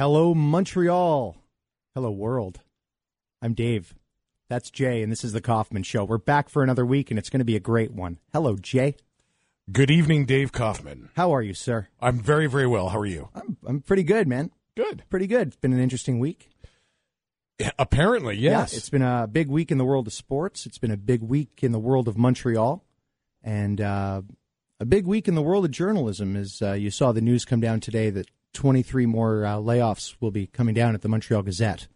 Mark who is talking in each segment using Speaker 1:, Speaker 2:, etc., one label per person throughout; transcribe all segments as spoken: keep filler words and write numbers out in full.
Speaker 1: Hello, Montreal. Hello, world. I'm Dave. That's Jay, and this is the Kaufman Show. We're back for another week, and it's going to be a great one. Hello, Jay.
Speaker 2: Good evening, Dave Kaufman.
Speaker 1: How are you, sir?
Speaker 2: I'm very, very well. How are you?
Speaker 1: I'm, I'm pretty good, man.
Speaker 2: Good.
Speaker 1: Pretty good. It's been an interesting week.
Speaker 2: Yeah, apparently, yes.
Speaker 1: Yeah, it's been a big week in the world of sports. It's been a big week in the world of Montreal. And uh, a big week in the world of journalism as uh, you saw the news come down today that twenty-three more uh, layoffs will be coming down at the Montreal Gazette.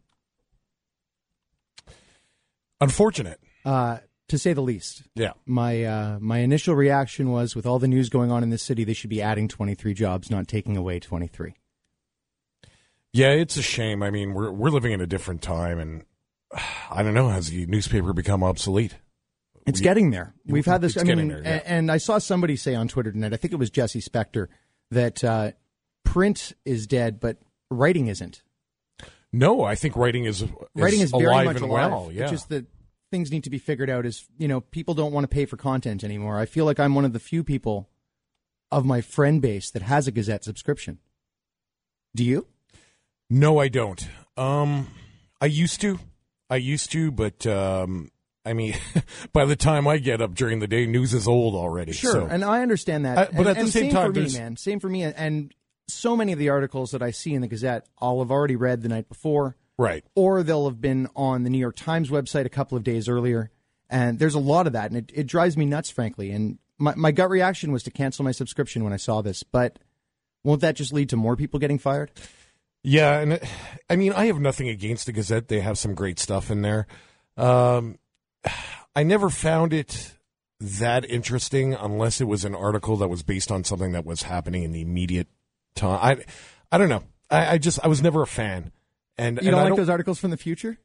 Speaker 2: Unfortunate.
Speaker 1: Uh, to say the least.
Speaker 2: Yeah.
Speaker 1: My uh, my initial reaction was, with all the news going on in this city, they should be adding twenty-three jobs, not taking away twenty-three.
Speaker 2: Yeah, it's a shame. I mean, we're we're living in a different time, and I don't know, has the newspaper become obsolete?
Speaker 1: It's
Speaker 2: we,
Speaker 1: getting there. We've had this.
Speaker 2: It's
Speaker 1: I mean,
Speaker 2: getting there, yeah.
Speaker 1: and I saw somebody say on Twitter tonight, I think it was Jesse Spector, that uh, print is dead, but writing isn't.
Speaker 2: No, I think writing is, is
Speaker 1: writing is very
Speaker 2: alive
Speaker 1: much
Speaker 2: and
Speaker 1: alive.
Speaker 2: well. Yeah.
Speaker 1: It's just that things need to be figured out. Is you know, people don't want to pay for content anymore. I feel like I'm one of the few people of my friend base that has a Gazette subscription. Do you?
Speaker 2: No, I don't. Um, I used to. I used to, but um, I mean, by the time I get up during the day, news is old already.
Speaker 1: Sure,
Speaker 2: so.
Speaker 1: and I understand that.
Speaker 2: Uh, but
Speaker 1: and,
Speaker 2: at the
Speaker 1: and
Speaker 2: same
Speaker 1: same
Speaker 2: time,
Speaker 1: for me,
Speaker 2: there's...
Speaker 1: man. Same for me. And so many of the articles that I see in the Gazette, I'll have already read the night before.
Speaker 2: Right.
Speaker 1: Or they'll have been on the New York Times website a couple of days earlier. And there's a lot of that, and it, it drives me nuts, frankly. And my, my gut reaction was to cancel my subscription when I saw this. But won't that just lead to more people getting fired?
Speaker 2: Yeah, and it, I mean, I have nothing against the Gazette. They have some great stuff in there. Um, I never found it that interesting unless it was an article that was based on something that was happening in the immediate time. I, I don't know. I, I just I was never a fan. And
Speaker 1: you
Speaker 2: and
Speaker 1: don't
Speaker 2: I
Speaker 1: like
Speaker 2: don't,
Speaker 1: those articles from the future?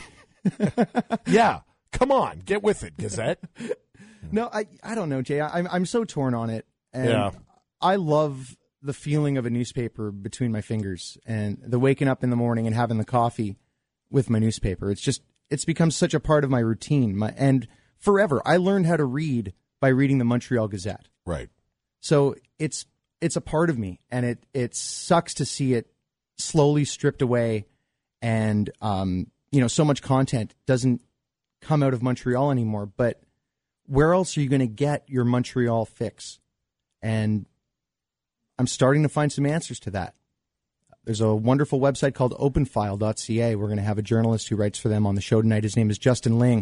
Speaker 2: Yeah, come on, get with it, Gazette.
Speaker 1: No, I I don't know, Jay. I'm I'm so torn on it, and
Speaker 2: Yeah.
Speaker 1: I love the feeling of a newspaper between my fingers and the waking up in the morning and having the coffee with my newspaper. It's just, it's become such a part of my routine. My, and forever, I learned how to read by reading the Montreal Gazette.
Speaker 2: Right.
Speaker 1: So it's, it's a part of me, and it, it sucks to see it slowly stripped away. And, um, you know, so much content doesn't come out of Montreal anymore, but where else are you going to get your Montreal fix? And I'm starting to find some answers to that. There's a wonderful website called open file dot c a. We're going to have a journalist who writes for them on the show tonight. His name is Justin Ling,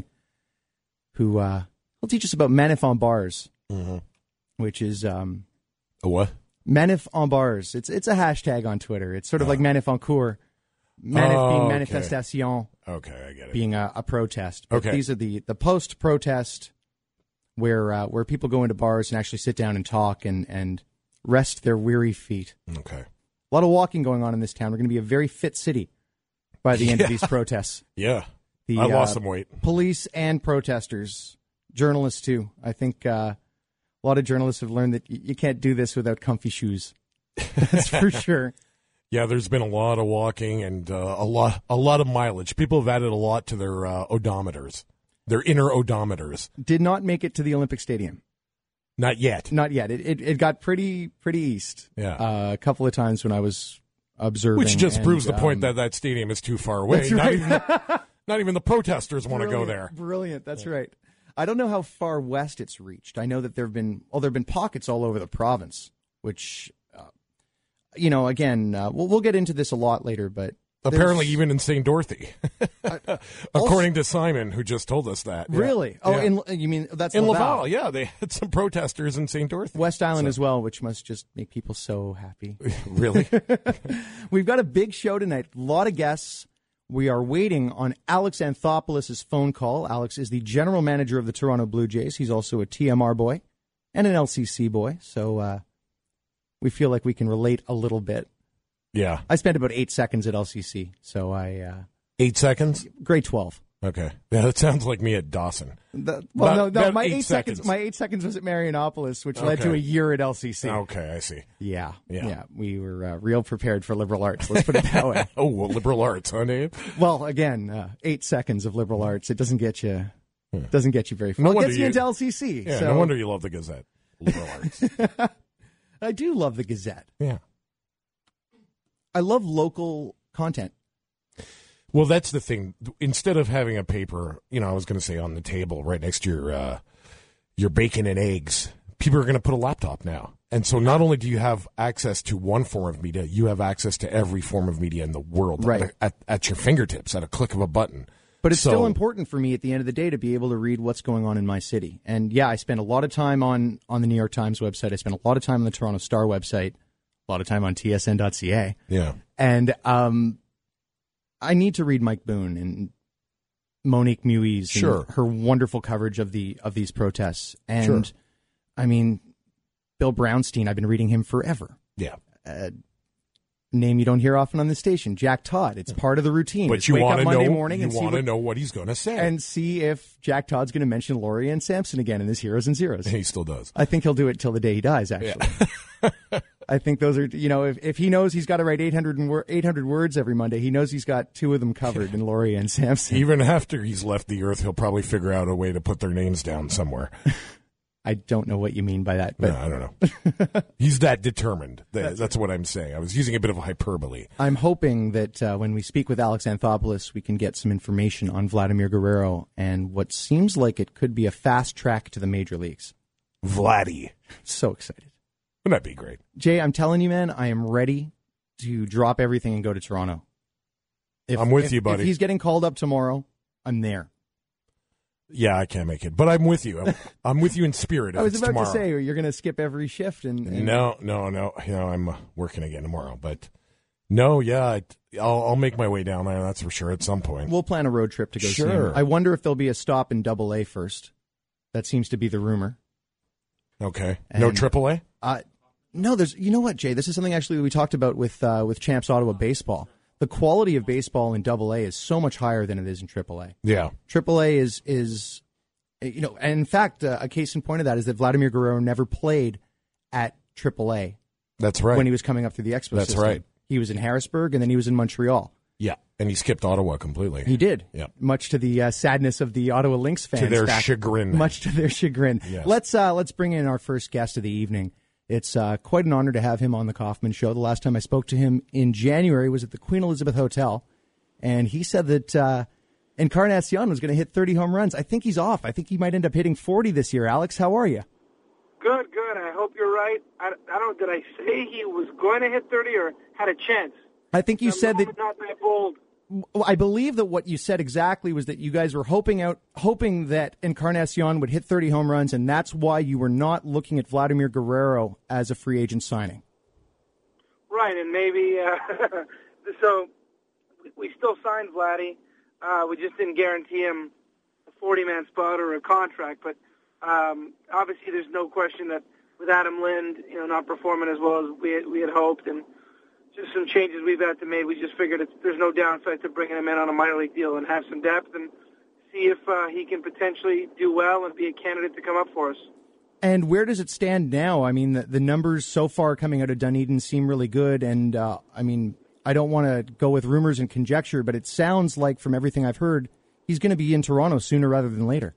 Speaker 1: who uh, will teach us about Manif en bars, mm-hmm. which is... Um,
Speaker 2: a what?
Speaker 1: Manif en bars. It's it's a hashtag on Twitter. It's sort of uh. like Manif en cours. Manif
Speaker 2: oh,
Speaker 1: being
Speaker 2: okay.
Speaker 1: manifestation.
Speaker 2: Okay, I get it.
Speaker 1: Being a, a protest. But
Speaker 2: okay.
Speaker 1: These are the, the post-protest where uh, where people go into bars and actually sit down and talk and... and rest their weary feet.
Speaker 2: Okay.
Speaker 1: A lot of walking going on in this town. We're going to be a very fit city by the end
Speaker 2: yeah.
Speaker 1: of these protests.
Speaker 2: Yeah.
Speaker 1: The,
Speaker 2: I lost
Speaker 1: uh,
Speaker 2: some weight.
Speaker 1: Police and protesters, journalists too. I think uh, a lot of journalists have learned that y- you can't do this without comfy shoes. That's for sure.
Speaker 2: Yeah, there's been a lot of walking and uh, a lot a lot of mileage. People have added a lot to their uh, odometers, their inner odometers.
Speaker 1: Did not make it to the Olympic Stadium.
Speaker 2: Not yet.
Speaker 1: Not yet. It it, it got pretty pretty east.
Speaker 2: Yeah.
Speaker 1: Uh, a couple of times when I was observing.
Speaker 2: Which just
Speaker 1: and,
Speaker 2: proves the
Speaker 1: um,
Speaker 2: point that that stadium is too far away.
Speaker 1: That's
Speaker 2: Not
Speaker 1: right.
Speaker 2: even the, not even the protesters want to go there.
Speaker 1: Brilliant. That's yeah. right. I don't know how far west it's reached. I know that there have been well, there have been pockets all over the province, which, uh, you know, again, uh, we'll we'll get into this a lot later, but.
Speaker 2: Apparently, even in Saint Dorothy,
Speaker 1: uh,
Speaker 2: according to Simon, who just told us that. Yeah.
Speaker 1: Really? Oh,
Speaker 2: yeah.
Speaker 1: in, you mean that's
Speaker 2: in
Speaker 1: Laval?
Speaker 2: Laval? Yeah, they had some protesters in Saint Dorothy,
Speaker 1: West Island
Speaker 2: so.
Speaker 1: as well, which must just make people so happy.
Speaker 2: Really?
Speaker 1: We've got a big show tonight. A lot of guests. We are waiting on Alex Anthopoulos' phone call. Alex is the general manager of the Toronto Blue Jays. He's also a T M R boy and an L C C boy, so uh, we feel like we can relate a little bit.
Speaker 2: Yeah.
Speaker 1: I spent about eight seconds at L C C, so I... Uh,
Speaker 2: eight seconds?
Speaker 1: Grade twelve.
Speaker 2: Okay. Yeah, that sounds like me at Dawson.
Speaker 1: The, well,
Speaker 2: about,
Speaker 1: no, no. My
Speaker 2: eight,
Speaker 1: eight seconds.
Speaker 2: seconds.
Speaker 1: My eight seconds was at Marianopolis, which
Speaker 2: okay.
Speaker 1: led to a year at L C C.
Speaker 2: Okay, I see.
Speaker 1: Yeah,
Speaker 2: yeah.
Speaker 1: yeah. We were uh, real prepared for liberal arts. Let's put it that way.
Speaker 2: Oh, well, liberal arts, huh, Dave?
Speaker 1: Well, again, uh, eight seconds of liberal arts. It doesn't get you.
Speaker 2: Hmm.
Speaker 1: Doesn't get you very far.
Speaker 2: No
Speaker 1: it
Speaker 2: wonder
Speaker 1: gets you
Speaker 2: you,
Speaker 1: into L C C.
Speaker 2: Yeah,
Speaker 1: so.
Speaker 2: no wonder you love the Gazette. Liberal arts.
Speaker 1: I do love the Gazette.
Speaker 2: Yeah.
Speaker 1: I love local content.
Speaker 2: Well, that's the thing. Instead of having a paper, you know, I was going to say on the table right next to your uh, your bacon and eggs, people are going to put a laptop now. And so not only do you have access to one form of media, you have access to every form of media in the world
Speaker 1: right.
Speaker 2: at, at your fingertips, at a click of a button.
Speaker 1: But it's
Speaker 2: so,
Speaker 1: still important for me at the end of the day to be able to read what's going on in my city. And, yeah, I spend a lot of time on, on the New York Times website. I spend a lot of time on the Toronto Star website, a lot of time on T S N dot C A.
Speaker 2: Yeah.
Speaker 1: And um, I need to read Mike Boone and Monique Muiz
Speaker 2: sure.
Speaker 1: and her wonderful coverage of the of these protests. And,
Speaker 2: sure.
Speaker 1: I mean, Bill Brownstein, I've been reading him forever.
Speaker 2: Yeah.
Speaker 1: Uh, name you don't hear often on the station, Jack Todd. It's part of the routine.
Speaker 2: But
Speaker 1: Just
Speaker 2: you
Speaker 1: wake
Speaker 2: want
Speaker 1: up
Speaker 2: to
Speaker 1: Monday
Speaker 2: know,
Speaker 1: morning
Speaker 2: you
Speaker 1: and see
Speaker 2: want to
Speaker 1: what,
Speaker 2: know what he's going to say.
Speaker 1: and see if Jack Todd's going to mention Laurie and Sampson again in this Heroes and Zeros.
Speaker 2: He still does.
Speaker 1: I think he'll do it till the day he dies, actually. Yeah. I think those are, you know, if, if he knows he's got to write eight hundred, and, eight hundred words every Monday, he knows he's got two of them covered in Laurie and Sampson.
Speaker 2: Even after he's left the earth, he'll probably figure out a way to put their names down somewhere.
Speaker 1: I don't know what you mean by that. But
Speaker 2: no, I don't know. He's that determined. That's, that's what I'm saying. I was using a bit of a hyperbole.
Speaker 1: I'm hoping that uh, when we speak with Alex Anthopoulos, we can get some information on Vladimir Guerrero and what seems like it could be a fast track to the major leagues.
Speaker 2: Vladdy.
Speaker 1: So excited.
Speaker 2: Wouldn't that be great?
Speaker 1: Jay, I'm telling you, man, I am ready to drop everything and go to Toronto. If,
Speaker 2: I'm with
Speaker 1: if,
Speaker 2: you, buddy.
Speaker 1: If he's getting called up tomorrow, I'm there.
Speaker 2: Yeah, I can't make it, but I'm with you. I'm, I'm with you in spirit.
Speaker 1: I was about
Speaker 2: tomorrow.
Speaker 1: to say you're going to skip every shift, and, and
Speaker 2: no, no, no. You know, I'm uh, working again tomorrow, but no, yeah, I, I'll, I'll make my way down there. That's for sure. At some point,
Speaker 1: we'll plan a road trip to go
Speaker 2: sure.
Speaker 1: see him. I wonder if there'll be a stop in Double A first. That seems to be the rumor.
Speaker 2: Okay,
Speaker 1: and,
Speaker 2: no Triple A.
Speaker 1: Uh, no, there's. You know what, Jay? This is something actually we talked about with uh, with Champs Ottawa baseball. The quality of baseball in Double A is so much higher than it is in Triple A.
Speaker 2: Yeah,
Speaker 1: Triple A is is. You know, and in fact, uh, a case in point of that is that Vladimir Guerrero never played at Triple A.
Speaker 2: That's right.
Speaker 1: When he was coming up through the Expo
Speaker 2: That's
Speaker 1: system.
Speaker 2: right.
Speaker 1: He was in Harrisburg, and then he was in Montreal.
Speaker 2: Yeah, and he skipped Ottawa completely.
Speaker 1: He did.
Speaker 2: Yeah.
Speaker 1: Much to the uh, sadness of the Ottawa Lynx fans.
Speaker 2: To their
Speaker 1: back,
Speaker 2: chagrin.
Speaker 1: Much to their chagrin.
Speaker 2: Yes.
Speaker 1: Let's uh, let's bring in our first guest of the evening. It's uh, quite an honor to have him on the Kaufman Show. The last time I spoke to him in January was at the Queen Elizabeth Hotel, and he said that uh, Encarnacion was going to hit thirty home runs. I think he's off. I think he might end up hitting forty this year. Alex, how are you?
Speaker 3: Good, good. I hope you're right. I, I don't know, did I say he was going to hit thirty or had a chance?
Speaker 1: I think you
Speaker 3: I'm
Speaker 1: said that.
Speaker 3: Not that bold.
Speaker 1: I believe that what you said exactly was that you guys were hoping out, hoping that Encarnacion would hit thirty home runs, and that's why you were not looking at Vladimir Guerrero as a free agent signing.
Speaker 3: Right, and maybe uh, so. We still signed Vladdy. Uh, we just didn't guarantee him a forty-man spot or a contract. But um, obviously, there's no question that with Adam Lind, you know, not performing as well as we had, we had hoped, and just some changes we've had to make, we just figured it's, there's no downside to bringing him in on a minor league deal and have some depth and see if uh, he can potentially do well and be a candidate to come up for us.
Speaker 1: And where does it stand now? I mean, the, the numbers so far coming out of Dunedin seem really good, and uh, I mean, I don't want to go with rumors and conjecture, but it sounds like from everything I've heard, he's going to be in Toronto sooner rather than later.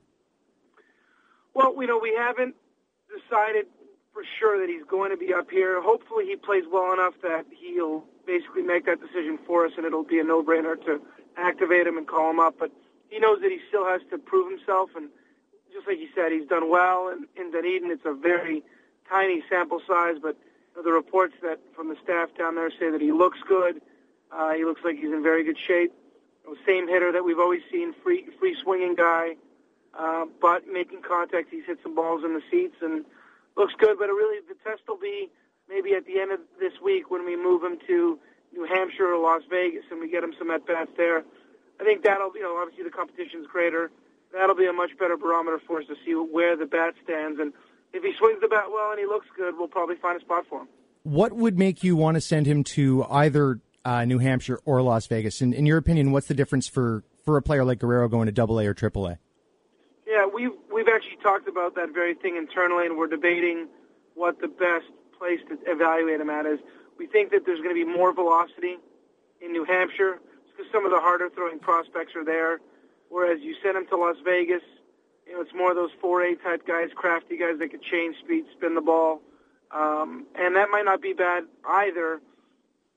Speaker 3: Well, you know, we haven't decided for sure that he's going to be up here. Hopefully he plays well enough that he'll basically make that decision for us, and it'll be a no-brainer to activate him and call him up. But he knows that he still has to prove himself, and just like you said, he's done well in, in Dunedin. It's a very tiny sample size, but the reports that from the staff down there say that he looks good. Uh, he looks like he's in very good shape. The same hitter that we've always seen, free free swinging guy, uh, but making contact. He's hit some balls in the seats and looks good. But it really, the test will be maybe at the end of this week when we move him to New Hampshire or Las Vegas and we get him some at-bats there. I think that'll, you know, obviously the competition's greater. That'll be a much better barometer for us to see where the bat stands. And if he swings the bat well and he looks good, we'll probably find a spot for him.
Speaker 1: What would make you want to send him to either uh, New Hampshire or Las Vegas? And in your opinion, what's the difference for, for a player like Guerrero going to Double A or Triple A?
Speaker 3: Yeah, we've we've actually talked about that very thing internally, and we're debating what the best place to evaluate him at is. We think that there's going to be more velocity in New Hampshire because some of the harder throwing prospects are there. Whereas you send him to Las Vegas, you know, it's more of those four A type guys, crafty guys that can change speed, spin the ball. Um, and that might not be bad either.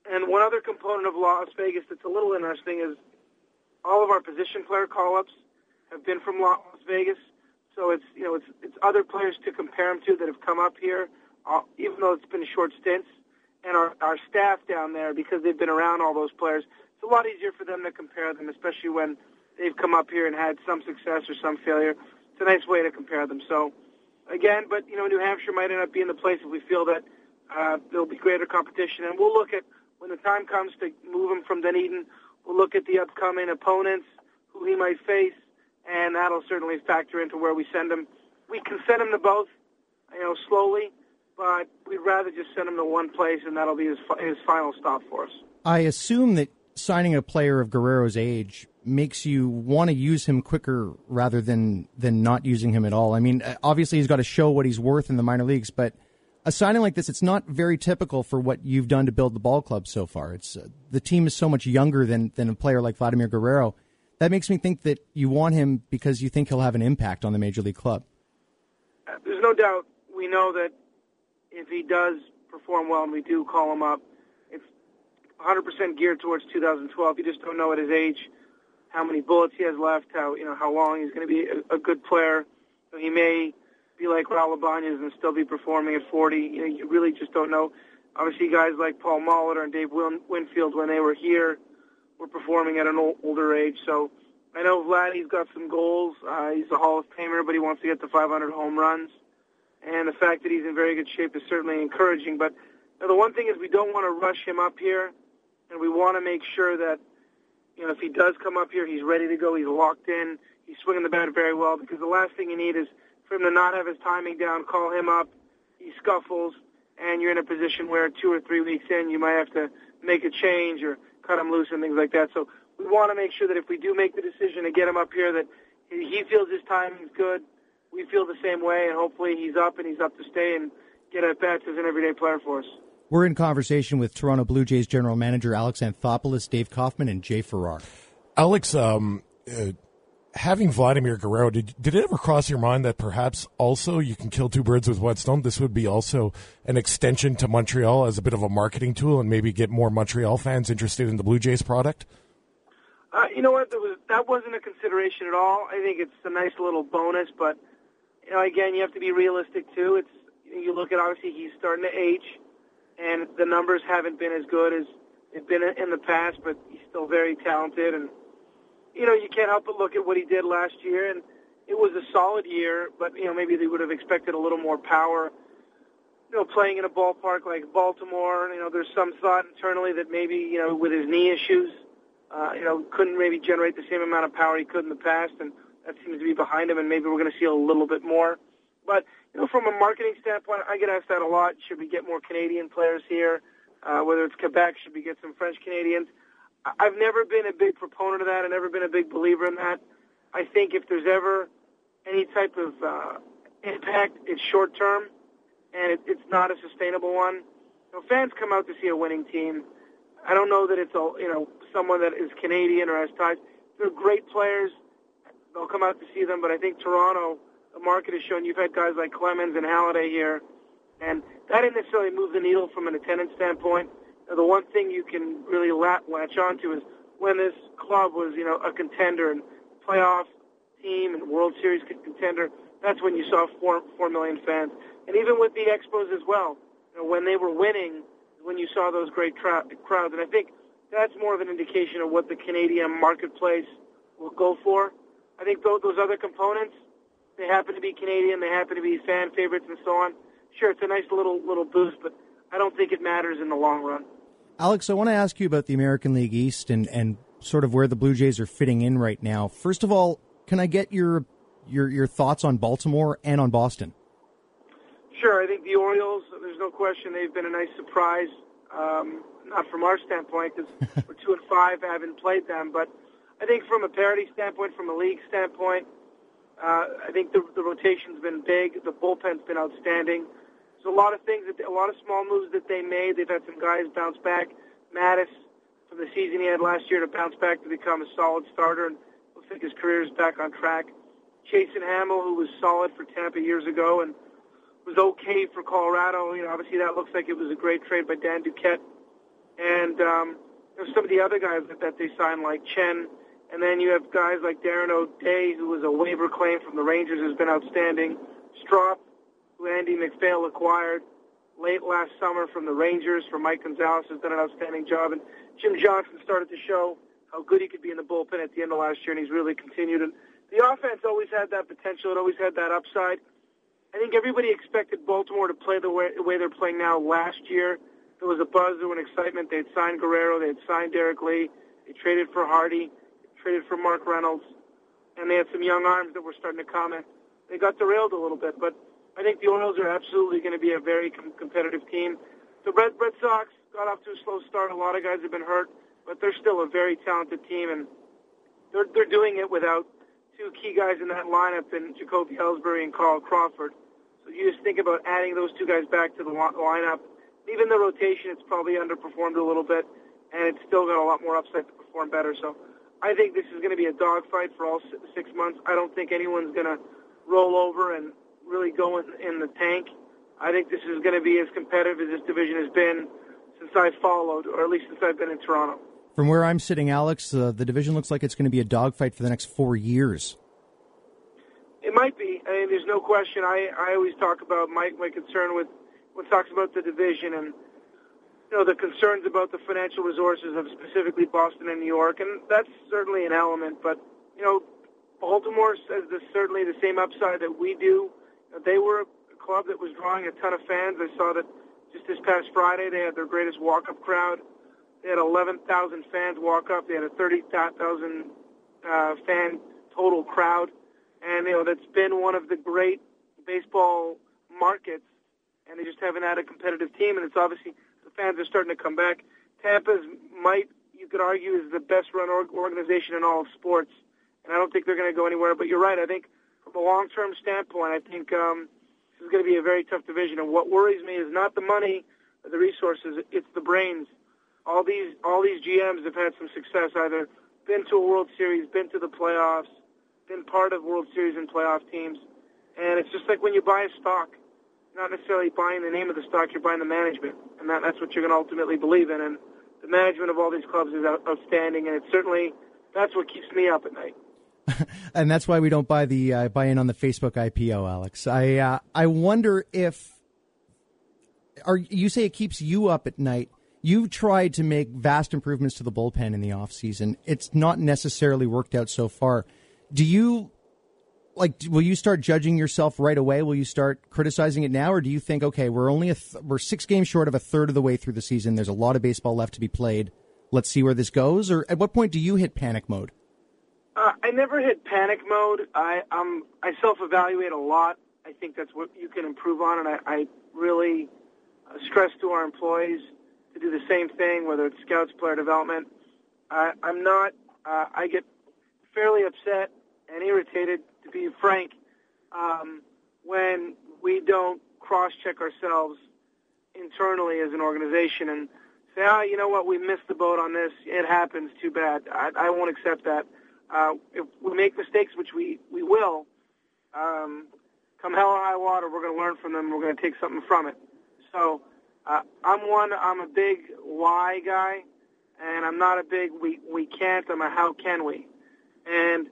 Speaker 3: And one other component of Las Vegas that's a little interesting is all of our position player call-ups have been from Las Vegas. So it's you know it's it's other players to compare them to that have come up here, uh, even though it's been short stints. And our our staff down there, because they've been around all those players, it's a lot easier for them to compare them, especially when they've come up here and had some success or some failure. It's a nice way to compare them. So again, but you know, New Hampshire might end up being the place if we feel that uh, there'll be greater competition, and we'll look at when the time comes to move him from Dunedin. We'll look at the upcoming opponents, who he might face, and that'll certainly factor into where we send him. We can send him to both, you know, slowly, but we'd rather just send him to one place, and that'll be his his final stop for us.
Speaker 1: I assume that signing a player of Guerrero's age makes you want to use him quicker rather than than not using him at all. I mean, obviously he's got to show what he's worth in the minor leagues, but a signing like this, it's not very typical for what you've done to build the ball club so far. It's uh, the team is so much younger than than a player like Vladimir Guerrero. That makes me think that you want him because you think he'll have an impact on the major league club.
Speaker 3: Uh, there's no doubt. We know that if he does perform well and we do call him up, it's one hundred percent geared towards two thousand twelve. You just don't know at his age how many bullets he has left, how you know how long he's going to be a, a good player. So he may be like Raul Ibanez and still be performing at forty. You know, you really just don't know. Obviously, guys like Paul Molitor and Dave Win- Winfield, when they were here, were performing at an old, older age. So I know Vladdy's got some goals. Uh, he's a Hall of Famer, but he wants to get to five hundred home runs. And the fact that he's in very good shape is certainly encouraging. But you know, the one thing is we don't want to rush him up here, and we want to make sure that, you know, if he does come up here, he's ready to go. He's locked in. He's swinging the bat very well, because the last thing you need is for him to not have his timing down, call him up, he scuffles, and you're in a position where two or three weeks in you might have to make a change or cut him loose and things like that. So we want to make sure that if we do make the decision to get him up here, that he feels his timing's good. We feel the same way, and hopefully he's up and he's up to stay and get at bats as an everyday player for us.
Speaker 1: We're in conversation with Toronto Blue Jays general manager Alex Anthopoulos, Dave Kaufman, and Jay Farrar.
Speaker 2: Alex, um, uh, having Vladimir Guerrero, did, did it ever cross your mind that perhaps also you can kill two birds with one stone? This would be also an extension to Montreal as a bit of a marketing tool and maybe get more Montreal fans interested in the Blue Jays product?
Speaker 3: Uh, you know what? That, was, that wasn't a consideration at all. I think it's a nice little bonus, but, you know, again, you have to be realistic, too. It's you look at, obviously, he's starting to age, and the numbers haven't been as good as they've been in the past, but he's still very talented. And, you know, you can't help but look at what he did last year, and it was a solid year, but, you know, maybe they would have expected a little more power. You know, playing in a ballpark like Baltimore, you know, there's some thought internally that maybe, you know, with his knee issues, uh, you know, couldn't maybe generate the same amount of power he could in the past, and that seems to be behind him, and maybe we're going to see a little bit more. But, you know, from a marketing standpoint, I get asked that a lot. Should we get more Canadian players here? Uh, whether it's Quebec, should we get some French Canadians? I've never been a big proponent of that. I've never been a big believer in that. I think if there's ever any type of uh, impact, it's short-term, and it, it's not a sustainable one. You know, fans come out to see a winning team. I don't know that it's a, you know, someone that is Canadian or has ties. They're great players. They'll come out to see them, but I think Toronto, the market has shown you've had guys like Clemens and Halladay here, and that didn't necessarily move the needle from an attendance standpoint. Now, the one thing you can really latch onto is when this club was, you know, a contender and playoff team and World Series contender, that's when you saw four, four million fans. And even with the Expos as well, you know, when they were winning, when you saw those great tra- crowds. And I think that's more of an indication of what the Canadian marketplace will go for. I think those, those other components, they happen to be Canadian, they happen to be fan favorites and so on. Sure, it's a nice little little boost, but I don't think it matters in the long run.
Speaker 1: Alex, I want to ask you about the American League East and, and sort of where the Blue Jays are fitting in right now. First of all, can I get your your your thoughts on Baltimore and on Boston?
Speaker 3: Sure, I think the Orioles, there's no question they've been a nice surprise, um, not from our standpoint because we're two and five, haven't played them, but I think from a parity standpoint, from a league standpoint, uh, I think the, the rotation's been big. The bullpen's been outstanding. There's a lot of things, that, a lot of small moves that they made. They've had some guys bounce back. Mattis, from the season he had last year, to bounce back to become a solid starter, and looks like his career is back on track. Jason Hamill, who was solid for Tampa years ago and was okay for Colorado. You know, obviously that looks like it was a great trade by Dan Duquette. And um, there's some of the other guys that, that they signed, like Chen. And then you have guys like Darren O'Day, who was a waiver claim from the Rangers, has been outstanding. Stropp, who Andy McPhail acquired late last summer from the Rangers, from Mike Gonzalez, has done an outstanding job. And Jim Johnson started to show how good he could be in the bullpen at the end of last year, and he's really continued. And the offense always had that potential. It always had that upside. I think everybody expected Baltimore to play the way, the way they're playing now last year. There was a buzz, there was excitement. They had signed Guerrero. They had signed Derek Lee. They traded for Hardy. Traded for Mark Reynolds. And they had some young arms that were starting to come in. They got derailed a little bit, but I think the Orioles are absolutely going to be a very com- competitive team. The Red, Red Sox got off to a slow start. A lot of guys have been hurt, but they're still a very talented team, and they're, they're doing it without two key guys in that lineup in Jacoby Ellsbury and Carl Crawford. So you just think about adding those two guys back to the lineup. Even the rotation, it's probably underperformed a little bit, and it's still got a lot more upside to perform better. So I think this is going to be a dogfight for all six months. I don't think anyone's going to roll over and really go in, in the tank. I think this is going to be as competitive as this division has been since I've followed, or at least since I've been in Toronto.
Speaker 1: From where I'm sitting, Alex, uh, the division looks like it's going to be a dogfight for the next four years.
Speaker 3: It might be. I mean, there's no question. I, I always talk about my, my concern with when talks about the division and, you know, the concerns about the financial resources of specifically Boston and New York, and that's certainly an element. But, you know, Baltimore says there's certainly the same upside that we do. They were a club that was drawing a ton of fans. I saw that just this past Friday they had their greatest walk-up crowd. They had eleven thousand fans walk up. They had a thirty thousand uh, fan total crowd. And, you know, that's been one of the great baseball markets, and they just haven't had a competitive team, and it's obviously the fans are starting to come back. Tampa's might, you could argue, is the best-run organization in all of sports, and I don't think they're going to go anywhere. But you're right. I think from a long-term standpoint, I think um, this is going to be a very tough division. And what worries me is not the money or the resources, it's the brains. All these all these G Ms have had some success, either been to a World Series, been to the playoffs, been part of World Series and playoff teams. And it's just like when you buy a stock, you're not necessarily buying the name of the stock, you're buying the management. And that, that's what you're going to ultimately believe in. And the management of all these clubs is out, outstanding, and it's certainly, that's what keeps me up at night.
Speaker 1: And that's why we don't buy the uh, buy in on the Facebook I P O, Alex. I uh, I wonder if, are you say it keeps you up at night. You've tried to make vast improvements to the bullpen in the offseason. It's not necessarily worked out so far. Do you, like, will you start judging yourself right away? Will you start criticizing it now? Or do you think, okay, we're only a th- we're six games short of a third of the way through the season. There's a lot of baseball left to be played. Let's see where this goes. Or at what point do you hit panic mode?
Speaker 3: Uh, I never hit panic mode. I um, I self-evaluate a lot. I think that's what you can improve on, and I, I really uh, stress to our employees to do the same thing, whether it's scouts, player development. I, I'm not, uh, I get fairly upset and irritated, to be frank, um, when we don't cross-check ourselves internally as an organization and say, ah, you know what, we missed the boat on this. It happens, too bad. I, I won't accept that. Uh, if we make mistakes, which we, we will, um, come hell or high water, we're going to learn from them. We're going to take something from it. So uh, I'm one, I'm a big why guy, and I'm not a big we, we can't. I'm a how can we. And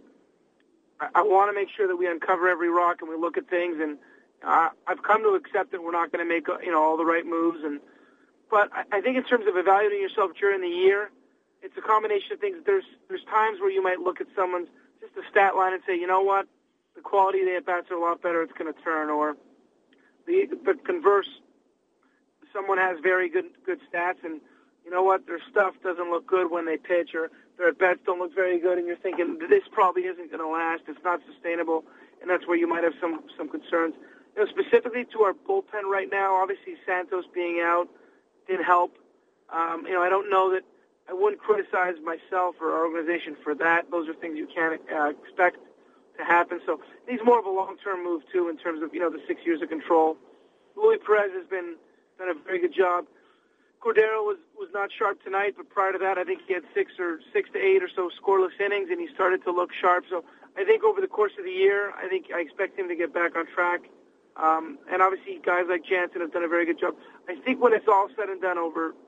Speaker 3: I, I want to make sure that we uncover every rock and we look at things. And uh, I've come to accept that we're not going to make you know all the right moves. And but I, I think in terms of evaluating yourself during the year, it's a combination of things. There's there's times where you might look at someone's just a stat line and say, you know what, the quality of the at-bats are a lot better. It's going to turn. Or the but converse, someone has very good good stats, and you know what, their stuff doesn't look good when they pitch, or their at-bats don't look very good, and you're thinking this probably isn't going to last. It's not sustainable, and that's where you might have some some concerns. You know, specifically to our bullpen right now, obviously Santos being out didn't help. Um, you know, I don't know that. I wouldn't criticize myself or our organization for that. Those are things you can't uh, expect to happen. So he's more of a long-term move, too, in terms of, you know, the six years of control. Luis Perez has been done a very good job. Cordero was, was not sharp tonight, but prior to that, I think he had six or six to eight or so scoreless innings, and he started to look sharp. So I think over the course of the year, I think I expect him to get back on track. Um, and obviously, guys like Jansen have done a very good job. I think when it's all said and done over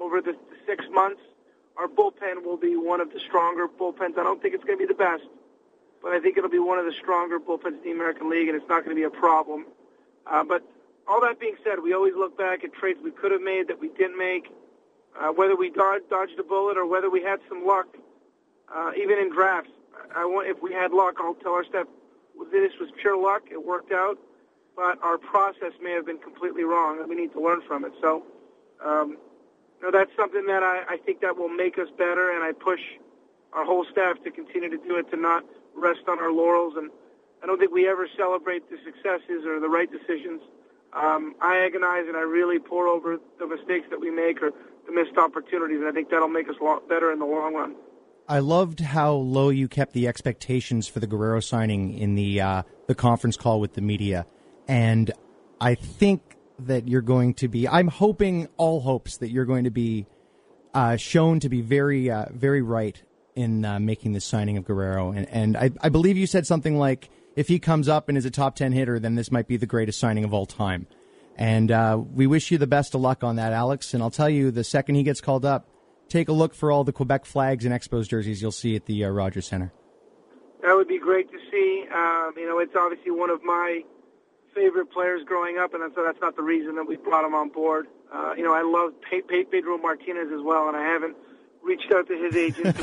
Speaker 3: over the, the six months, our bullpen will be one of the stronger bullpens. I don't think it's going to be the best, but I think it'll be one of the stronger bullpens in the American League, and it's not going to be a problem. Uh, but all that being said, we always look back at trades we could have made that we didn't make, uh, whether we dodged, dodged a bullet or whether we had some luck, uh, even in drafts. I want, if we had luck, I'll tell our staff, this was pure luck. It worked out, but our process may have been completely wrong, and we need to learn from it. So, um, you know, that's something that I, I think that will make us better, and I push our whole staff to continue to do it, to not rest on our laurels. And I don't think we ever celebrate the successes or the right decisions. Um, I agonize and I really pour over the mistakes that we make or the missed opportunities, and I think that'll make us a lot better in the long run.
Speaker 1: I loved how low you kept the expectations for the Guerrero signing in the uh, the conference call with the media, and I think that you're going to be, I'm hoping all hopes that you're going to be uh, shown to be very, uh, very right in uh, making this signing of Guerrero. And, and I, I believe you said something like, if he comes up and is a top ten hitter, then this might be the greatest signing of all time. And uh, we wish you the best of luck on that, Alex. And I'll tell you, the second he gets called up, take a look for all the Quebec flags and Expos jerseys you'll see at the uh, Rogers Center.
Speaker 3: That would be great to see. Um, you know, it's obviously one of my favorite players growing up, and so that's not the reason that we brought him on board. Uh, you know, I love Pe- Pe- Pedro Martinez as well, and I haven't reached out to his agent.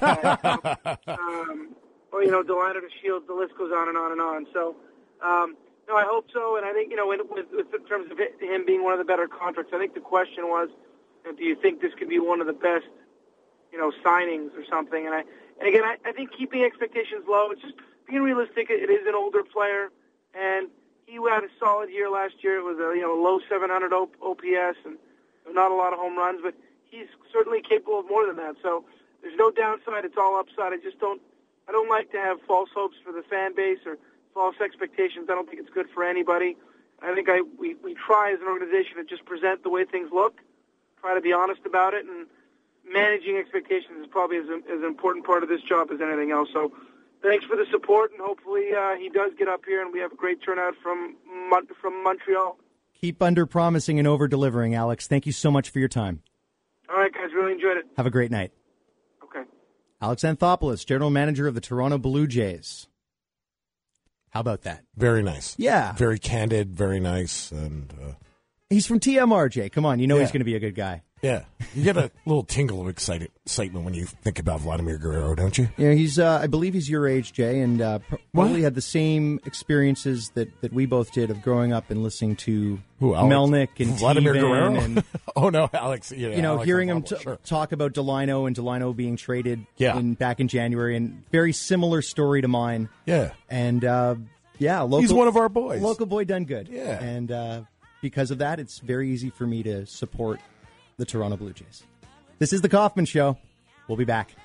Speaker 3: um, or, you know, Delino to Shields, the list goes on and on and on. So, um, no, I hope so, and I think, you know, in, with, with, in terms of it, him being one of the better contracts, I think the question was, do you think this could be one of the best, you know, signings or something? And I, and again, I, I think keeping expectations low, it's just being realistic. It is an older player, and he had a solid year last year. It was a, you know, low seven hundred O P S and not a lot of home runs, but he's certainly capable of more than that. So there's no downside. It's all upside. I just don't, I don't like to have false hopes for the fan base or false expectations. I don't think it's good for anybody. I think I, we, we try as an organization to just present the way things look, try to be honest about it, and managing expectations is probably as, as an important part of this job as anything else. So thanks for the support, and hopefully uh, he does get up here and we have a great turnout from Mon- from Montreal.
Speaker 1: Keep under-promising and over-delivering, Alex. Thank you so much for your time.
Speaker 3: All right, guys, really enjoyed it.
Speaker 1: Have a great night.
Speaker 3: Okay.
Speaker 1: Alex Anthopoulos, General Manager of the Toronto Blue Jays. How about that?
Speaker 2: Very nice.
Speaker 1: Yeah.
Speaker 2: Very candid, very nice. And uh,
Speaker 1: he's from T M R, J. Come on, you know
Speaker 2: yeah.
Speaker 1: he's going to be a good guy.
Speaker 2: Yeah. You get a little tingle of excited, excitement when you think about Vladimir Guerrero, don't you?
Speaker 1: Yeah, he's. Uh, I believe he's your age, Jay, and uh, pr- probably had the same experiences that, that we both did of growing up and listening to
Speaker 2: Who, Alex?
Speaker 1: Melnick and
Speaker 2: Vladimir
Speaker 1: Teven
Speaker 2: Guerrero.
Speaker 1: And,
Speaker 2: oh no, Alex. Yeah,
Speaker 1: you know,
Speaker 2: Alex
Speaker 1: hearing him
Speaker 2: Anthopoulos,
Speaker 1: t-
Speaker 2: sure.
Speaker 1: talk about Delino and Delino being traded
Speaker 2: Yeah.
Speaker 1: in, back in January, and very similar story to mine.
Speaker 2: Yeah.
Speaker 1: And uh, yeah, local,
Speaker 2: he's one of our boys.
Speaker 1: Local boy done good.
Speaker 2: Yeah.
Speaker 1: And uh, because of that, it's very easy for me to support the Toronto Blue Jays. This is The Kaufman Show. We'll be back.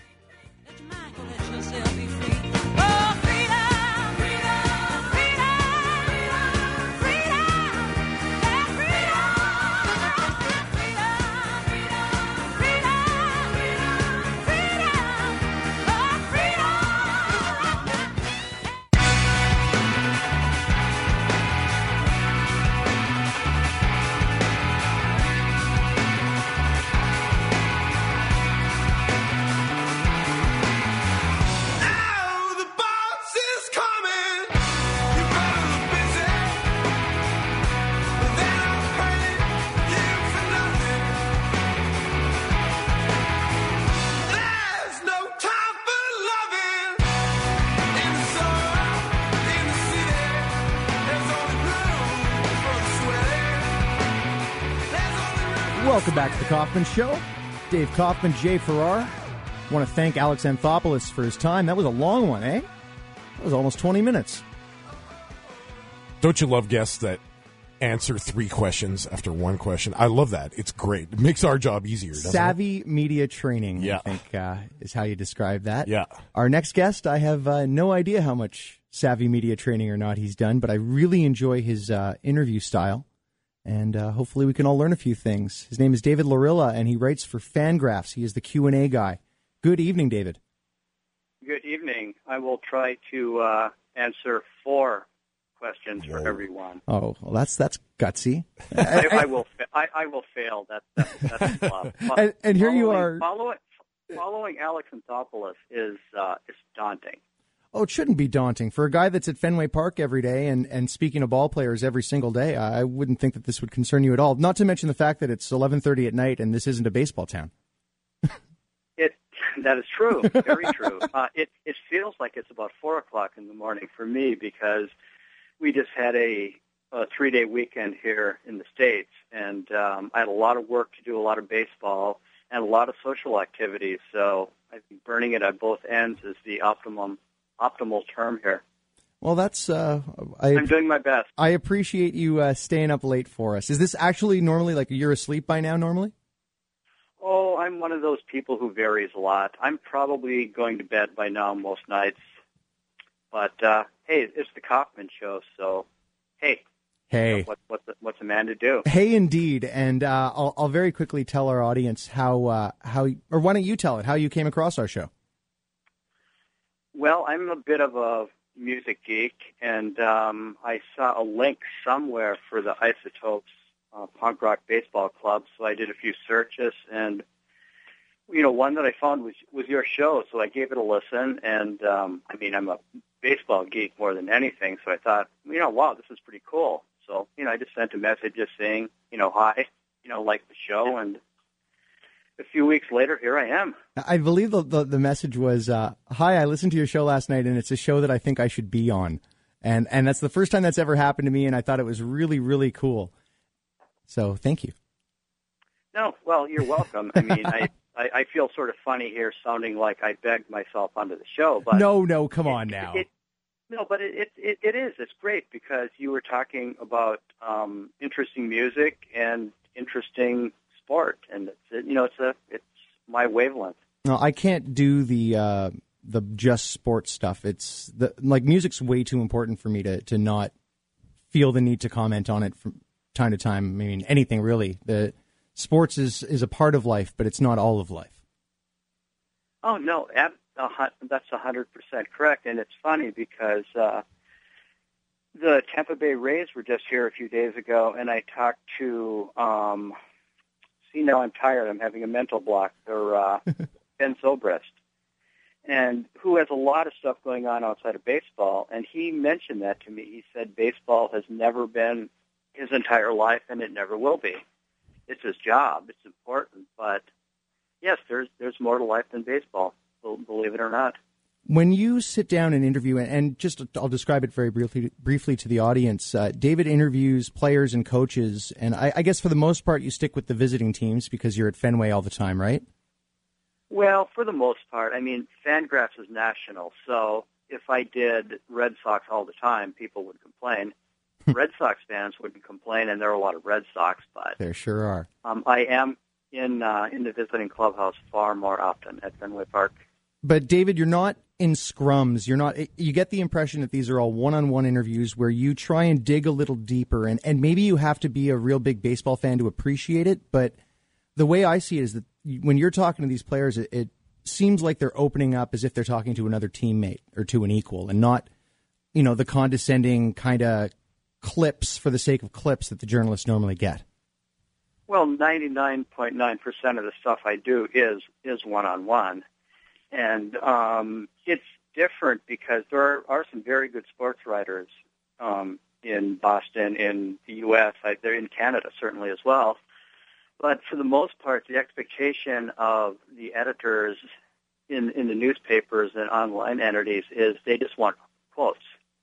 Speaker 1: Welcome back to The Kaufman Show. Dave Kaufman, Jay Farrar. I want to thank Alex Anthopoulos for his time. That was a long one, eh? That was almost twenty minutes.
Speaker 2: Don't you love guests that answer three questions after one question? I love that. It's great. It makes our job easier, doesn't
Speaker 1: Savvy
Speaker 2: it?
Speaker 1: media training,
Speaker 2: Yeah.
Speaker 1: I think, uh, is how you describe that.
Speaker 2: Yeah.
Speaker 1: Our next guest, I have uh, no idea how much savvy media training or not he's done, but I really enjoy his uh, interview style. And uh, hopefully we can all learn a few things. His name is David Larilla, and he writes for Fangraphs. He is the Q and A guy. Good evening, David.
Speaker 4: Good evening. I will try to uh, answer four questions for everyone.
Speaker 1: Oh, well, that's that's gutsy.
Speaker 4: I, I will. Fa- I, I will fail. That, that, that's tough.
Speaker 1: and, and here
Speaker 4: following,
Speaker 1: you are.
Speaker 4: Following, following Alex Anthopoulos is uh, is daunting.
Speaker 1: Oh, it shouldn't be daunting. For a guy that's at Fenway Park every day and, and speaking to ball players every single day, I wouldn't think that this would concern you at all. Not to mention the fact that it's eleven thirty at night and this isn't a baseball town.
Speaker 4: It that is true, very true. Uh, it it feels like it's about four o'clock in the morning for me because we just had a, a three-day weekend here in the States, and um, I had a lot of work to do, a lot of baseball, and a lot of social activities. So I think burning it at both ends is the optimum optimal term here.
Speaker 1: Well, that's uh, I,
Speaker 4: I'm doing my best.
Speaker 1: I appreciate you uh, staying up late for us. Is this actually normally like you're asleep by now? Normally?
Speaker 4: Oh, I'm one of those people who varies a lot. I'm probably going to bed by now most nights. But, uh, hey, it's the Kaufman Show, so, hey.
Speaker 1: Hey.
Speaker 4: You know, what, what's, a, what's a man to do?
Speaker 1: Hey, indeed. And uh, I'll, I'll very quickly tell our audience how, uh, how, or why don't you tell it, how you came across our show?
Speaker 4: Well, I'm a bit of a music geek, and um, I saw a link somewhere for the Isotopes uh, Punk Rock Baseball Club, so I did a few searches, and you know, one that I found was was your show, so I gave it a listen, and um, I mean, I'm a baseball geek more than anything, so I thought, you know, wow, this is pretty cool. So, you know, I just sent a message just saying, you know, hi, you know, like the show, and a few weeks later, here I am.
Speaker 1: I believe the the, the message was, uh, hi, I listened to your show last night, and it's a show that I think I should be on. And and that's the first time that's ever happened to me, and I thought it was really, really cool. So thank you.
Speaker 4: No, well, you're welcome. I mean, I, I, I feel sort of funny here sounding like I begged myself onto the show. But
Speaker 1: No, no, come
Speaker 4: it,
Speaker 1: on now.
Speaker 4: It, it, no, but it, it, it, it is. It's great because you were talking about um, interesting music and interesting sport. And, it's, you know, it's a it's my wavelength.
Speaker 1: No, I can't do the uh, the just sports stuff. It's the like music's way too important for me to, to not feel the need to comment on it from time to time. I mean, anything really. The sports is, is a part of life, but it's not all of life.
Speaker 4: Oh no, ab- uh, that's a hundred percent correct. And it's funny because uh, the Tampa Bay Rays were just here a few days ago, and I talked to. Um, see, now I'm tired. I'm having a mental block. Or uh, Ben Zobrist, and who has a lot of stuff going on outside of baseball. And he mentioned that to me. He said baseball has never been his entire life, and it never will be. It's his job. It's important, but yes, there's there's more to life than baseball. Believe it or not.
Speaker 1: When you sit down and interview, and just I'll describe it very briefly briefly to the audience. Uh, David interviews players and coaches, and I, I guess for the most part you stick with the visiting teams because you're at Fenway all the time, right?
Speaker 4: Well, for the most part. I mean, Fangraphs is national, so if I did Red Sox all the time, people would complain. Red Sox fans wouldn't complain, and there are a lot of Red Sox, but
Speaker 1: there sure are.
Speaker 4: Um, I am in uh, in the visiting clubhouse far more often at Fenway Park.
Speaker 1: But David, you're not in scrums. You're not. You get the impression that these are all one-on-one interviews where you try and dig a little deeper, and, and maybe you have to be a real big baseball fan to appreciate it. But the way I see it is that when you're talking to these players, it, it seems like they're opening up as if they're talking to another teammate or to an equal, and not, you know, the condescending kind of clips for the sake of clips that the journalists normally get.
Speaker 4: Well, ninety-nine point nine percent of the stuff I do is is one-on-one. And um, it's different because there are, are some very good sports writers um, in Boston, in the U S, I, they're in Canada certainly as well. But for the most part, the expectation of the editors in, in the newspapers and online entities is they just want quotes.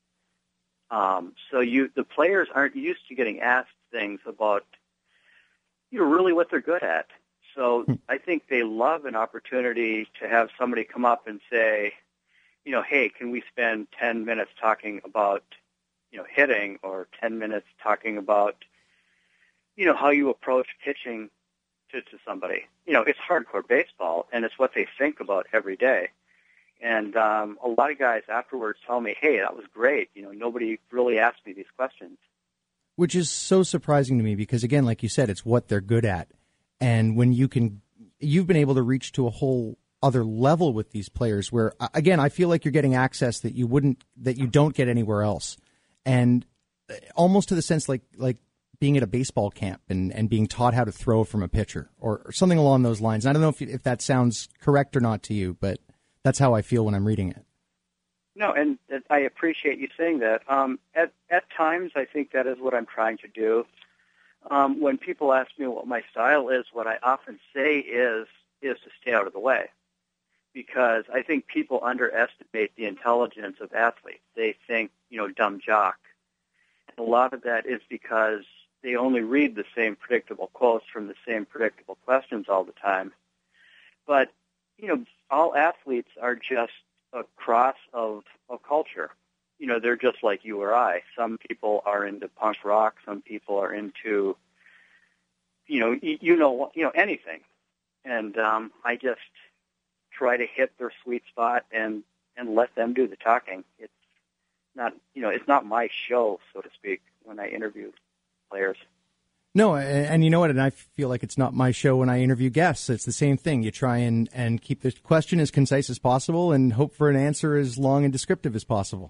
Speaker 4: Um, so you, the players aren't used to getting asked things about, you know, really what they're good at. So I think they love an opportunity to have somebody come up and say, you know, hey, can we spend ten minutes talking about, you know, hitting, or ten minutes talking about, you know, how you approach pitching to, to somebody. You know, it's hardcore baseball, and it's what they think about every day. And um, a lot of guys afterwards tell me, hey, that was great. You know, nobody really asked me these questions.
Speaker 1: Which is so surprising to me because, again, like you said, it's what they're good at. And when you can, you've been able to reach to a whole other level with these players where, again, I feel like you're getting access that you wouldn't, that you don't get anywhere else. and almost to the sense like like being at a baseball camp and, and being taught how to throw from a pitcher or, or something along those lines. And I don't know if if that sounds correct or not to you, but that's how I feel when I'm reading it.
Speaker 4: No, and I appreciate you saying that. Um, at at times, I think that is what I'm trying to do. Um, when people ask me what my style is, what I often say is is to stay out of the way, because I think people underestimate the intelligence of athletes. They think, you know, dumb jock. And a lot of that is because they only read the same predictable quotes from the same predictable questions all the time. But, you know, all athletes are just a cross of, of culture. You know, they're just like you or I. Some people are into punk rock. Some people are into, you know, you know, you know, anything. And um, I just try to hit their sweet spot and, and let them do the talking. It's not, you know, it's not my show, so to speak, when I interview players.
Speaker 1: No, and, and you know what? And I feel like it's not my show when I interview guests. It's the same thing. You try and, and keep the question as concise as possible and hope for an answer as long and descriptive as possible.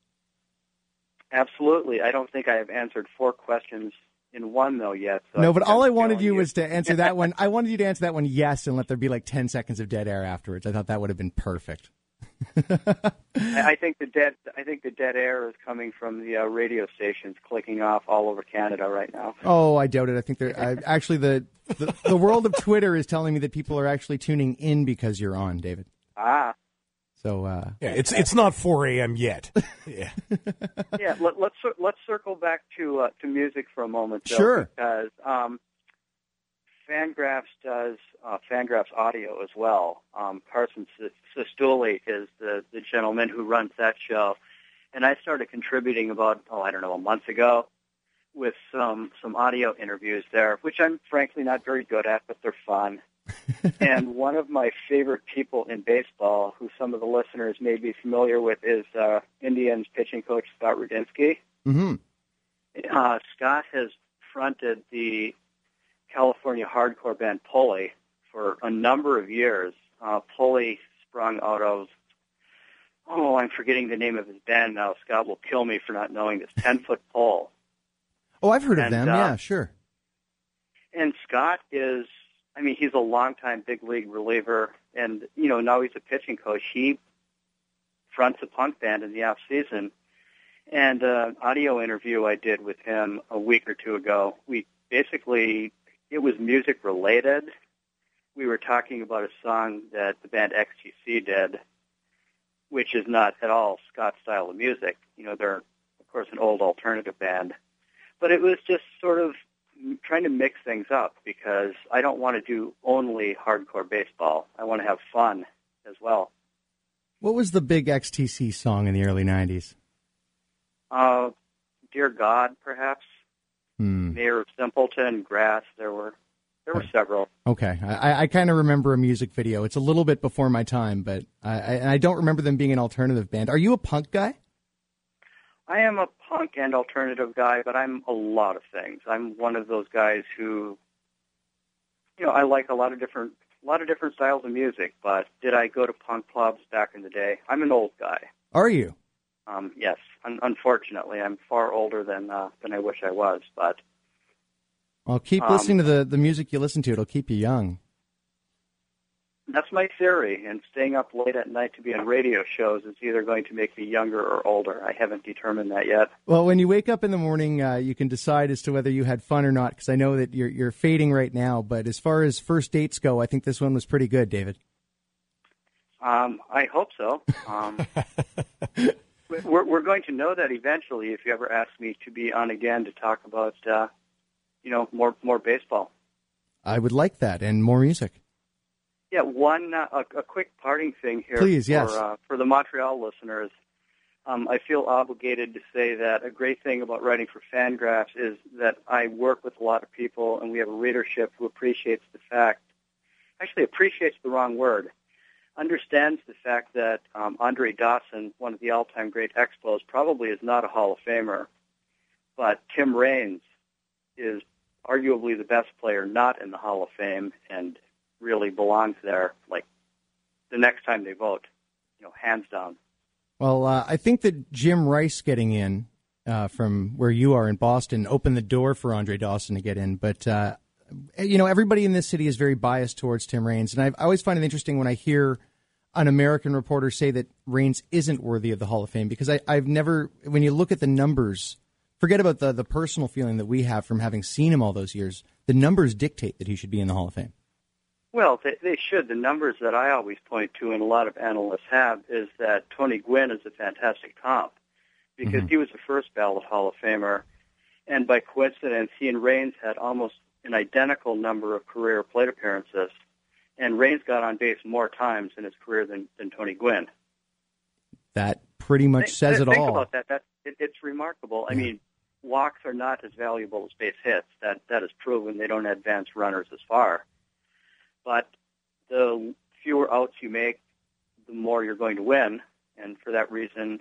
Speaker 4: Absolutely. I don't think I have answered four questions in one, though, yet. So
Speaker 1: no,
Speaker 4: I
Speaker 1: but all I wanted you
Speaker 4: you
Speaker 1: was to answer that one. I wanted you to answer that one yes and let there be like ten seconds of dead air afterwards. I thought that would have been perfect.
Speaker 4: I think the dead. I think the dead air is coming from the uh, radio stations clicking off all over Canada right now.
Speaker 1: Oh, I doubt it. I think they're I, actually the, the the world of Twitter is telling me that people are actually tuning in because you're on, David.
Speaker 4: Ah,
Speaker 1: so uh,
Speaker 2: yeah, it's it's not four a.m. yet. Yeah,
Speaker 4: yeah. Let, let's let's circle back to uh, to music for a moment, though,
Speaker 1: sure.
Speaker 4: Because um, Fangraphs does uh, Fangraphs audio as well. Um, Carson Sestouli is the, the gentleman who runs that show, and I started contributing about oh I don't know a month ago with some some audio interviews there, which I'm frankly not very good at, but they're fun. And one of my favorite people in baseball, who some of the listeners may be familiar with, is uh, Indians pitching coach Scott Rudinski.
Speaker 1: Mm-hmm.
Speaker 4: Uh, Scott has fronted the California hardcore band Pulley for a number of years. Uh, Pulley sprung out of, oh, I'm forgetting the name of his band now. Scott will kill me for not knowing this, Ten Foot Pole.
Speaker 1: Oh, I've heard
Speaker 4: and,
Speaker 1: of them,
Speaker 4: uh,
Speaker 1: yeah, sure.
Speaker 4: And Scott is, I mean, he's a longtime big league reliever, and, you know, now he's a pitching coach. He fronts a punk band in the off season. And uh, an audio interview I did with him a week or two ago, we basically, it was music related. We were talking about a song that the band X T C did, which is not at all Scott's style of music. You know, they're, of course, an old alternative band. But it was just sort of trying to mix things up because I don't want to do only hardcore baseball. I want to have fun as well.
Speaker 1: What was the big X T C song in the early nineties?
Speaker 4: Uh, Dear God, perhaps.
Speaker 1: Hmm.
Speaker 4: Mayor of Simpleton, Grass. There were there were several.
Speaker 1: Okay, I, I kind of remember a music video. It's a little bit before my time, but I, I, and I don't remember them being an alternative band. Are you a punk guy?
Speaker 4: I am a punk and alternative guy, but I'm a lot of things. I'm one of those guys who, you know, I like a lot of different, a lot of different styles of music. But did I go to punk clubs back in the day? I'm an old guy.
Speaker 1: Are you?
Speaker 4: Um, yes. Un- unfortunately, I'm far older than uh, than I wish I was. But
Speaker 1: well, keep
Speaker 4: um,
Speaker 1: listening to the, the music you listen to. It'll keep you young.
Speaker 4: That's my theory, and staying up late at night to be on radio shows is either going to make me younger or older. I haven't determined that yet.
Speaker 1: Well, when you wake up in the morning, uh, you can decide as to whether you had fun or not, because I know that you're you're fading right now. But as far as first dates go, I think this one was pretty good, David.
Speaker 4: Um, I hope so. Um, we're, we're going to know that eventually if you ever ask me to be on again to talk about, uh, you know, more more baseball.
Speaker 1: I would like that, and more music.
Speaker 4: Yeah, one uh, a, a quick parting thing here.
Speaker 1: Please,
Speaker 4: for,
Speaker 1: yes.
Speaker 4: Uh, for the Montreal listeners, um, I feel obligated to say that a great thing about writing for Fangraphs is that I work with a lot of people, and we have a readership who appreciates the fact, actually appreciates the wrong word, understands the fact that um, Andre Dawson, one of the all-time great Expos, probably is not a Hall of Famer, but Tim Raines is arguably the best player not in the Hall of Fame, and really belongs there, like, the next time they vote, you know, hands down.
Speaker 1: Well, uh, I think that Jim Rice getting in uh, from where you are in Boston opened the door for Andre Dawson to get in. But, uh, you know, everybody in this city is very biased towards Tim Raines. And I've, I always find it interesting when I hear an American reporter say that Raines isn't worthy of the Hall of Fame, because I, I've never, when you look at the numbers, forget about the, the personal feeling that we have from having seen him all those years, the numbers dictate that he should be in the Hall of Fame.
Speaker 4: Well, they, they should. The numbers that I always point to, and a lot of analysts have, is that Tony Gwynn is a fantastic comp, because mm-hmm. he was the first ballot Hall of Famer, and by coincidence, he and Raines had almost an identical number of career plate appearances, and Raines got on base more times in his career than, than Tony Gwynn.
Speaker 1: That pretty much
Speaker 4: think,
Speaker 1: says it
Speaker 4: think
Speaker 1: all.
Speaker 4: Think about that. that it, it's remarkable. I yeah. mean, walks are not as valuable as base hits. That that is proven. They don't advance runners as far. But the fewer outs you make, the more you're going to win. And for that reason,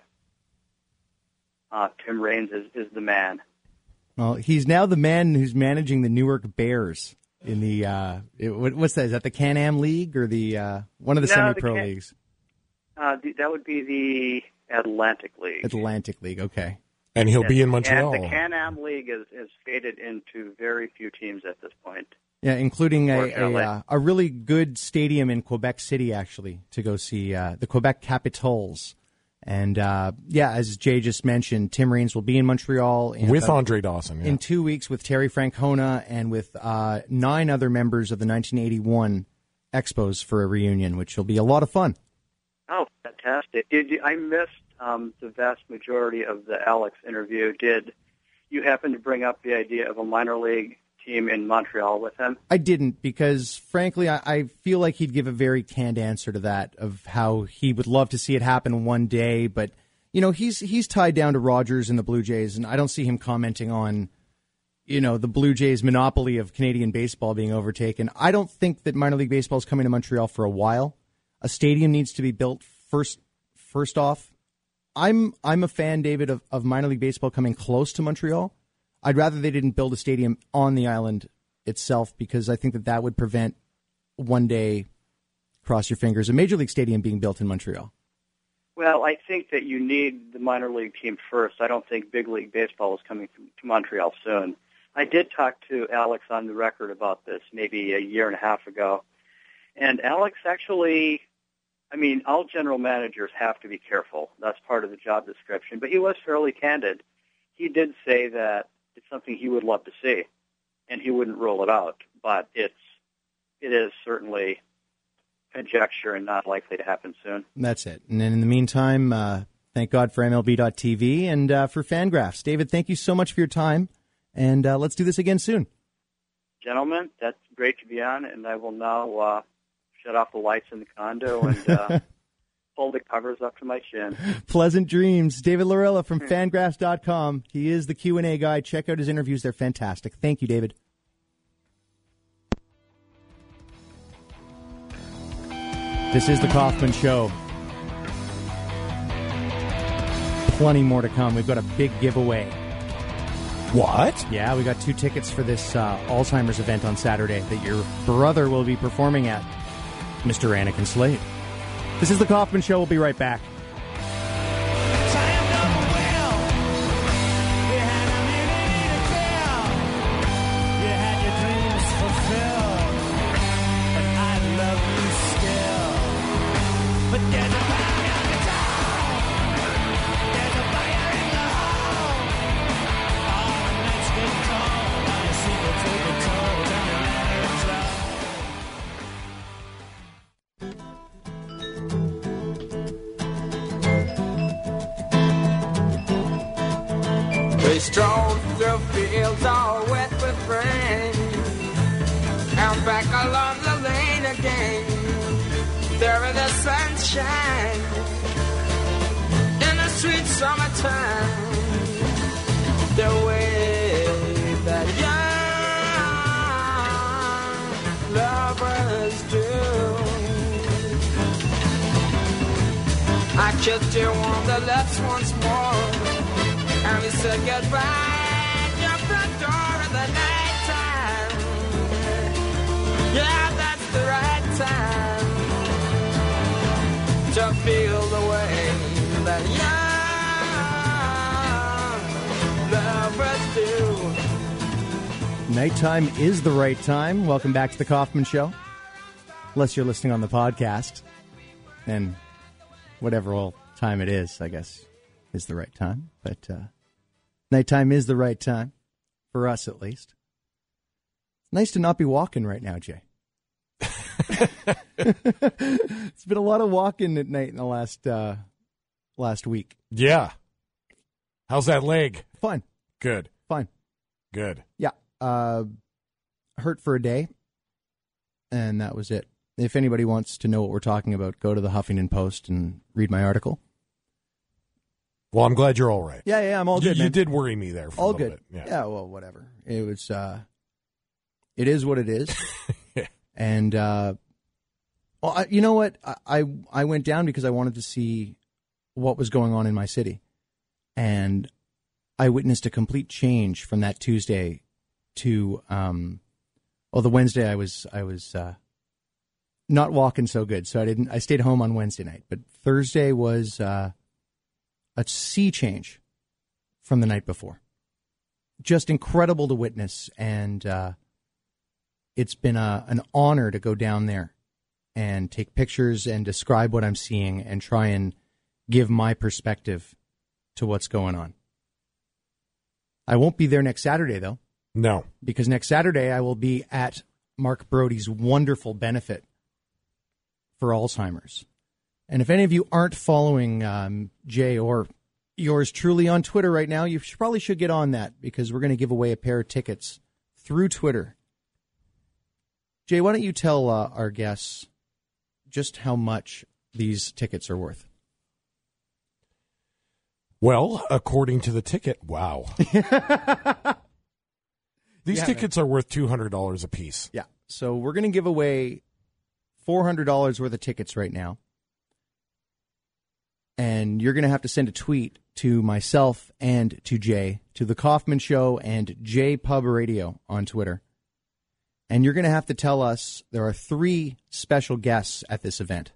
Speaker 4: uh, Tim Raines is, is the man.
Speaker 1: Well, he's now the man who's managing the Newark Bears in the, uh, it, what's that? Is that the Can-Am League or the uh, one of the
Speaker 4: no,
Speaker 1: semi-pro
Speaker 4: the Can-
Speaker 1: leagues?
Speaker 4: Uh, the, that would be the Atlantic League.
Speaker 1: Atlantic League, okay.
Speaker 2: And he'll
Speaker 4: and,
Speaker 2: be in Montreal.
Speaker 4: And the Can-Am League is, is faded into very few teams at this point.
Speaker 1: Yeah, including a a, uh, a really good stadium in Quebec City, actually, to go see uh, the Quebec Capitals. And, uh, yeah, as Jay just mentioned, Tim Raines will be in Montreal. In
Speaker 2: with
Speaker 1: about,
Speaker 2: Andre Dawson, yeah.
Speaker 1: In two weeks with Terry Francona and with uh, nine other members of the nineteen eighty-one Expos for a reunion, which will be a lot of fun.
Speaker 4: Oh, fantastic. Did you, I missed um, the vast majority of the Alex interview. Did you happen to bring up the idea of a minor league team in Montreal with him?
Speaker 1: I didn't, because frankly, I, I feel like he'd give a very canned answer to that, of how he would love to see it happen one day. But, you know, he's he's tied down to Rogers and the Blue Jays, and I don't see him commenting on, you know, the Blue Jays' monopoly of Canadian baseball being overtaken. I don't think that minor league baseball is coming to Montreal for a while. A stadium needs to be built first. First off, I'm I'm a fan, David, of, of minor league baseball coming close to Montreal. I'd rather they didn't build a stadium on the island itself, because I think that that would prevent one day, cross your fingers, a major league stadium being built in Montreal.
Speaker 4: Well, I think that you need the minor league team first. I don't think big league baseball is coming to Montreal soon. I did talk to Alex on the record about this maybe a year and a half ago. And Alex actually, I mean, all general managers have to be careful. That's part of the job description. But he was fairly candid. He did say that it's something he would love to see, and he wouldn't rule it out. But it's it is certainly conjecture and not likely to happen soon.
Speaker 1: That's it. And then in the meantime, uh, thank God for M L B dot T V and uh, for Fangraphs. David, thank you so much for your time, and uh, let's do this again soon.
Speaker 4: Gentlemen, that's great to be on, and I will now uh, shut off the lights in the condo and uh, pull the covers up to my chin.
Speaker 1: Pleasant dreams. David Laurilla from Fangraphs dot com. He is the Q and A guy. Check out his interviews. They're fantastic. Thank you, David. This is The Kaufman Show. Plenty more to come. We've got a big giveaway.
Speaker 2: What?
Speaker 1: Yeah, we got two tickets for this uh, Alzheimer's event on Saturday that your brother will be performing at, Mister Anakin Slade. This is The Kaufman Show. We'll be right back.
Speaker 5: We strolled through fields all wet with rain, and back along the lane again. There in the sunshine, in the sweet summertime, the way that young lovers do. I kissed you on the lips once more, and we said goodbye at your front door in the night time. Yeah, that's the right time to feel the way that young
Speaker 1: Nighttime is the right time. Welcome back to the Kaufman Show. Unless you're listening on the podcast. And whatever old time it is, I guess, is the right time. But uh, nighttime is the right time. For us, at least. Nice to not be walking right now, Jay. It's been a lot of walking at night in the last uh, last week.
Speaker 2: Yeah. How's that leg?
Speaker 1: Fine.
Speaker 2: Good.
Speaker 1: Fine.
Speaker 2: Good.
Speaker 1: Yeah. Uh, hurt for a day, and that was it. If anybody wants to know what we're talking about, go to the Huffington Post and read my article.
Speaker 2: Well, I'm glad you're all right.
Speaker 1: Yeah, yeah, I'm all
Speaker 2: you,
Speaker 1: good,
Speaker 2: You
Speaker 1: man.
Speaker 2: did worry me there for
Speaker 1: all
Speaker 2: a little
Speaker 1: good.
Speaker 2: bit. Yeah.
Speaker 1: yeah, well, whatever. It was, uh, it is what it is.
Speaker 2: Yeah.
Speaker 1: And, uh, well, I, you know what? I, I I went down because I wanted to see what was going on in my city. And I witnessed a complete change from that Tuesday to, um, well, the Wednesday I was, I was, uh, not walking so good. So I didn't, I stayed home on Wednesday night. But Thursday was, uh, a sea change from the night before. Just incredible to witness, and uh, it's been a, an honor to go down there and take pictures and describe what I'm seeing and try and give my perspective to what's going on. I won't be there next Saturday, though.
Speaker 2: No.
Speaker 1: Because next Saturday I will be at Mark Brody's wonderful benefit for Alzheimer's. And if any of you aren't following um, Jay or yours truly on Twitter right now, you should, probably should get on that because we're going to give away a pair of tickets through Twitter. Jay, why don't you tell uh, our guests just how much these tickets are worth?
Speaker 2: Well, according to the ticket, wow. These
Speaker 1: Yeah,
Speaker 2: tickets are worth two hundred dollars a piece.
Speaker 1: Yeah. So we're going to give away four hundred dollars worth of tickets right now. And you're going to have to send a tweet to myself and to Jay, to The Kaufman Show and J Pub Radio on Twitter. And you're going to have to tell us there are three special guests at this event.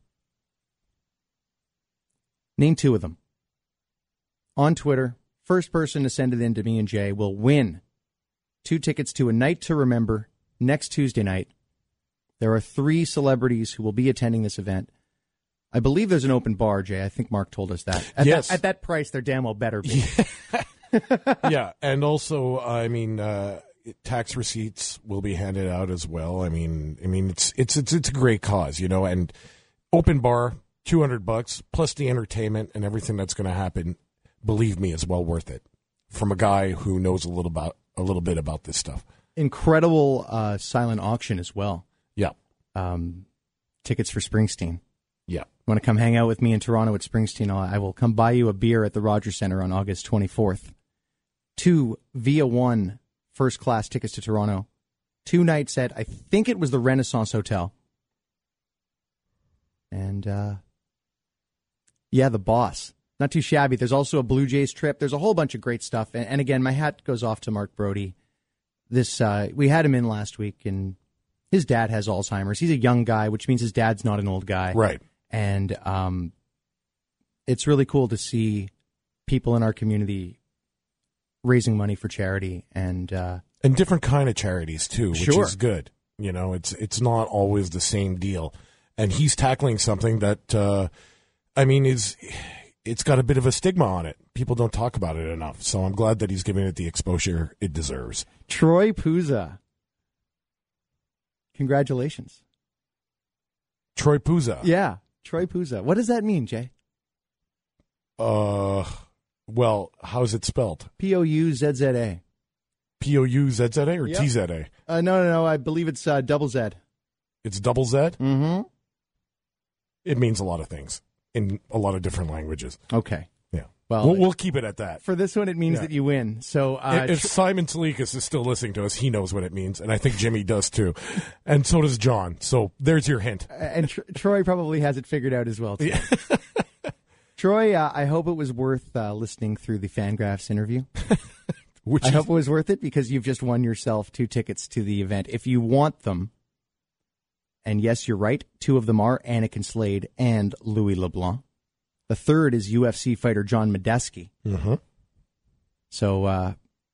Speaker 1: Name two of them. On Twitter, first person to send it in to me and Jay will win two tickets to A Night to Remember next Tuesday night. There are three celebrities who will be attending this event. I believe there's an open bar, Jay. I think Mark told us that. At,
Speaker 2: yes.
Speaker 1: that, at that price, there damn well better be.
Speaker 2: Yeah, and also, I mean, uh, tax receipts will be handed out as well. I mean, I mean, it's it's it's it's a great cause, you know. And open bar, two hundred bucks plus the entertainment and everything that's going to happen. Believe me, is well worth it. From a guy who knows a little about a little bit about this stuff.
Speaker 1: Incredible uh, silent auction as well.
Speaker 2: Yeah.
Speaker 1: Um, tickets for Springsteen.
Speaker 2: Yeah.
Speaker 1: Want to come hang out with me in Toronto at Springsteen? I will come buy you a beer at the Rogers Centre on August twenty-fourth. Two Via One first class tickets to Toronto. Two nights at, I think it was the Renaissance Hotel. And, uh, yeah, the Boss. Not too shabby. There's also a Blue Jays trip. There's a whole bunch of great stuff. And, and again, my hat goes off to Mark Brody. This uh, we had him in last week, and his dad has Alzheimer's. He's a young guy, which means his dad's not an old guy.
Speaker 2: Right.
Speaker 1: And um, it's really cool to see people in our community raising money for charity. And uh,
Speaker 2: and different kind of charities, too, which
Speaker 1: Sure.
Speaker 2: is good. You know, it's it's not always the same deal. And he's tackling something that, uh, I mean, is... it's got a bit of a stigma on it. People don't talk about it enough. So I'm glad that he's giving it the exposure it deserves.
Speaker 1: Troy Puza. Congratulations.
Speaker 2: Troy Puza.
Speaker 1: Yeah, Troy Puza. What does that mean, Jay?
Speaker 2: Uh, well, how's it spelled?
Speaker 1: P O U Z Z A.
Speaker 2: P O U Z Z A or
Speaker 1: Yep.
Speaker 2: T Z A?
Speaker 1: Uh, no, no, no. I believe it's uh, double Z.
Speaker 2: It's double Z?
Speaker 1: Mm-hmm.
Speaker 2: It means a lot of things in a lot of different languages.
Speaker 1: Okay.
Speaker 2: Yeah.
Speaker 1: Well,
Speaker 2: We'll, we'll keep it at that.
Speaker 1: for this one, it means
Speaker 2: Yeah.
Speaker 1: that you win. So, uh,
Speaker 2: if
Speaker 1: Tr-
Speaker 2: Simon Salikas is still listening to us, he knows what it means, and I think Jimmy does too, and so does John. So there's your hint.
Speaker 1: and Tr- Troy probably has it figured out as well, too. Troy, uh, I hope it was worth uh, listening through the Fangraphs interview.
Speaker 2: Which
Speaker 1: I
Speaker 2: is,
Speaker 1: hope it was worth it because you've just won yourself two tickets to the event. If you want them, and yes, you're right, two of them are Anakin Slade and Louis LeBlanc. The third is U F C fighter John Medeski.
Speaker 2: Mhm.
Speaker 1: So uh,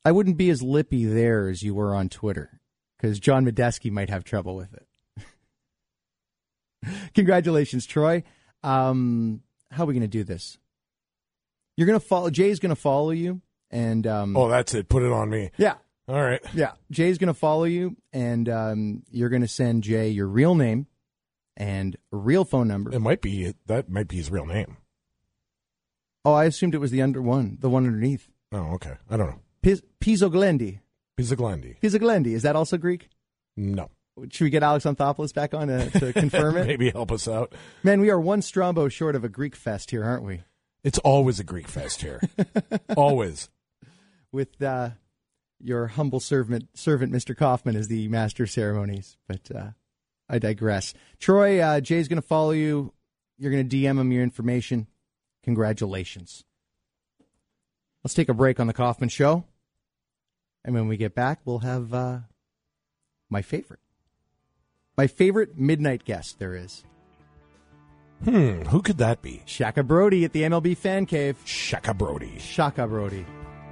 Speaker 1: I wouldn't be as lippy there as you were on Twitter, because John Medeski might have trouble with it. Congratulations, Troy. Um, how are we going to do this? You're going to follow. Jay's going to follow you, and um,
Speaker 2: oh, that's it. Put it on me.
Speaker 1: Yeah.
Speaker 2: All right.
Speaker 1: Yeah. Jay's going to follow you, and um, you're going to send Jay your real name and a real phone number.
Speaker 2: It might be that might be his real name.
Speaker 1: Oh, I assumed it was the under one, the one underneath.
Speaker 2: Oh, okay. I don't know.
Speaker 1: Piz- Pizzoglendi.
Speaker 2: Pizzoglendi.
Speaker 1: Pizzoglendi. Is that also Greek?
Speaker 2: No.
Speaker 1: Should we get Alex Anthopoulos back on to, to confirm it?
Speaker 2: Maybe help us out.
Speaker 1: Man, we are one Strombo short of a Greek fest here, aren't we?
Speaker 2: It's always a Greek fest here. Always.
Speaker 1: With uh, your humble servant, servant, Mister Kaufman, as the master of ceremonies. But uh, I digress. Troy, uh, Jay's going to follow you. You're going to D M him your information. Congratulations. Let's take a break on the Kaufman Show. And when we get back, we'll have uh, my favorite. My favorite midnight guest there is.
Speaker 2: Hmm, who could that be?
Speaker 1: Shaka Brody at the M L B Fan Cave.
Speaker 2: Shaka Brody.
Speaker 1: Shaka Brody.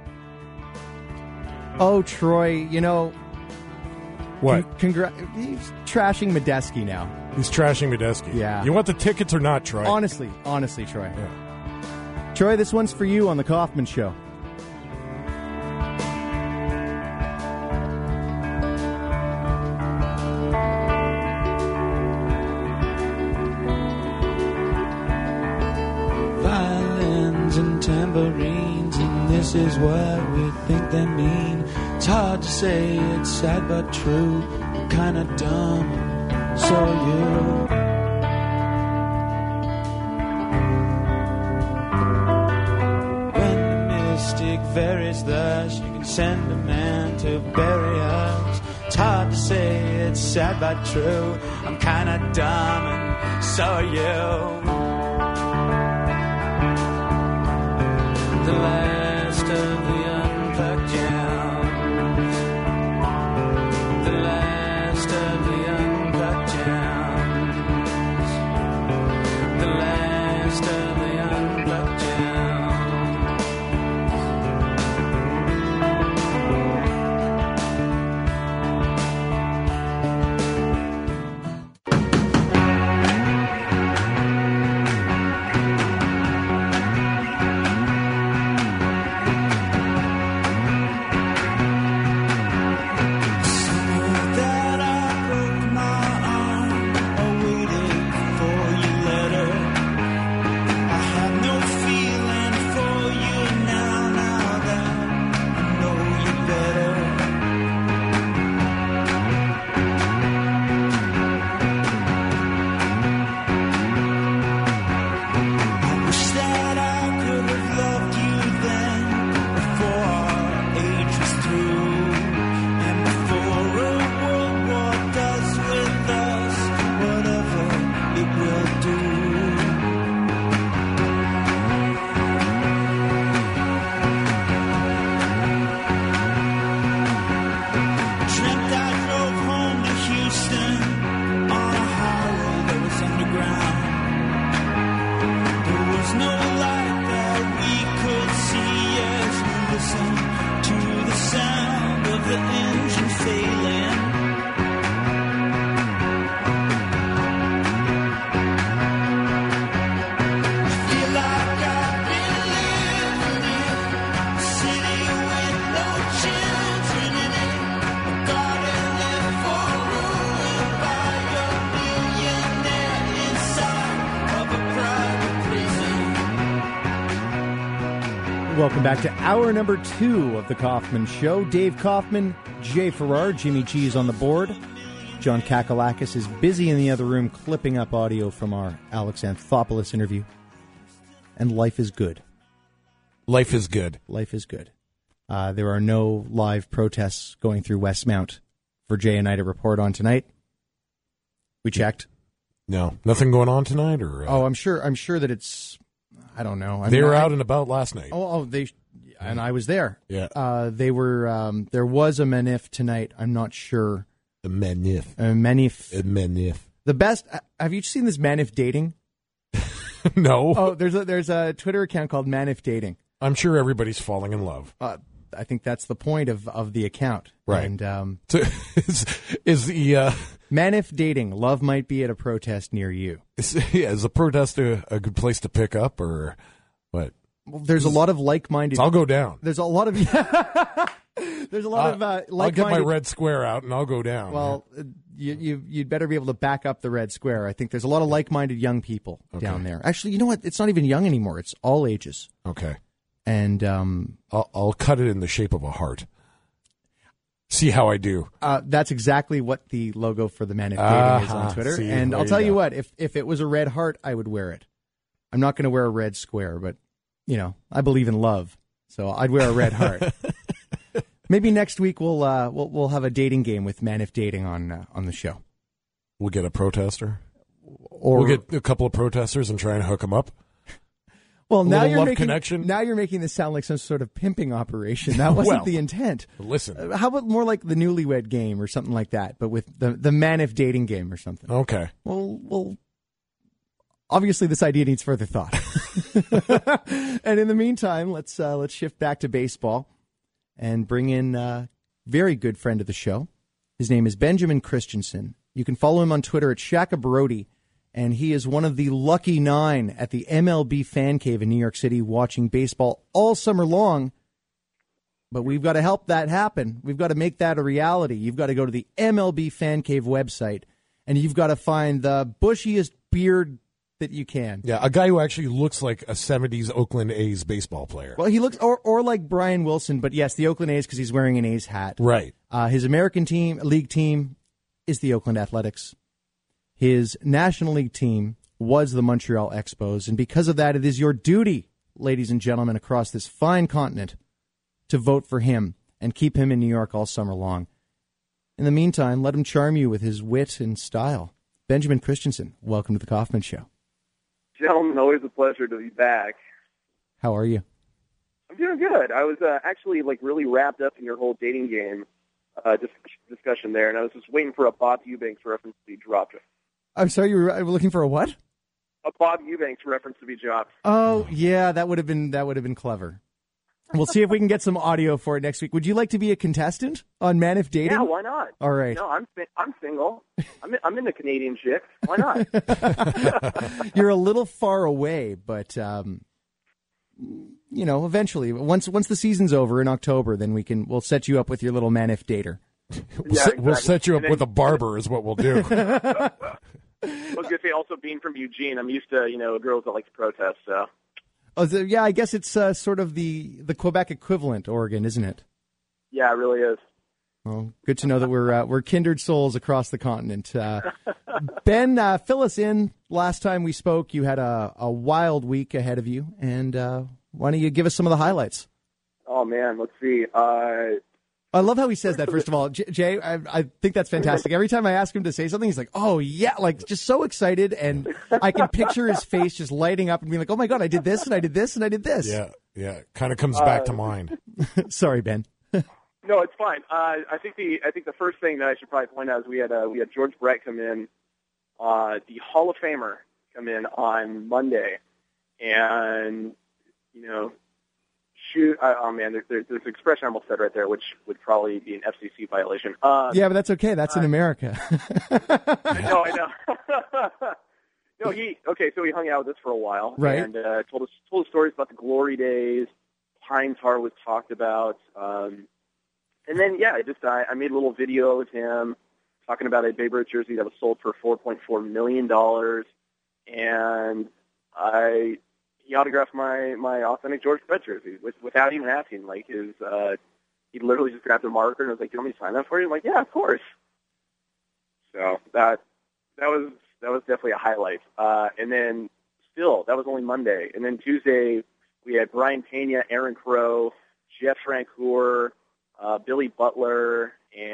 Speaker 1: Oh, Troy, you know...
Speaker 2: What?
Speaker 1: Con- congra- he's trashing Medeski now.
Speaker 2: He's trashing Medeski.
Speaker 1: Yeah.
Speaker 2: You want the tickets or not, Troy?
Speaker 1: Honestly, honestly, Troy.
Speaker 2: Yeah.
Speaker 1: Troy, this one's for you on the Kaufman Show.
Speaker 6: Violins and tambourines, and this is what we think they mean. It's hard to say, it's sad but true. You're kinda dumb, so are you. When the mystic varies thus, you can send a man to bury us. It's hard to say, it's sad but true. I'm kinda dumb, and so are you. The last of the unplugged gems. The last of the unplugged gems. The last of the unplugged gems.
Speaker 1: Welcome back to hour number two of the Kaufman Show. Dave Kaufman, Jay Farrar, Jimmy G is on the board. John Kakalakis is busy in the other room clipping up audio from our Alex Anthopoulos interview. And life is good.
Speaker 2: Life is good.
Speaker 1: Life is good. Uh, there are no live protests going through Westmount for Jay and I to report on tonight. We checked.
Speaker 2: No, nothing going on tonight, or uh...
Speaker 1: oh, I'm sure. I'm sure that it's. I don't know. I
Speaker 2: they
Speaker 1: mean,
Speaker 2: were
Speaker 1: I,
Speaker 2: out and about last night.
Speaker 1: Oh, oh, they, and I was there.
Speaker 2: Yeah.
Speaker 1: Uh, they were. Um, there was a manif tonight. I'm not sure.
Speaker 2: A manif.
Speaker 1: A manif.
Speaker 2: A manif.
Speaker 1: The best. Uh, have you seen this manif dating?
Speaker 2: No.
Speaker 1: Oh, there's a there's a Twitter account called Manif Dating.
Speaker 2: I'm sure everybody's falling in love.
Speaker 1: Uh, I think that's the point of, of the account.
Speaker 2: Right.
Speaker 1: And um,
Speaker 2: So is, is the uh,
Speaker 1: man, if dating, love might be at a protest near you.
Speaker 2: is, yeah, is the protest a, a good place to pick up or what?
Speaker 1: Well, there's a lot of like-minded.
Speaker 2: I'll go down.
Speaker 1: There's a lot of. There's a lot
Speaker 2: Uh,
Speaker 1: of uh,
Speaker 2: I'll
Speaker 1: like-minded.
Speaker 2: get my red square out and I'll go down.
Speaker 1: Well, uh, you, you you'd better be able to back up the red square. I think there's a lot of like-minded young people
Speaker 2: Okay.
Speaker 1: down there. Actually, you know what? It's not even young anymore. It's all ages.
Speaker 2: Okay.
Speaker 1: And um,
Speaker 2: I'll, I'll cut it in the shape of a heart. See how I do.
Speaker 1: uh, that's exactly what the logo for the Man if Dating is
Speaker 2: Ah,
Speaker 1: on Twitter.
Speaker 2: see,
Speaker 1: and
Speaker 2: there
Speaker 1: I'll
Speaker 2: you
Speaker 1: tell you
Speaker 2: go.
Speaker 1: what, if if it was a red heart, I would wear it. I'm not going to wear a red square, but you know, I believe in love, so I'd wear a red heart. Maybe next week we'll uh, we'll we'll have a dating game with Man if Dating on uh, on the show.
Speaker 2: We'll get a protester.
Speaker 1: Or
Speaker 2: We'll get a couple of protesters and try and hook them up.
Speaker 1: well, now
Speaker 2: little
Speaker 1: you're
Speaker 2: love
Speaker 1: making
Speaker 2: connection.
Speaker 1: now you're making this sound like some sort of pimping operation. That wasn't
Speaker 2: Well,
Speaker 1: the intent.
Speaker 2: Listen.
Speaker 1: Uh, How about more like the Newlywed Game or something like that, but with the the Man if Dating game or something?
Speaker 2: Okay.
Speaker 1: Well, well, obviously this idea needs further thought. And in the meantime, let's uh, let's shift back to baseball and bring in a very good friend of the show. His name is Benjamin Christensen. You can follow him on Twitter at Shaka Brody, and he is one of the lucky nine at the M L B Fan Cave in New York City watching baseball all summer long. But we've got to help that happen. We've got to make that a reality. You've got to go to the M L B Fan Cave website, and you've got to find the bushiest beard that you can.
Speaker 2: Yeah, a guy who actually looks like a seventies Oakland A's baseball player.
Speaker 1: Well, he looks, or, or like Brian Wilson, but yes, the Oakland A's because he's wearing an A's hat.
Speaker 2: Right.
Speaker 1: Uh, his American team, league team, is the Oakland Athletics. His National League team was the Montreal Expos, and because of that, it is your duty, ladies and gentlemen, across this fine continent, to vote for him and keep him in New York all summer long. In the meantime, let him charm you with his wit and style. Benjamin Christensen, welcome to the Kaufman Show.
Speaker 7: Gentlemen, always a pleasure to be back.
Speaker 1: How are you?
Speaker 7: I'm doing good. I was uh, actually like really wrapped up in your whole dating game uh, dis- discussion there, and I was just waiting for a Bob Eubanks reference to be dropped.
Speaker 1: I'm sorry, you were looking for a what?
Speaker 7: A Bob Eubanks reference to be dropped.
Speaker 1: Oh, yeah, that would have been that would have been clever. We'll see if we can get some audio for it next week. Would you like to be a contestant on Man if Dating?
Speaker 7: Yeah, why not?
Speaker 1: All right.
Speaker 7: No, I'm si- I'm single. I'm in, I'm into Canadian chicks. Why not?
Speaker 1: You're a little far away, but um, you know, eventually, once once the season's over in October, then we can we'll set you up with your little Man if Dater.
Speaker 2: We'll,
Speaker 7: Yeah,
Speaker 2: set, we'll
Speaker 7: exactly.
Speaker 2: set you up
Speaker 7: And then-
Speaker 2: with a barber is what we'll do.
Speaker 7: I was gonna say also being from Eugene, I'm used to you know girls that like to protest. So
Speaker 1: Oh, so, yeah, I guess it's uh, sort of the the Quebec equivalent, Oregon, isn't it?
Speaker 7: yeah, it really is.
Speaker 1: Well, good to know that we're uh, we're kindred souls across the continent. Uh, Ben, uh, fill us in. Last time we spoke, you had a, a wild week ahead of you, and uh, why don't you give us some of the highlights?
Speaker 7: Oh man, let's see. Uh,
Speaker 1: I love how he says that, first of all. J- Jay, I, I think that's fantastic. Every time I ask him to say something, he's like, oh, yeah, like just so excited. And I can picture his face just lighting up and being like, oh, my God, I did this and I did this and I did this.
Speaker 2: Yeah, yeah. Kind of comes back to mind.
Speaker 1: Sorry, Ben.
Speaker 7: No, it's fine. Uh, I think the I think the first thing that I should probably point out is we had uh, we had George Brett come in, uh, the Hall of Famer come in on Monday, and you know, shoot, I, oh man, there, there, there's an expression I almost said right there, which would probably be an F C C violation. Uh,
Speaker 1: Yeah, but that's okay. That's in America.
Speaker 7: no, I know. no, he okay. So he hung out with us for a while,
Speaker 1: Right.
Speaker 7: And uh, told us told us stories about the glory days. Pine Tar was talked about. Um, And then, yeah, I just I, I made a little video with him talking about a Babe Ruth jersey that was sold for four point four million dollars, and I he autographed my, my authentic George Brett jersey with, without even asking. Like his, uh, he literally just grabbed a marker and was like, "Do you want me to sign that for you?" I'm like, "Yeah, of course." So that that was that was definitely a highlight. Uh, and then still, that was only Monday, and then Tuesday we had Brian Pena, Aaron Crow, Jeff Francoeur. Uh, Billy Butler,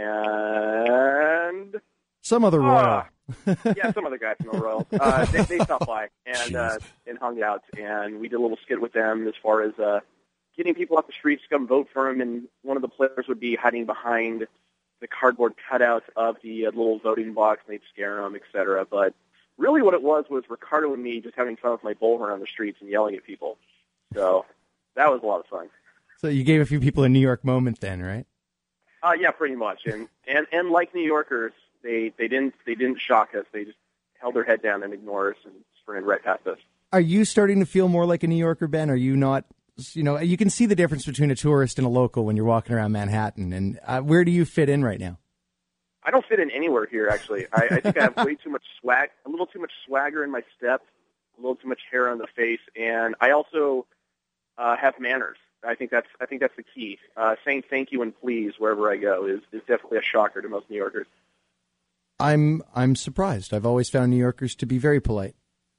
Speaker 7: and
Speaker 1: Some other Royal.
Speaker 7: uh, yeah, some other guy from the Royals. Uh, they, they stopped by and uh, and hung out, and we did a little skit with them as far as uh, getting people off the streets to come vote for him. And one of the players would be hiding behind the cardboard cutout of the uh, little voting box, and they'd scare him, et cetera. But really, what it was was Ricardo and me just having fun with my bullhorn on the streets and yelling at people. So that was a lot of fun.
Speaker 1: So you gave a few people a New York moment then, right?
Speaker 7: Uh, yeah, pretty much. And, and and like New Yorkers, they, they didn't they didn't shock us. They just held their head down and ignored us and sprinted right past us.
Speaker 1: Are you starting to feel more like a New Yorker, Ben? Are you not? You know, you can see the difference between a tourist and a local when you're walking around Manhattan. And uh, where do you fit in right now?
Speaker 7: I don't fit in anywhere here, actually. I, I think I have way too much swag, a little too much swagger in my step, a little too much hair on the face, and I also uh, have manners. I think that's I think that's the key. Uh, saying thank you and please wherever I go is, is definitely a shocker to most New Yorkers.
Speaker 1: I'm I'm surprised. I've always found New Yorkers to be very polite.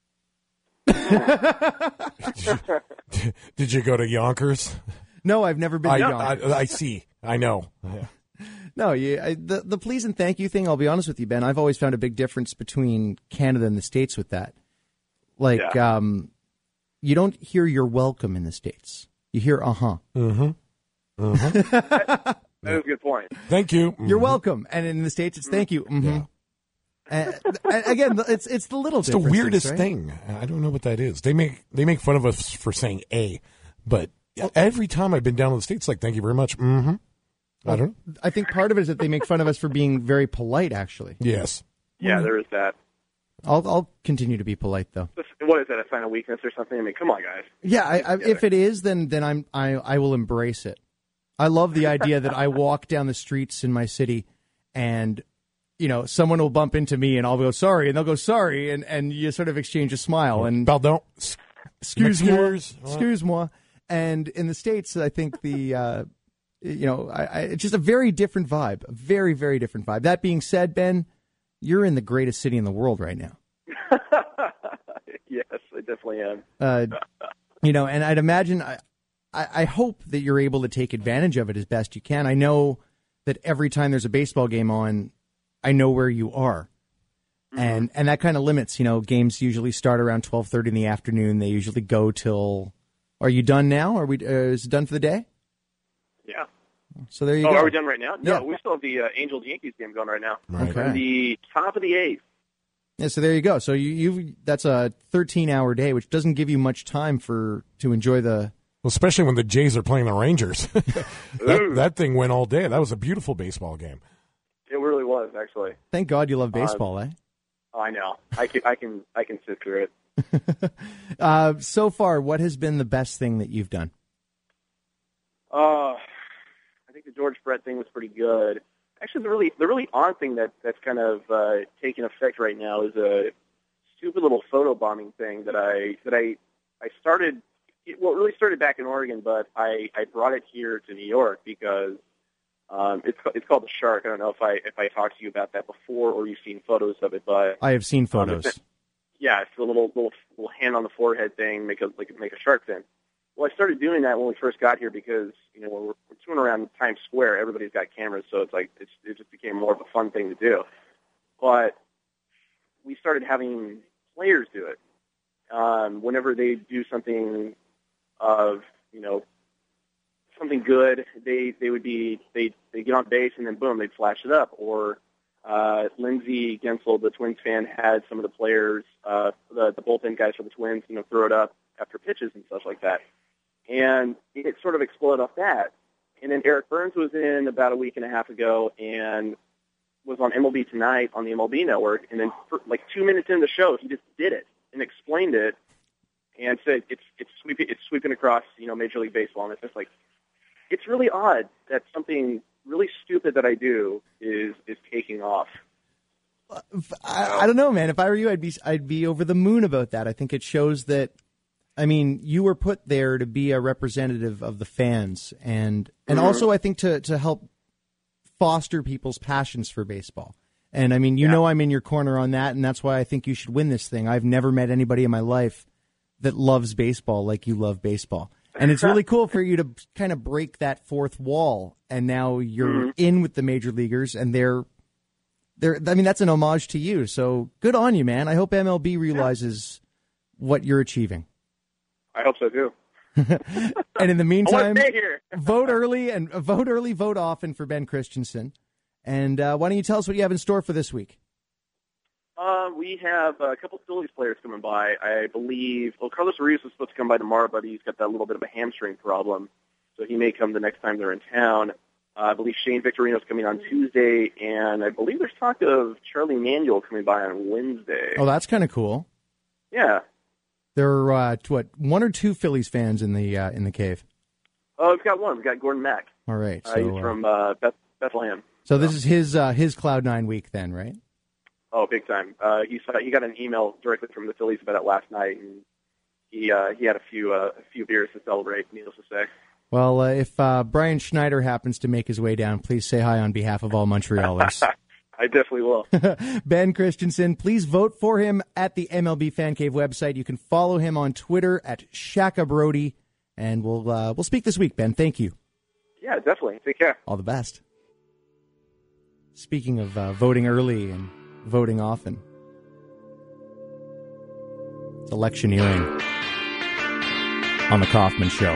Speaker 2: Did you go to Yonkers?
Speaker 1: No, I've never been
Speaker 2: I,
Speaker 1: to Yonkers.
Speaker 2: I, I see. I know. Yeah.
Speaker 1: No, you, I, the the please and thank you thing. I'll be honest with you, Ben. I've always found a big difference between Canada and the States with that. Like,
Speaker 7: Yeah.
Speaker 1: um, you don't hear "you're welcome" in the States. You hear "uh huh."
Speaker 2: Mm-hmm. Mm-hmm.
Speaker 7: That is a good point.
Speaker 2: Thank you. Mm-hmm.
Speaker 1: You're welcome, and in the States, it's "thank you." Mm-hmm.
Speaker 2: Yeah.
Speaker 1: And, and again, it's it's the little.
Speaker 2: It's the
Speaker 1: differences,
Speaker 2: weirdest
Speaker 1: right?
Speaker 2: thing. I don't know what that is. They make they make fun of us for saying "a," but every time I've been down to the States, like, thank you very much. Mm-hmm. I don't know.
Speaker 1: I think part of it is that they make fun of us for being very polite. Actually,
Speaker 2: Yes.
Speaker 7: Yeah, there is that.
Speaker 1: I'll I'll continue to be polite though.
Speaker 7: What is that, a sign of weakness or something? I mean, come on, guys.
Speaker 1: Yeah, I, I, if it is, then then I'm I I will embrace it. I love the idea that I walk down the streets in my city, and you know someone will bump into me, and I'll go sorry, and they'll go sorry, and, and you sort of exchange a smile and
Speaker 2: Pardon.
Speaker 1: excuse moi,
Speaker 2: M'excuse.
Speaker 1: excuse moi. And in the States, I think the uh, you know I, I, it's just a very different vibe, a very very different vibe. That being said, Ben, you're in the greatest city in the world right now.
Speaker 7: Yes, I definitely am.
Speaker 1: Uh, you know, and I'd imagine, I, I I hope that you're able to take advantage of it as best you can. I know that every time there's a baseball game on, I know where you are. Mm-hmm. And and that kind of limits, you know, games usually start around twelve thirty in the afternoon. They usually go till, are you done now? Are we, uh, is it done for the day?
Speaker 7: Yeah.
Speaker 1: So there you
Speaker 7: oh,
Speaker 1: go.
Speaker 7: are we done right now? No,
Speaker 1: Yeah.
Speaker 7: we still have the uh, Angels-Yankees game going right now.
Speaker 2: Right.
Speaker 1: Okay.
Speaker 7: The top of the eighth.
Speaker 1: Yeah, so there you go. So you you that's a thirteen hour day, which doesn't give you much time for to enjoy the.
Speaker 2: Well, especially when the Jays are playing the Rangers. that, that thing went all day. That was a beautiful baseball game.
Speaker 7: It really was, actually.
Speaker 1: Thank God you love baseball,
Speaker 7: Uh,
Speaker 1: eh?
Speaker 7: Oh, I know. I can, I can, I can sit through it.
Speaker 1: uh, so far, what has been the best thing that you've done?
Speaker 7: Uh, I think the George Brett thing was pretty good. Actually, the really, the really odd thing that that's kind of uh, taking effect right now is a stupid little photo bombing thing that I that I I started. It, well, it really started back in Oregon, but I, I brought it here to New York because um, it's it's called the Shark. I don't know if I if I talked to you about that before or you've seen photos of it, but
Speaker 1: I have seen photos.
Speaker 7: Um, it's, yeah, it's a little little little hand on the forehead thing, make a like make a shark fin. Well, I started doing that when we first got here because, you know, when we're, we're touring around Times Square, everybody's got cameras, so it's like it's, it just became more of a fun thing to do. But we started having players do it. Um, whenever they do something of, you know, something good, they they would be they they get on base and then boom, they'd flash it up. Or uh, Lindsey Gensel, the Twins fan, had some of the players, uh, the the bullpen guys for the Twins, you know, throw it up after pitches and stuff like that. And it sort of exploded off that. And then Eric Burns was in about a week and a half ago and was on M L B Tonight on the M L B Network. And then for like two minutes into the show, he just did it and explained it and said it's it's sweeping it's sweeping across, you know, Major League Baseball. And it's just like, it's really odd that something really stupid that I do is is taking off.
Speaker 1: I, I don't know, man. If I were you, I'd be I'd be over the moon about that. I think it shows that. I mean, you were put there to be a representative of the fans, and and
Speaker 7: Mm-hmm.
Speaker 1: also I think to to help foster people's passions for baseball. And I mean, you
Speaker 7: Yeah.
Speaker 1: know, I'm in your corner on that, and that's why I think you should win this thing. I've never met anybody in my life that loves baseball like you love baseball, and it's really cool for you to kind of break that fourth wall, and now you're
Speaker 7: Mm-hmm.
Speaker 1: in with the major leaguers, and they're they're. I mean, that's an homage to you. So good on you, man. I hope M L B realizes what you're achieving.
Speaker 7: I hope so too.
Speaker 1: And in the
Speaker 7: I
Speaker 1: meantime,
Speaker 7: want to stay here.
Speaker 1: vote early and uh, vote early, vote often for Ben Christensen. And uh, why don't you tell us what you have in store for this week?
Speaker 7: Uh, we have a couple Phillies players coming by. I believe, well, Carlos Ruiz was supposed to come by tomorrow, but he's got that little bit of a hamstring problem. so he may come the next time they're in town. Uh, I believe Shane Victorino's coming on Tuesday, and I believe there's talk of Charlie Manuel coming by on Wednesday.
Speaker 1: Oh, that's kind of cool.
Speaker 7: Yeah.
Speaker 1: There are, uh, what, one or two Phillies fans in the uh, in the cave?
Speaker 7: Oh, we've got one. We've got Gordon Mack.
Speaker 1: All right.
Speaker 7: Uh,
Speaker 1: So,
Speaker 7: he's from uh, Beth- Bethlehem.
Speaker 1: so this is his uh, his Cloud Nine week then, right?
Speaker 7: Oh, big time. Uh, he saw, he got an email directly from the Phillies about it last night, and he uh, he had a few uh, a few beers to celebrate, needless to say.
Speaker 1: Well, uh, if uh, Brian Schneider happens to make his way down, please say hi on behalf of all Montrealers.
Speaker 7: I definitely will.
Speaker 1: Ben Christensen, please vote for him at the M L B Fan Cave website. You can follow him on Twitter at Shaka Brody, and we'll uh, we'll speak this week. Ben, thank you.
Speaker 7: Yeah, definitely. Take care.
Speaker 1: All the best. Speaking of uh, voting early and voting often, it's electioneering on the Kaufman Show.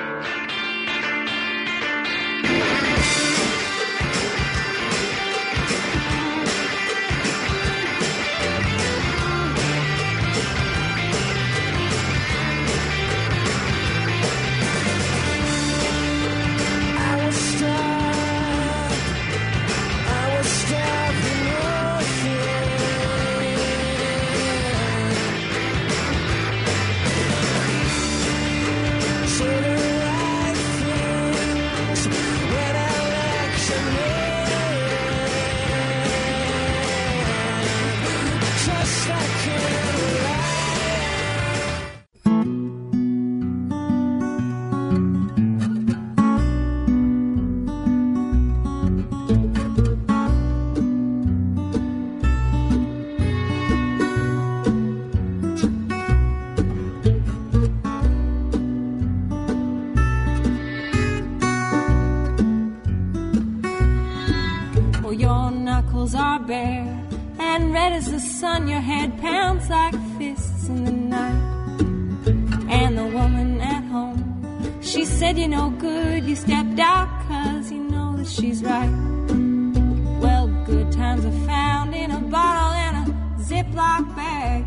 Speaker 8: Are bare and red as the sun. Your head pounds like fists in the night. And the woman at home, she said you're no good. You stepped out cause you know that she's right. Well, good times are found in a bottle and a Ziploc bag.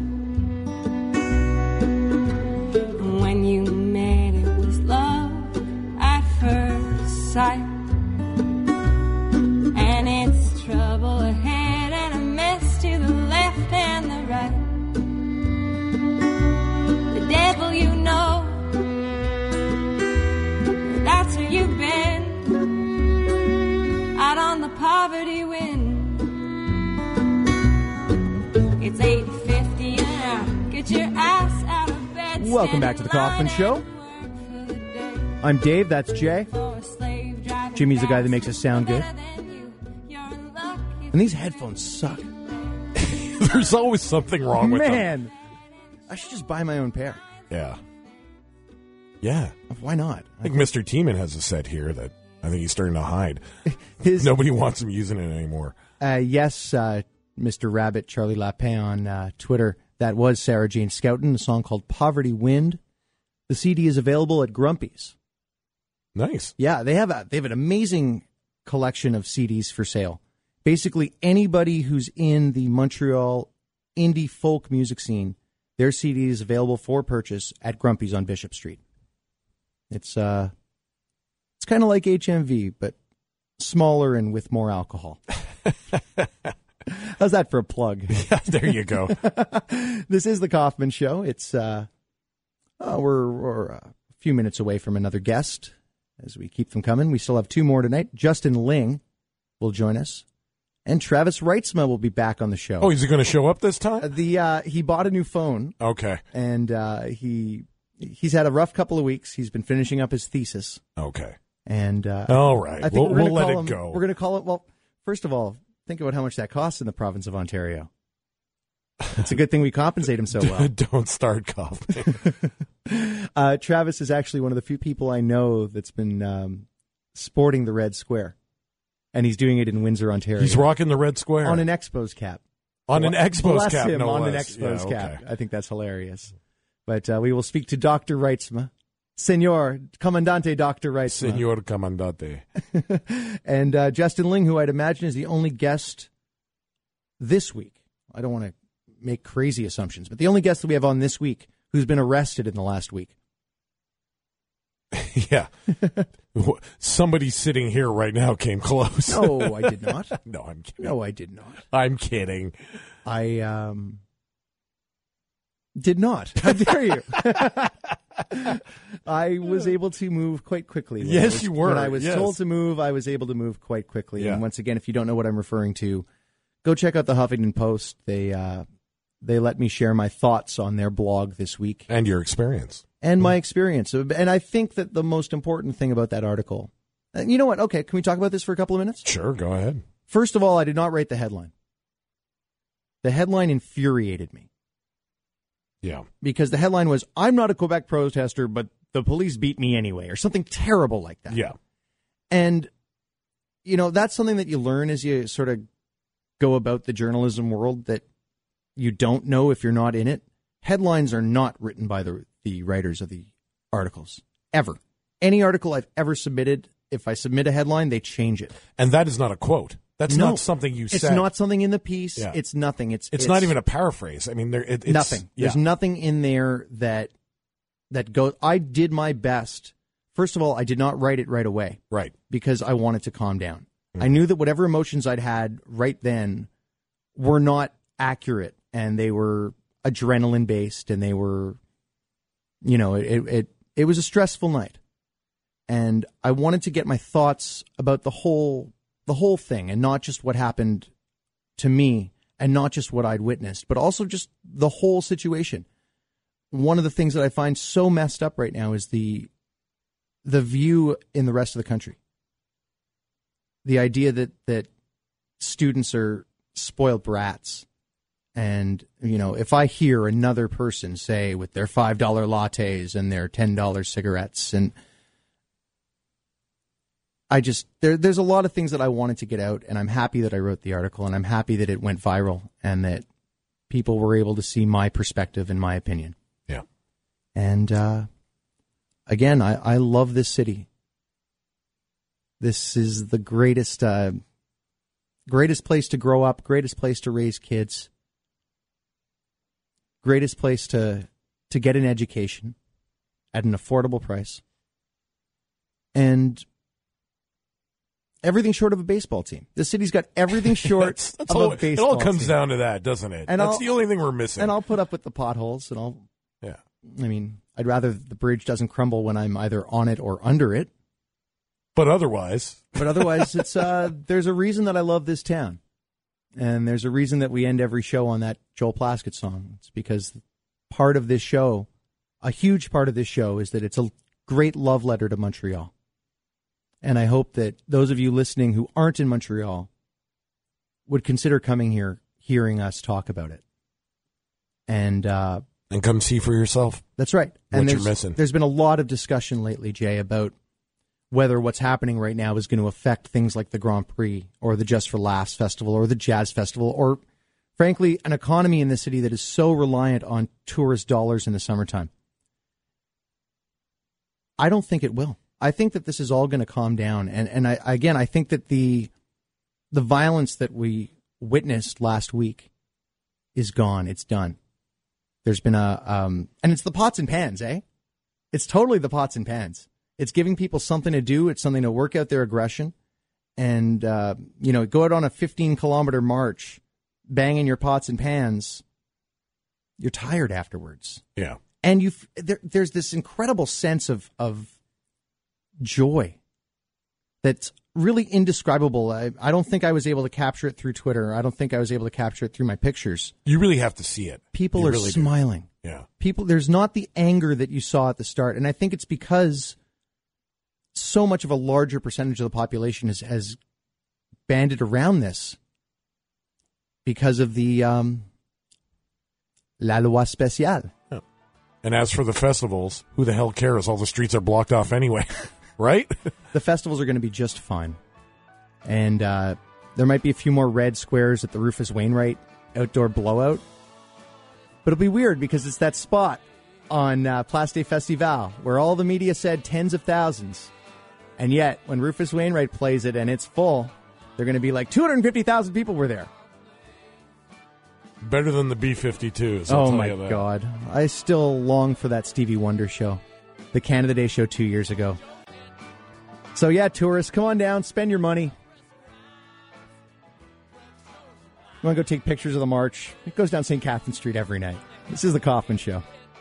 Speaker 8: When you met, it was love at first sight. And it's trouble ahead and a mess to the left and the right. The devil you know, that's who you've been, out on the poverty wind. It's eight fifty an hour, get your ass out of bed.
Speaker 1: Welcome back to the Kaufman Show. I'm Dave, that's Jay. Jimmy's the guy that makes us sound good. And these headphones suck.
Speaker 2: There's always something wrong with them.
Speaker 1: Man, I should just buy my own pair.
Speaker 2: Yeah. Yeah.
Speaker 1: Why not?
Speaker 2: I think Mister Tiemann has a set here that I think he's starting to hide.
Speaker 1: His,
Speaker 2: Nobody wants him using it anymore.
Speaker 1: Uh, yes, uh, Mister Rabbit, Charlie Lapin on uh, Twitter. That was Sarah Jane Scouten, a song called Poverty Wind. The C D is available at Grumpy's.
Speaker 2: Nice.
Speaker 1: Yeah, they have a, they have an amazing collection of C Ds for sale. Basically, anybody who's in the Montreal indie folk music scene, their C D is available for purchase at Grumpy's on Bishop Street. It's uh, it's kind of like H M V, but smaller and with more alcohol. How's that for a plug?
Speaker 2: Yeah, there you go.
Speaker 1: This is the Kaufman Show. It's uh, oh, we're, we're a few minutes away from another guest as we keep them coming. We still have two more tonight. Justin Ling will join us. And Travis Reitzma will be back on the show.
Speaker 2: Oh, is he going to show up this time?
Speaker 1: Uh, the uh, he bought a new phone.
Speaker 2: Okay.
Speaker 1: And uh, he he's had a rough couple of weeks. He's been finishing up his thesis.
Speaker 2: Okay.
Speaker 1: And uh,
Speaker 2: all right,
Speaker 1: I think
Speaker 2: we'll,
Speaker 1: we're
Speaker 2: we'll let it
Speaker 1: him,
Speaker 2: go.
Speaker 1: We're going to call it. Well, first of all, think about how much that costs in the province of Ontario. It's a good thing we compensate him so well.
Speaker 2: Don't start coughing.
Speaker 1: uh, Travis is actually one of the few people I know that's been um, sporting the red square. And he's doing it in Windsor, Ontario.
Speaker 2: He's rocking the red square.
Speaker 1: On an Expos cap.
Speaker 2: On an Expos
Speaker 1: Bless
Speaker 2: cap,
Speaker 1: him,
Speaker 2: no
Speaker 1: on
Speaker 2: less.
Speaker 1: an Expos
Speaker 2: yeah,
Speaker 1: cap.
Speaker 2: okay.
Speaker 1: I think that's hilarious. But uh, we will speak to Doctor Reitzma. Senor, Commandante Doctor Reitzma.
Speaker 2: Senor Commandante.
Speaker 1: And uh, Justin Ling, who I'd imagine is the only guest this week. I don't want to make crazy assumptions, but the only guest that we have on this week who's been arrested in the last week.
Speaker 2: Yeah. Somebody sitting here right now came close.
Speaker 1: No, I did not.
Speaker 2: No, I'm kidding.
Speaker 1: No, I did not.
Speaker 2: I'm kidding.
Speaker 1: I um, did not. How dare you? I was able to move quite quickly. When
Speaker 2: Yes,
Speaker 1: I was,
Speaker 2: you were.
Speaker 1: When I was
Speaker 2: Yes.
Speaker 1: told to move, I was able to move quite quickly.
Speaker 2: Yeah.
Speaker 1: And once again, if you don't know what I'm referring to, go check out the Huffington Post. They uh, they let me share my thoughts on their blog this week.
Speaker 2: And your experience.
Speaker 1: And my experience. And I think that the most important thing about that article, and you know what? Okay, can we talk about this for a couple of minutes?
Speaker 2: Sure, go ahead.
Speaker 1: First of all, I did not write the headline. The headline infuriated me.
Speaker 2: Yeah.
Speaker 1: Because the headline was, I'm not a Quebec protester, but the police beat me anyway, or something terrible like that.
Speaker 2: Yeah.
Speaker 1: And, you know, that's something that you learn as you sort of go about the journalism world, that you don't know if you're not in it. Headlines are not written by the the writers of the articles, ever. Any article I've ever submitted, if I submit a headline, they change it.
Speaker 2: And that is not a quote. That's
Speaker 1: No,
Speaker 2: not something you
Speaker 1: It's
Speaker 2: said.
Speaker 1: not something in the piece.
Speaker 2: Yeah.
Speaker 1: It's nothing. It's,
Speaker 2: It's, not even a paraphrase. I mean, there it, it's
Speaker 1: nothing.
Speaker 2: Yeah.
Speaker 1: There's nothing in there that that goes. I did my best. First of all, I did not write it right away.
Speaker 2: Right.
Speaker 1: Because I wanted to calm down.
Speaker 2: Mm-hmm.
Speaker 1: I knew that whatever emotions I'd had right then were not accurate, and they were adrenaline based, and they were, you know, it it it was a stressful night, and I wanted to get my thoughts about the whole the whole thing, and not just what happened to me, and not just what I'd witnessed, but also just the whole situation. One of the things that I find so messed up right now is the the view in the rest of the country. The idea that that students are spoiled brats. And, you know, if I hear another person say with their five dollar lattes and their ten dollar cigarettes, and I just, there, there's a lot of things that I wanted to get out, and I'm happy that I wrote the article, and I'm happy that it went viral and that people were able to see my perspective and my opinion.
Speaker 2: Yeah.
Speaker 1: And, uh, again, I, I love this city. This is the greatest, uh, greatest place to grow up, greatest place to raise kids. Greatest place to to get an education at an affordable price, and everything short of a baseball team. The city's got everything short
Speaker 2: that's, that's
Speaker 1: of
Speaker 2: all,
Speaker 1: a baseball team.
Speaker 2: It all comes team. down to that, doesn't it?
Speaker 1: And
Speaker 2: that's
Speaker 1: I'll,
Speaker 2: the only thing we're missing.
Speaker 1: And I'll put up with the potholes, and I'll.
Speaker 2: Yeah.
Speaker 1: I mean, I'd rather the bridge doesn't crumble when I'm either on it or under it.
Speaker 2: But otherwise,
Speaker 1: but otherwise, it's uh, there's a reason that I love this town. And there's a reason that we end every show on that Joel Plaskett song. It's because part of this show, a huge part of this show, is that it's a great love letter to Montreal. And I hope that those of you listening who aren't in Montreal would consider coming here, hearing us talk about it. And uh,
Speaker 2: and come see for yourself.
Speaker 1: That's right.
Speaker 2: What
Speaker 1: and
Speaker 2: you're missing.
Speaker 1: There's been a lot of discussion lately, Jay, about whether what's happening right now is going to affect things like the Grand Prix or the Just for Laughs Festival or the Jazz Festival or, frankly, an economy in the city that is so reliant on tourist dollars in the summertime. I don't think it will. I think that this is all going to calm down. And, and I, again, I think that the the violence that we witnessed last week is gone. It's done. There's been a, um, and it's the pots and pans, eh? It's totally the pots and pans. It's giving people something to do. It's something to work out their aggression. And, uh, you know, go out on a fifteen kilometer march, banging your pots and pans. You're tired afterwards.
Speaker 2: Yeah.
Speaker 1: And you there, there's this incredible sense of, of joy that's really indescribable. I, I don't think I was able to capture it through Twitter. I don't think I was able to capture it through my pictures.
Speaker 2: You really have to see it.
Speaker 1: People
Speaker 2: you
Speaker 1: are
Speaker 2: really
Speaker 1: smiling.
Speaker 2: Do. Yeah.
Speaker 1: People, there's not the anger that you saw at the start. And I think it's because so much of a larger percentage of the population has, has banded around this because of the um, La Loi Spéciale.
Speaker 2: Yeah. And as for the festivals, who the hell cares? All the streets are blocked off anyway, right?
Speaker 1: The festivals are going to be just fine. And uh, there might be a few more red squares at the Rufus Wainwright outdoor blowout. But it'll be weird because it's that spot on uh, Place des Festivals where all the media said tens of thousands. And yet, when Rufus Wainwright plays it and it's full, they're going to be like two hundred fifty thousand people were there.
Speaker 2: Better than the B fifty-twos. I'll
Speaker 1: Oh,
Speaker 2: tell
Speaker 1: my
Speaker 2: you that.
Speaker 1: God. I still long for that Stevie Wonder show. The Canada Day show two years ago. So, yeah, tourists, come on down, spend your money. You want to go take pictures of the march? It goes down Saint Catherine Street every night. This is the Kaufman Show.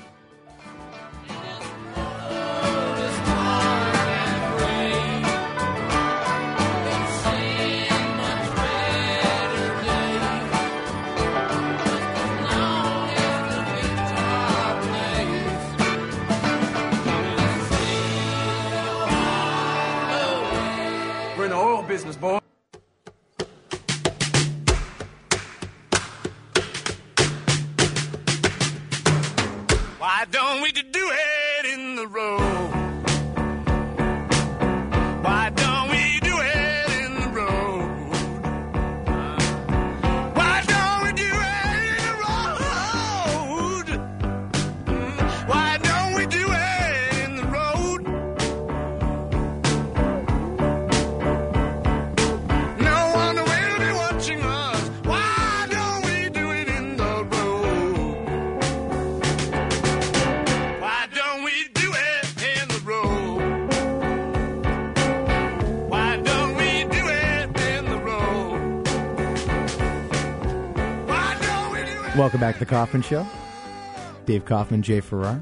Speaker 9: We're in the oil business, boy. Why don't we do it in the road? Why don't we do it in the road? Why don't we do it in the road? Why don't we do it in the road? No one will be watching us. Why don't we do it in the road? Why don't we do it in the road? Why don't we do it in the road? Why don't we do it?
Speaker 1: Welcome back to the Kaufman Show. Dave Kaufman, Jay Farrar.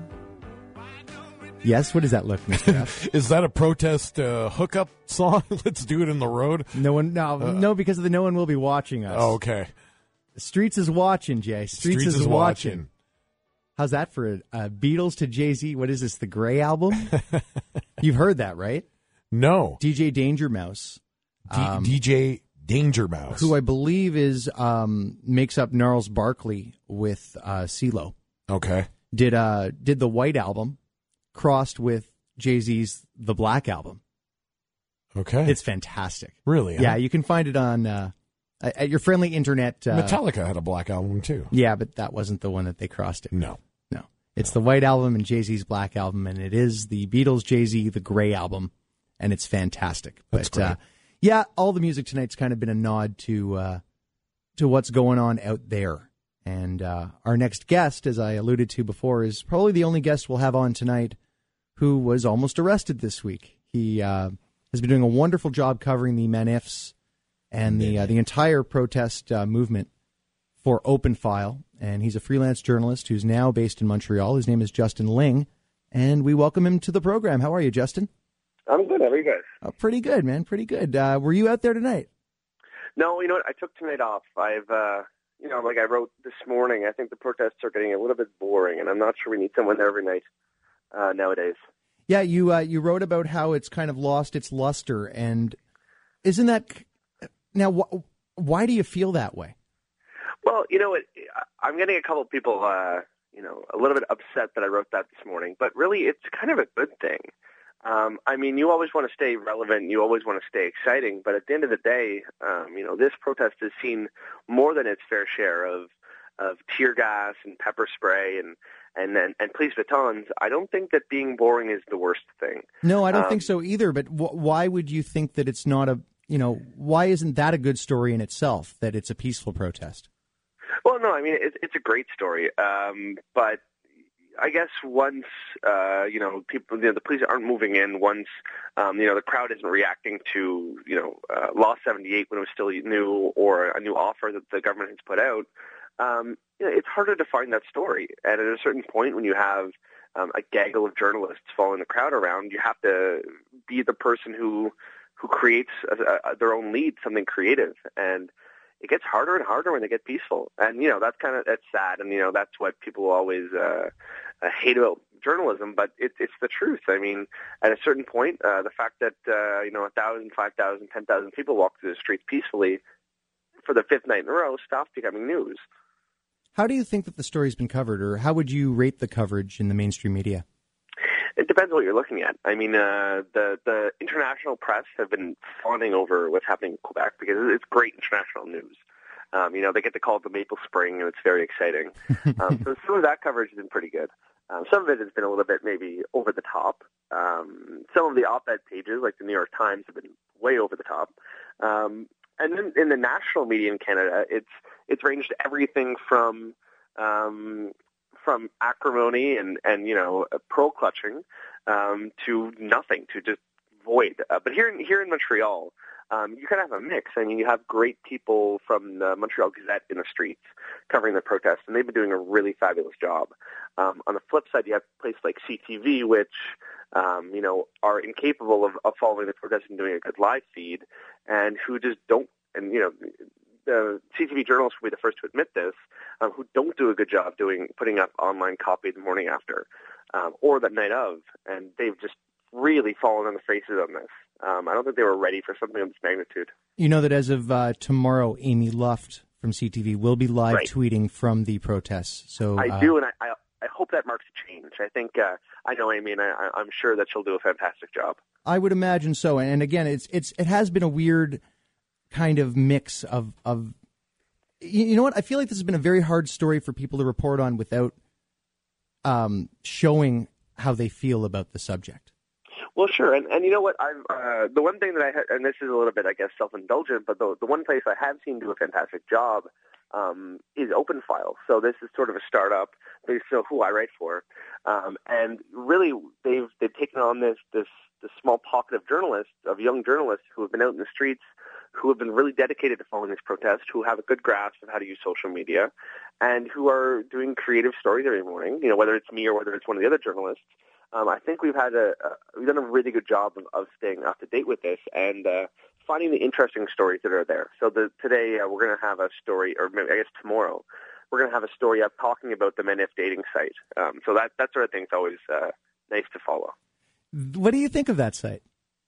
Speaker 1: Yes, what does that look, Mister F?
Speaker 2: Is that a protest uh, hookup song? Let's do it in the road.
Speaker 1: No one, no,
Speaker 2: Uh,
Speaker 1: no, because of the no one will be watching us.
Speaker 2: Oh, okay.
Speaker 1: Streets is watching, Jay. Streets,
Speaker 2: Streets
Speaker 1: is,
Speaker 2: is
Speaker 1: watching.
Speaker 2: watching.
Speaker 1: How's that for a, a Beatles to Jay-Z? What is this, the Grey album? You've heard that, right?
Speaker 2: No.
Speaker 1: D J Danger Mouse,
Speaker 2: D-
Speaker 1: um,
Speaker 2: D J Danger Mouse.
Speaker 1: who I believe is um, makes up Gnarls Barkley with uh, CeeLo,
Speaker 2: Okay.
Speaker 1: did uh did the White Album crossed with Jay-Z's The Black Album.
Speaker 2: Okay.
Speaker 1: It's fantastic.
Speaker 2: really? huh?
Speaker 1: Yeah, you can find it on uh, at your friendly internet. Uh,
Speaker 2: Metallica had a Black Album, too.
Speaker 1: Yeah, but that wasn't the one that they crossed it.
Speaker 2: No.
Speaker 1: No. It's the White Album and Jay-Z's Black Album, and it is the Beatles, Jay-Z, the Grey Album, and it's fantastic.
Speaker 2: That's
Speaker 1: but, Uh,
Speaker 2: great.
Speaker 1: yeah, all the music tonight's kind of been a nod to uh, to what's going on out there. And uh, our next guest, as I alluded to before, is probably the only guest we'll have on tonight who was almost arrested this week. He uh, has been doing a wonderful job covering the Manifs and the uh, the entire protest uh, movement for Open File, and he's a freelance journalist who's now based in Montreal. His name is Justin Ling, and we welcome him to the program. How are you, Justin?
Speaker 7: I'm good. How are you guys?
Speaker 1: Oh, pretty good, man. Pretty good. Uh, were you out there tonight?
Speaker 7: No, you know what? I took tonight off. I've, uh, you know, like I wrote this morning, I think the protests are getting a little bit boring, and I'm not sure we need someone there every night uh, nowadays.
Speaker 1: Yeah, you uh, you wrote about how it's kind of lost its luster, and isn't that now? Wh- why do you feel that way?
Speaker 7: Well, you know what? I'm getting a couple of people, uh, you know, a little bit upset that I wrote that this morning, but really it's kind of a good thing. Um, I mean, you always want to stay relevant. You always want to stay exciting. But at the end of the day, um, you know, this protest has seen more than its fair share of of tear gas and pepper spray and and and, and police batons. I don't think that being boring is the worst thing.
Speaker 1: No, I don't
Speaker 7: Um,
Speaker 1: think so either. But wh- why would you think that it's not a, you know, why isn't that a good story in itself, that it's a peaceful protest?
Speaker 7: Well, no, I mean, it, it's a great story. Um, but I guess once, uh, you know, people, you know, the police aren't moving in, once, um, you know, the crowd isn't reacting to, you know, uh, Law seventy-eight when it was still new, or a new offer that the government has put out, um, you know, it's harder to find that story. And at a certain point, when you have um, a gaggle of journalists following the crowd around, you have to be the person who who creates a, a, their own lead, something creative. And it gets harder and harder when they get peaceful. And, you know, that's kind of, that's sad. And, you know, that's what people always uh, uh, hate about journalism, but it, it's the truth. I mean, at a certain point, uh, the fact that, uh, you know, one thousand, five thousand, ten thousand people walk through the streets peacefully for the fifth night in a row stops becoming news.
Speaker 1: How do you think that the story's been covered, or how would you rate the coverage in the mainstream media?
Speaker 7: It depends what you're looking at. I mean, uh, the the international press have been fawning over what's happening in Quebec because it's great international news. Um, you know, they get to call it the Maple Spring, and it's very exciting. Um, so some of that coverage has been pretty good. Um, some of it has been a little bit maybe over the top. Um, some of the op-ed pages, like the New York Times, have been way over the top. Um, and then in the national media in Canada, it's it's ranged everything from um, from acrimony and, and you know, pearl clutching um, to nothing, to just
Speaker 10: avoid. Uh, but here in, here in Montreal, um, you kind of have a mix. I mean, you have great people from the Montreal Gazette in the streets covering the protests, and they've been doing a really fabulous job. Um, on the flip side, you have places like C T V, which, um, you know, are incapable of, of following the protests and doing a good live feed, and who just don't, and, you know, the C T V journalists will be the first to admit this, um, who don't do a good job doing putting up online copy the morning after um, or the night of, and they've just really fallen on the faces on this. Um, I don't think they were ready for something of this magnitude.
Speaker 1: You know that as of uh, tomorrow, Amy Luft from C T V will be live
Speaker 10: right.
Speaker 1: tweeting from the protests. So
Speaker 10: I
Speaker 1: uh,
Speaker 10: do, and I, I, I hope that marks a change. I think uh, I know Amy, and I, I'm sure that she'll do a fantastic job.
Speaker 1: I would imagine so. And again, it's it's it has been a weird kind of mix of of. You know what? I feel like this has been a very hard story for people to report on without um, showing how they feel about the subject.
Speaker 10: Well, sure, and and you know what? I've uh, the one thing that I ha- and this is a little bit, I guess, self-indulgent, but the the one place I have seen do a fantastic job um, is Open File. So this is sort of a startup based on who I write for, um, and really they've they've taken on this this this small pocket of journalists, of young journalists who have been out in the streets, who have been really dedicated to following this protest, who have a good grasp of how to use social media, and who are doing creative stories every morning. You know, whether it's me or whether it's one of the other journalists. Um, I think we've had a, a we've done a really good job of, of staying up to date with this and uh, finding the interesting stories that are there. So the, today uh, we're going to have a story, or maybe I guess tomorrow we're going to have a story up talking about the Men If dating site. Um, so that that sort of thing is always uh, nice to follow.
Speaker 1: What do you think of that site?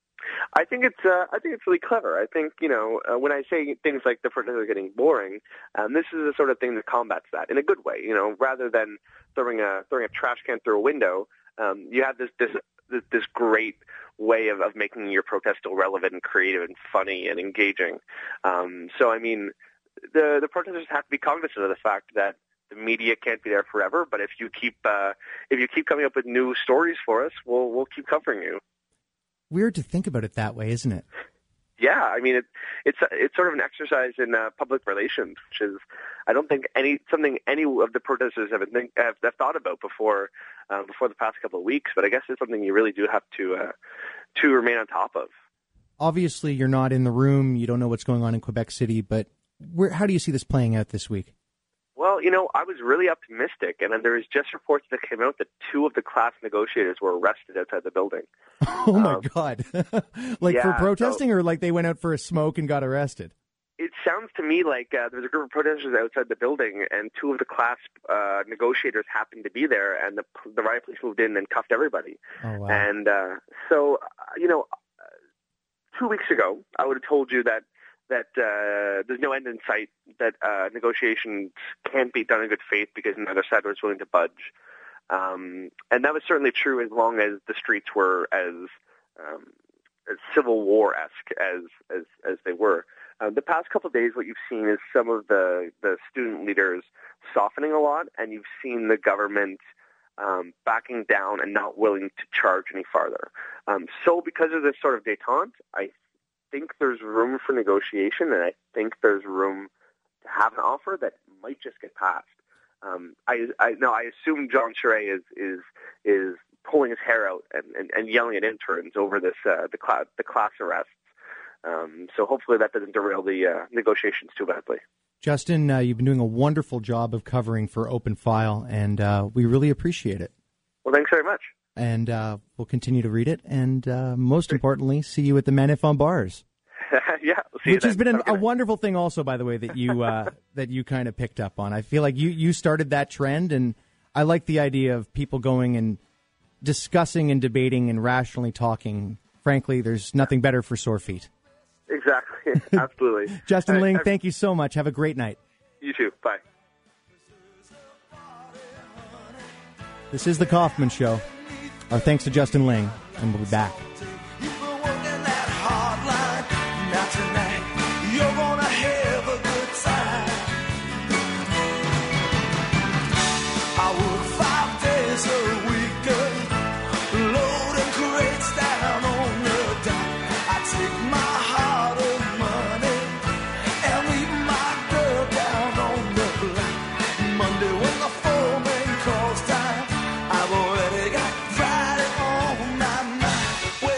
Speaker 10: I think it's uh, I think it's really clever. I think, you know, uh, when I say things like the protests are getting boring, um, this is the sort of thing that combats that in a good way. You know, rather than throwing a throwing a trash can through a window. Um, you have this this this great way of, of making your protest still relevant and creative and funny and engaging. Um, so, I mean, the the protesters have to be cognizant of the fact that the media can't be there forever. But if you keep uh, if you keep coming up with new stories for us, we'll we'll keep covering you.
Speaker 1: Weird to think about it that way, isn't it?
Speaker 10: Yeah, I mean, it, it's it's sort of an exercise in uh, public relations, which is, I don't think any something any of the protesters have think, have, have thought about before uh, before the past couple of weeks. But I guess it's something you really do have to uh, to remain on top of.
Speaker 1: Obviously, you're not in the room. You don't know what's going on in Quebec City. But where, how do you see this playing out this week?
Speaker 10: Well, you know, I was really optimistic, and then there was just reports that came out that two of the class negotiators were arrested outside the building.
Speaker 1: Oh, my um, God. Like
Speaker 10: yeah,
Speaker 1: for protesting,
Speaker 10: so,
Speaker 1: or like they went out for a smoke and got arrested?
Speaker 10: It sounds to me like uh, there was a group of protesters outside the building, and two of the class uh, negotiators happened to be there, and the, the riot police moved in and cuffed everybody.
Speaker 1: Oh, wow.
Speaker 10: And uh, so, uh, you know, two weeks ago, I would have told you that that uh, there's no end in sight, that uh, negotiations can't be done in good faith because neither side was willing to budge. Um, and that was certainly true as long as the streets were as, um, as Civil War-esque as, as, as they were. Uh, the past couple of days, what you've seen is some of the, the student leaders softening a lot, and you've seen the government um, backing down and not willing to charge any farther. Um, so because of this sort of détente, I I think there's room for negotiation, and I think there's room to have an offer that might just get passed. Um, I, I no, I assume John Charest is is is pulling his hair out and, and, and yelling at interns over this uh, the class the class arrests. Um, so hopefully that doesn't derail the uh, negotiations too badly.
Speaker 1: Justin, uh, you've been doing a wonderful job of covering for Open File, and uh, we really appreciate it.
Speaker 10: Well, thanks very much.
Speaker 1: And uh, we'll continue to read it, and uh, most importantly, see you at the Men If on bars.
Speaker 10: Yeah, we'll see
Speaker 1: which
Speaker 10: you
Speaker 1: has
Speaker 10: then.
Speaker 1: been an, a wonderful thing, also, by the way, that you uh, that you kind of picked up on. I feel like you you started that trend, and I like the idea of people going and discussing and debating and rationally talking. Frankly, there's nothing better for sore feet.
Speaker 10: Exactly, absolutely.
Speaker 1: Justin
Speaker 10: uh,
Speaker 1: Ling,
Speaker 10: uh,
Speaker 1: thank you so much. Have a great night.
Speaker 10: You too. Bye.
Speaker 1: This is The Kaufman Show. Our thanks to Justin Ling, and we'll be back.
Speaker 9: I've already got Friday on my mind.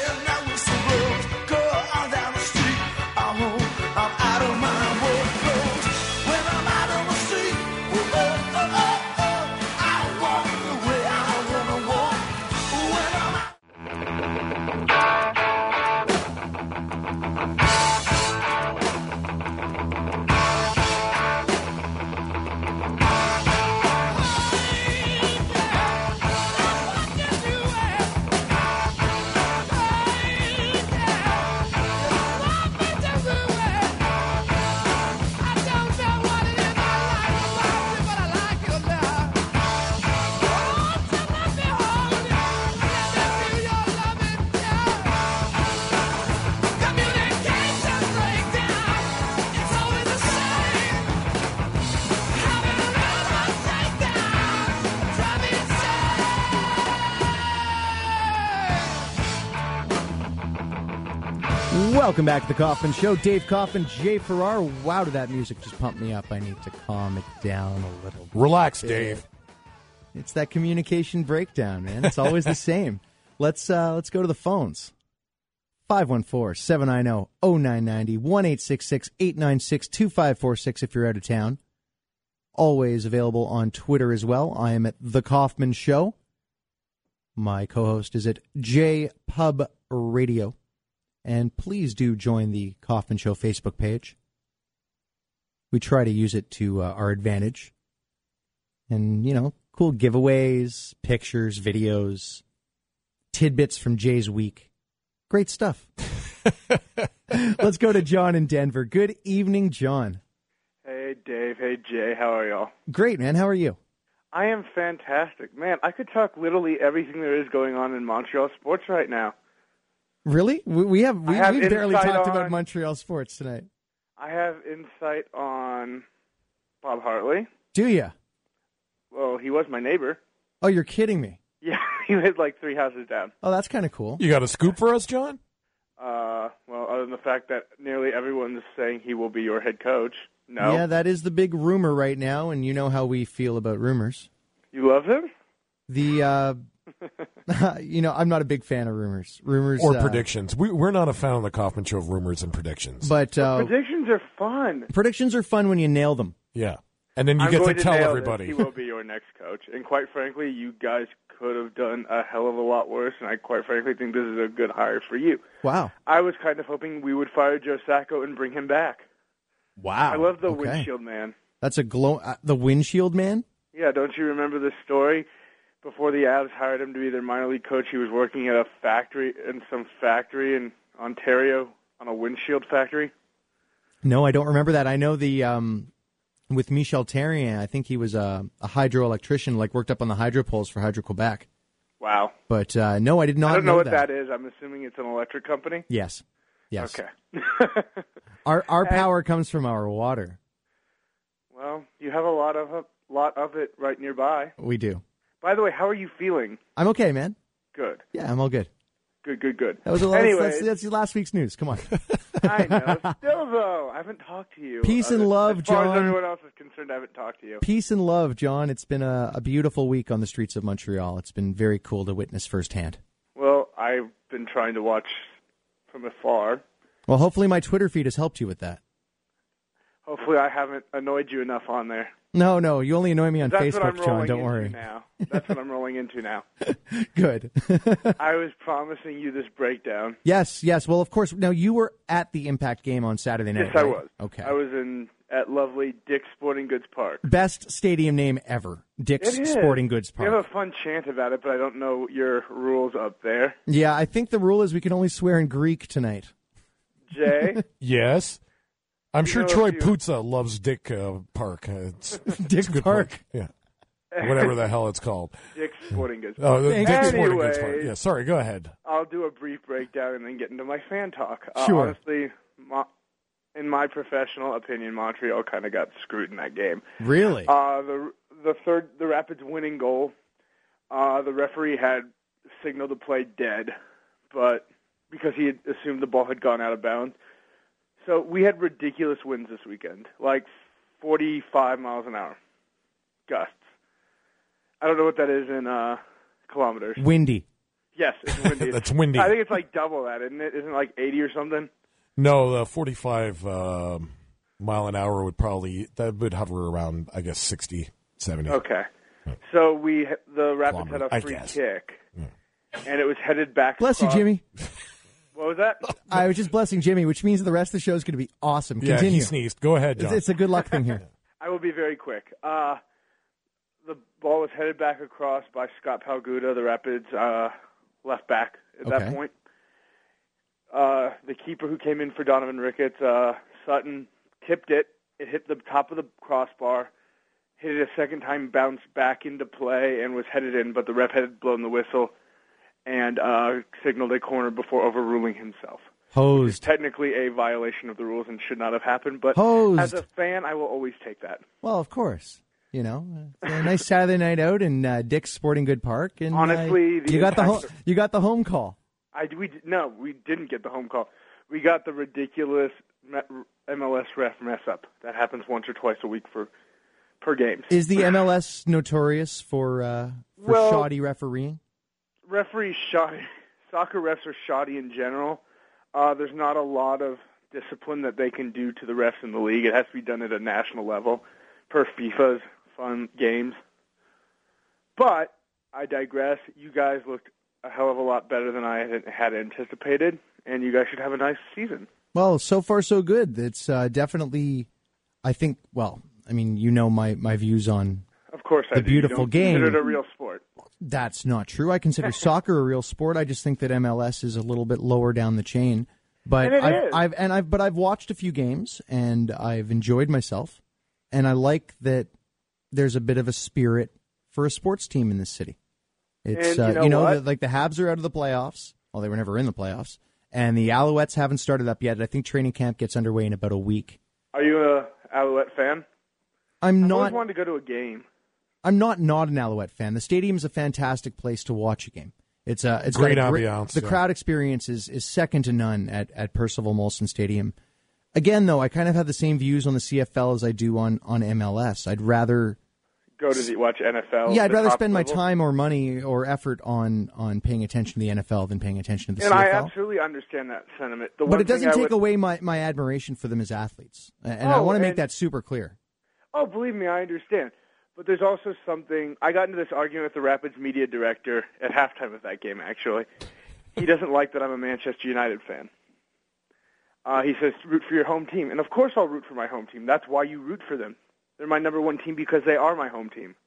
Speaker 1: Welcome back to the Kaufman Show. Dave Kaufman, Jay Farrar. Wow, did that music just pump me up. I need to calm it down a little bit.
Speaker 2: Relax, Dave.
Speaker 1: It's that communication breakdown, man. It's always the same. Let's uh, let's go to the phones. five one four, seven nine zero, zero nine nine zero, one eight six six, eight nine six, two five four six if you're out of town. Always available on Twitter as well. I am at The Kaufman Show. My co-host is at J Pub Radio. And please do join the Kaufman Show Facebook page. We try to use it to uh, our advantage. And, you know, cool giveaways, pictures, videos, tidbits from Jay's week. Great stuff. Let's go to John in Denver. Good evening, John.
Speaker 11: Hey, Dave. Hey, Jay. How are y'all?
Speaker 1: Great, man. How are you?
Speaker 11: I am fantastic. Man, I could talk literally everything there is going on in Montreal sports right now.
Speaker 1: Really? We, we have we
Speaker 11: have
Speaker 1: we barely
Speaker 11: insight
Speaker 1: talked
Speaker 11: on-
Speaker 1: about Montreal sports tonight.
Speaker 11: I have insight on Bob Hartley.
Speaker 1: Do you?
Speaker 11: Well, he was my neighbor.
Speaker 1: Oh, you're kidding me.
Speaker 11: Yeah, he lived like three houses down.
Speaker 1: Oh, that's kind of cool.
Speaker 2: You got a scoop for us, John?
Speaker 11: Uh, well, other than the fact that nearly everyone's saying he will be your head coach. No.
Speaker 1: Yeah, that is the big rumor right now, and you know how we feel about rumors.
Speaker 11: You love him?
Speaker 1: The, uh, you know, I'm not a big fan of rumors. Rumors
Speaker 2: Or
Speaker 1: uh,
Speaker 2: predictions. We, we're not a fan of the Kaufman Show of rumors and predictions.
Speaker 1: But uh,
Speaker 11: Predictions are fun.
Speaker 1: predictions are fun when you nail them.
Speaker 2: Yeah. And then you
Speaker 11: I'm
Speaker 2: get to
Speaker 11: going
Speaker 2: tell
Speaker 11: nail
Speaker 2: everybody.
Speaker 11: this. He will be your next coach. And quite frankly, you guys could have done a hell of a lot worse, and I quite frankly think this is a good hire for you.
Speaker 1: Wow.
Speaker 11: I was kind of hoping we would fire Joe Sacco and bring him back.
Speaker 1: Wow.
Speaker 11: I love the
Speaker 1: Okay.
Speaker 11: windshield man.
Speaker 1: That's a glow. Uh, the windshield man?
Speaker 11: Yeah, don't you remember this story? Before the Avs hired him to be their minor league coach, he was working at a factory, in some factory in Ontario, on a windshield factory.
Speaker 1: No, I don't remember that. I know the, um, with Michel Therrien, I think he was a, a hydroelectrician, like worked up on the hydro poles for Hydro-Quebec.
Speaker 11: Wow.
Speaker 1: But uh, no, I did not
Speaker 11: I don't know,
Speaker 1: know
Speaker 11: what
Speaker 1: that.
Speaker 11: that is. I'm assuming it's an electric company.
Speaker 1: Yes. Yes.
Speaker 11: Okay.
Speaker 1: Our our
Speaker 11: And-
Speaker 1: power comes from our water.
Speaker 11: Well, you have a lot of a lot of it right nearby.
Speaker 1: We do.
Speaker 11: By the way, how are you feeling?
Speaker 1: I'm okay, man.
Speaker 11: Good.
Speaker 1: Yeah, I'm all good.
Speaker 11: Good, good, good.
Speaker 1: That was a lot.
Speaker 11: Anyway,
Speaker 1: That's, that's last week's news. Come on.
Speaker 11: I know. Still, though, I haven't talked to you.
Speaker 1: Peace and
Speaker 11: As-
Speaker 1: love,
Speaker 11: as far
Speaker 1: John.
Speaker 11: As everyone else is concerned, I haven't talked to you.
Speaker 1: Peace and love, John. It's been a, a beautiful week on the streets of Montreal. It's been very cool to witness firsthand.
Speaker 11: Well, I've been trying to watch from afar.
Speaker 1: Well, hopefully my Twitter feed has helped you with that.
Speaker 11: Hopefully, I haven't annoyed you enough on there.
Speaker 1: No, no, you only annoy me on
Speaker 11: That's what I'm
Speaker 1: Facebook, John.
Speaker 11: rolling
Speaker 1: Don't
Speaker 11: into
Speaker 1: worry.
Speaker 11: now. That's what I'm rolling into now.
Speaker 1: Good.
Speaker 11: I was promising you this breakdown.
Speaker 1: Yes, yes. Well, of course. Now, you were at the Impact game on Saturday night.
Speaker 11: Yes, I
Speaker 1: right?
Speaker 11: was.
Speaker 1: Okay.
Speaker 11: I was in at lovely Dick's Sporting Goods Park.
Speaker 1: Best stadium name ever, Dick's
Speaker 11: It is.
Speaker 1: Sporting Goods
Speaker 11: We
Speaker 1: Park.
Speaker 11: have a fun chant about it, but I don't know your rules up there.
Speaker 1: Yeah, I think the rule is we can only swear in Greek tonight.
Speaker 11: Jay?
Speaker 2: Yes. I'm
Speaker 11: You
Speaker 2: sure
Speaker 11: know,
Speaker 2: Troy
Speaker 11: if you-
Speaker 2: Puzza loves Dick uh, Park. Uh, it's,
Speaker 1: Dick
Speaker 2: it's a good
Speaker 1: Park.
Speaker 2: Yeah. Whatever the hell it's called.
Speaker 11: Dick's Sporting Goods
Speaker 2: Oh,
Speaker 11: Park.
Speaker 2: the Dick's
Speaker 11: Anyways,
Speaker 2: Sporting Goods Park. Yeah, sorry, go ahead.
Speaker 11: I'll do a brief breakdown and then get into my fan talk. Uh,
Speaker 1: Sure.
Speaker 11: Honestly, Mo- in my professional opinion, Montreal kind of got screwed in that game.
Speaker 1: Really?
Speaker 11: Uh, the the third, the Rapids' winning goal, uh, the referee had signaled the play dead, but because he had assumed the ball had gone out of bounds. So we had ridiculous winds this weekend, like forty-five miles an hour, gusts. I don't know what that is in uh, kilometers.
Speaker 1: Windy.
Speaker 11: Yes, it's windy.
Speaker 2: That's windy.
Speaker 11: I think it's like double that, isn't it? Isn't it like eighty or something?
Speaker 2: No, the forty-five um mile an hour would probably, that would hover around, I guess, sixty, seventy.
Speaker 11: Okay. So we, the Rapids had
Speaker 2: I
Speaker 11: a free
Speaker 2: guess.
Speaker 11: kick, and it was headed back.
Speaker 1: Bless you,
Speaker 11: across-
Speaker 1: Jimmy.
Speaker 11: What was that?
Speaker 1: I was just blessing Jimmy, which means the rest of the show is going to be awesome.
Speaker 2: Yeah,
Speaker 1: Continue.
Speaker 2: he sneezed. Go ahead,
Speaker 1: It's,
Speaker 2: John.
Speaker 1: it's a good luck thing here.
Speaker 11: I will be very quick. Uh, the ball was headed back across by Scott Palguda, the Rapids uh, left back at
Speaker 1: Okay.
Speaker 11: that point. Uh, the keeper who came in for Donovan Ricketts, uh, Sutton, tipped it. It hit the top of the crossbar, hit it a second time, bounced back into play, and was headed in, but the ref had blown the whistle and uh, signaled a corner before overruling himself.
Speaker 1: Hosed.
Speaker 11: Technically a violation of the rules and should not have happened, but
Speaker 1: Hosed.
Speaker 11: as a fan, I will always take that.
Speaker 1: Well, of course. You know, it's a nice Saturday night out in uh, Dick's Sporting Good Park, and uh,
Speaker 11: Honestly, the
Speaker 1: you got the
Speaker 11: impact
Speaker 1: home, you got the home call.
Speaker 11: I we no, we didn't get the home call. we got the ridiculous M L S ref mess up that happens once or twice a week for per game.
Speaker 1: Is the M L S notorious for uh, for
Speaker 11: Well-
Speaker 1: shoddy refereeing?
Speaker 11: Referees shoddy. Soccer refs are shoddy in general. Uh, there's not a lot of discipline that they can do to the refs in the league. It has to be done at a national level per FIFA's fun games. But I digress. You guys looked a hell of a lot better than I had- had anticipated, and you guys should have a nice season.
Speaker 1: Well, so far so good. It's uh, definitely, I think. Well, I mean, you know my, my views on
Speaker 11: Of course, I
Speaker 1: the
Speaker 11: do. You
Speaker 1: beautiful
Speaker 11: don't
Speaker 1: game.
Speaker 11: consider it a real sport.
Speaker 1: That's not true. I consider soccer a real sport. I just think that M L S is a little bit lower down the chain. But
Speaker 11: And it
Speaker 1: I've,
Speaker 11: is.
Speaker 1: I've and I've but I've watched a few games and I've enjoyed myself, and I like that there's a bit of a spirit for a sports team in this city. It's
Speaker 11: And you
Speaker 1: uh,
Speaker 11: know
Speaker 1: you know
Speaker 11: what?
Speaker 1: that, like the Habs are out of the playoffs. Well, they were never in the playoffs, and the Alouettes haven't started up yet. I think training camp gets underway in about a week.
Speaker 11: Are you a Alouette fan?
Speaker 1: I'm
Speaker 11: I've
Speaker 1: not.
Speaker 11: always wanted to go to a game.
Speaker 1: I'm not not an Alouette fan. The stadium is a fantastic place to watch a game. It's a it's
Speaker 2: Great
Speaker 1: got a
Speaker 2: ambiance,
Speaker 1: The
Speaker 2: yeah.
Speaker 1: crowd experience is, is second to none at, at Percival Molson Stadium. Again, though, I kind of have the same views on the C F L as I do on, on M L S. I'd rather
Speaker 11: Go to the, watch N F L.
Speaker 1: yeah, I'd
Speaker 11: the
Speaker 1: rather
Speaker 11: top
Speaker 1: spend my
Speaker 11: level.
Speaker 1: time or money or effort on, on paying attention to the N F L than paying attention to the
Speaker 11: And
Speaker 1: C F
Speaker 11: I
Speaker 1: L.
Speaker 11: absolutely understand that sentiment. The
Speaker 1: But
Speaker 11: one
Speaker 1: it doesn't
Speaker 11: thing I
Speaker 1: take
Speaker 11: would-
Speaker 1: away my, my admiration for them as athletes, and I
Speaker 11: Oh,
Speaker 1: want to make
Speaker 11: and-
Speaker 1: that super clear.
Speaker 11: Oh, believe me, I understand. But there's also something. I got into this argument with the Rapids media director at halftime of that game, actually. He doesn't like that I'm a Manchester United fan. Uh, he says, root for your home team. And of course I'll root for my home team. That's why you root for them. They're my number one team because they are my home team.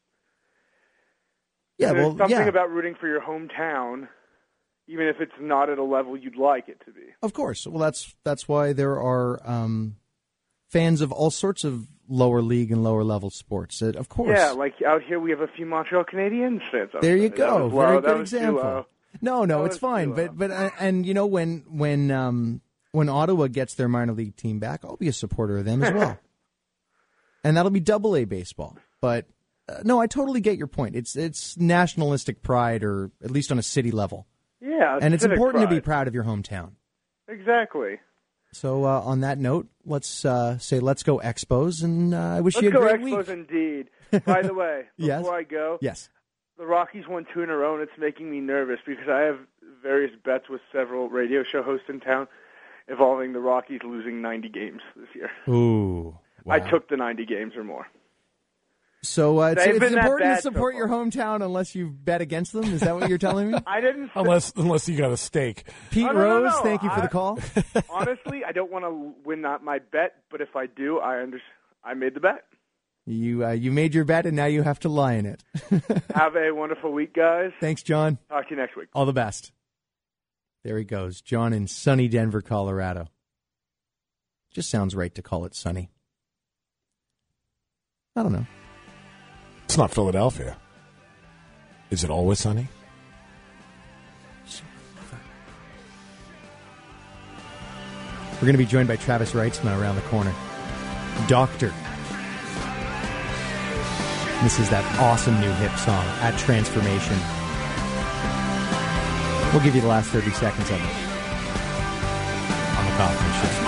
Speaker 1: Yeah,
Speaker 11: And there's
Speaker 1: well,
Speaker 11: something
Speaker 1: yeah.
Speaker 11: about rooting for your hometown, even if it's not at a level you'd like it to be.
Speaker 1: Of course. Well, that's that's why there are um, fans of all sorts of lower league and lower level sports. Uh, of course.
Speaker 11: Yeah, like out here we have a few Montreal Canadiens fans.
Speaker 1: There you
Speaker 11: That
Speaker 1: go.
Speaker 11: was low.
Speaker 1: Very
Speaker 11: That
Speaker 1: good
Speaker 11: was too
Speaker 1: example.
Speaker 11: low.
Speaker 1: No, no,
Speaker 11: That
Speaker 1: it's
Speaker 11: was
Speaker 1: fine.
Speaker 11: too
Speaker 1: But but uh, and you know when when um, when Ottawa gets their minor league team back, I'll be a supporter of them as well. And that'll be double A baseball. But uh, no, I totally get your point. It's it's nationalistic pride, or at least on a city level.
Speaker 11: Yeah,
Speaker 1: And it's
Speaker 11: civic
Speaker 1: important to be
Speaker 11: pride.
Speaker 1: proud of your hometown.
Speaker 11: Exactly.
Speaker 1: So uh, on that note, let's uh, say let's go Expos, and uh, I wish
Speaker 11: Let's
Speaker 1: you a
Speaker 11: go
Speaker 1: great
Speaker 11: Expos
Speaker 1: week.
Speaker 11: indeed. By the way, before
Speaker 1: Yes?
Speaker 11: I go,
Speaker 1: Yes.
Speaker 11: the Rockies won two in a row, and it's making me nervous because I have various bets with several radio show hosts in town involving the Rockies losing ninety games this year.
Speaker 1: Ooh. Wow.
Speaker 11: I took the ninety games or more.
Speaker 1: So uh, it's,
Speaker 11: They've
Speaker 1: it's
Speaker 11: been that
Speaker 1: important to
Speaker 11: bad so
Speaker 1: support your hometown unless you bet against them. Is that what you're telling me?
Speaker 11: I didn't.
Speaker 2: Unless unless you got a stake.
Speaker 1: Pete
Speaker 11: Oh, no, no,
Speaker 1: Rose,
Speaker 11: no.
Speaker 1: thank you for
Speaker 11: I-
Speaker 1: the call.
Speaker 11: Honestly, I don't want to win that my bet, but if I do, I under, I made the bet.
Speaker 1: You uh, you made your bet, and now you have to lie in it.
Speaker 11: Have a wonderful week, guys.
Speaker 1: Thanks, John.
Speaker 11: Talk to you next week.
Speaker 1: All the best. There he goes, John in sunny Denver, Colorado. Just sounds right to call it sunny. I don't know.
Speaker 2: It's not Philadelphia. Is it always sunny?
Speaker 1: We're going to be joined by Travis Reitzman around the corner. Doctor. This is that awesome new hip song, At Transformation. We'll give you the last thirty seconds of it on the Kaufman Show.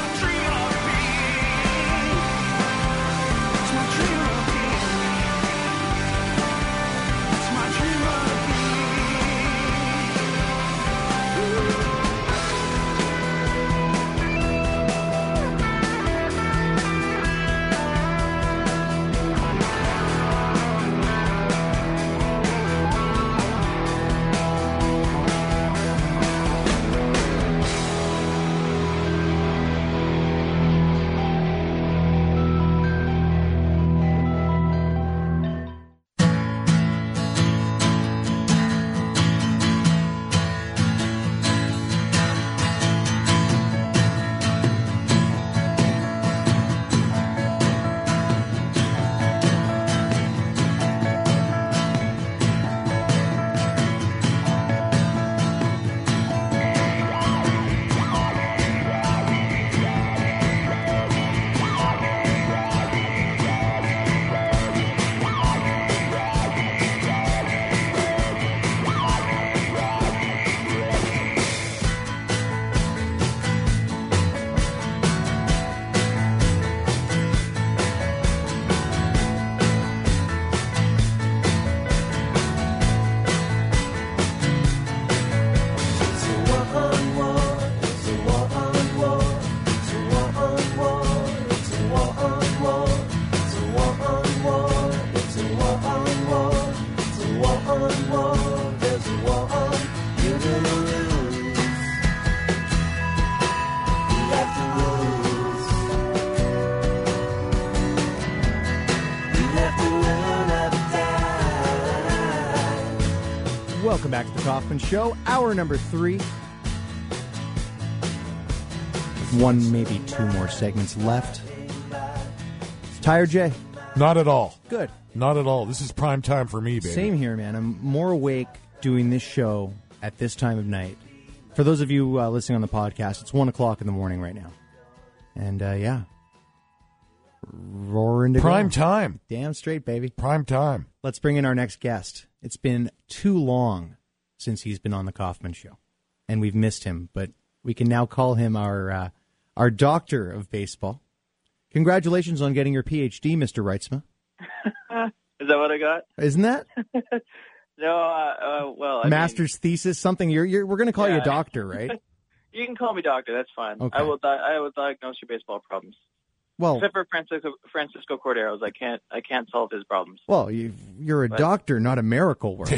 Speaker 1: Welcome back to the Kaufman Show, hour number three. One, maybe two more segments left. Tired, Jay?
Speaker 2: Not at all.
Speaker 1: Good.
Speaker 2: Not at all. This is prime time for me, baby.
Speaker 1: Same here, man. I'm more awake doing this show at this time of night. For those of you uh, listening on the podcast, it's one o'clock in the morning right now. And, uh, yeah. Roaring to
Speaker 2: Prime
Speaker 1: go.
Speaker 2: time.
Speaker 1: Damn straight, baby.
Speaker 2: Prime time.
Speaker 1: Let's bring in our next guest. It's been too long since he's been on the Kaufman Show, and we've missed him, but we can now call him our uh, our doctor of baseball. Congratulations on getting your P H D, Mister Reitzma.
Speaker 12: Is that what I got?
Speaker 1: Isn't that?
Speaker 12: No, uh, uh, well, I
Speaker 1: Master's
Speaker 12: mean,
Speaker 1: thesis, something. You're, you're we're going to call
Speaker 12: yeah.
Speaker 1: you a doctor, right?
Speaker 12: You can call me doctor. That's fine.
Speaker 1: Okay.
Speaker 12: I will. Di- I will diagnose your baseball problems.
Speaker 1: Well,
Speaker 12: except for Francisco Francisco Corderos, I can't. I can't solve his problems.
Speaker 1: Well, you, you're a
Speaker 12: But-
Speaker 1: doctor, not a miracle worker.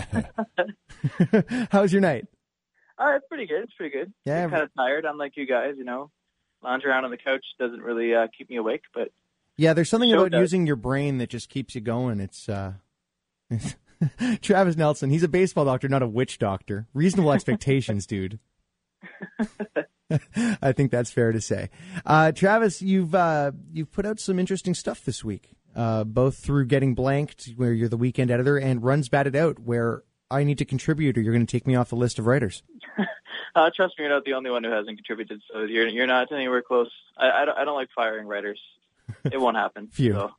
Speaker 1: How's your night?
Speaker 12: Uh, it's pretty good. It's pretty good.
Speaker 1: Yeah.
Speaker 12: I'm kind of tired. Unlike you guys, you know, lounge around on the couch doesn't really uh, keep me awake. But
Speaker 1: Yeah, there's something
Speaker 12: Show
Speaker 1: about
Speaker 12: does.
Speaker 1: using your brain that just keeps you going. It's uh, Travis Nelson. He's a baseball doctor, not a witch doctor. Reasonable expectations, dude. I think that's fair to say. Uh, Travis, you've uh, you've put out some interesting stuff this week, uh, both through Getting Blanked, where you're the weekend editor, and Runs Batted Out, where I need to contribute, or you're going to take me off the list of writers.
Speaker 12: uh, trust me, you're not the only one who hasn't contributed. So you're you're not anywhere close. I, I, don't, I don't like firing writers. It won't happen.
Speaker 1: Phew.
Speaker 12: So.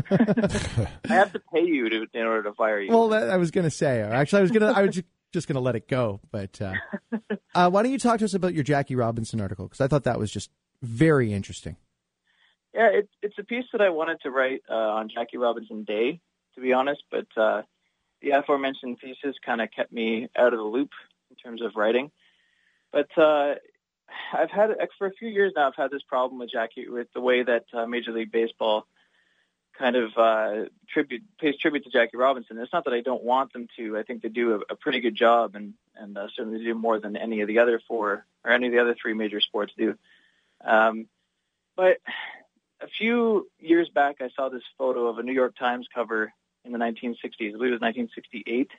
Speaker 12: I have to pay you to in order to fire you.
Speaker 1: Well, that, I was going to say. Actually, I was going to. I was just, just going to let it go. But uh, uh, why don't you talk to us about your Jackie Robinson article? Because I thought that was just very interesting.
Speaker 12: Yeah, it, it's a piece that I wanted to write uh, on Jackie Robinson Day, to be honest. But uh, the aforementioned thesis kind of kept me out of the loop in terms of writing. But uh, I've had for a few years now. I've had this problem with Jackie, with the way that uh, Major League Baseball kind of uh, tribute pays tribute to Jackie Robinson. It's not that I don't want them to. I think they do a, a pretty good job, and and uh, certainly do more than any of the other four or any of the other three major sports do. Um, but a few years back, I saw this photo of a New York Times cover in the nineteen sixties. I believe it was nineteen sixty-eight,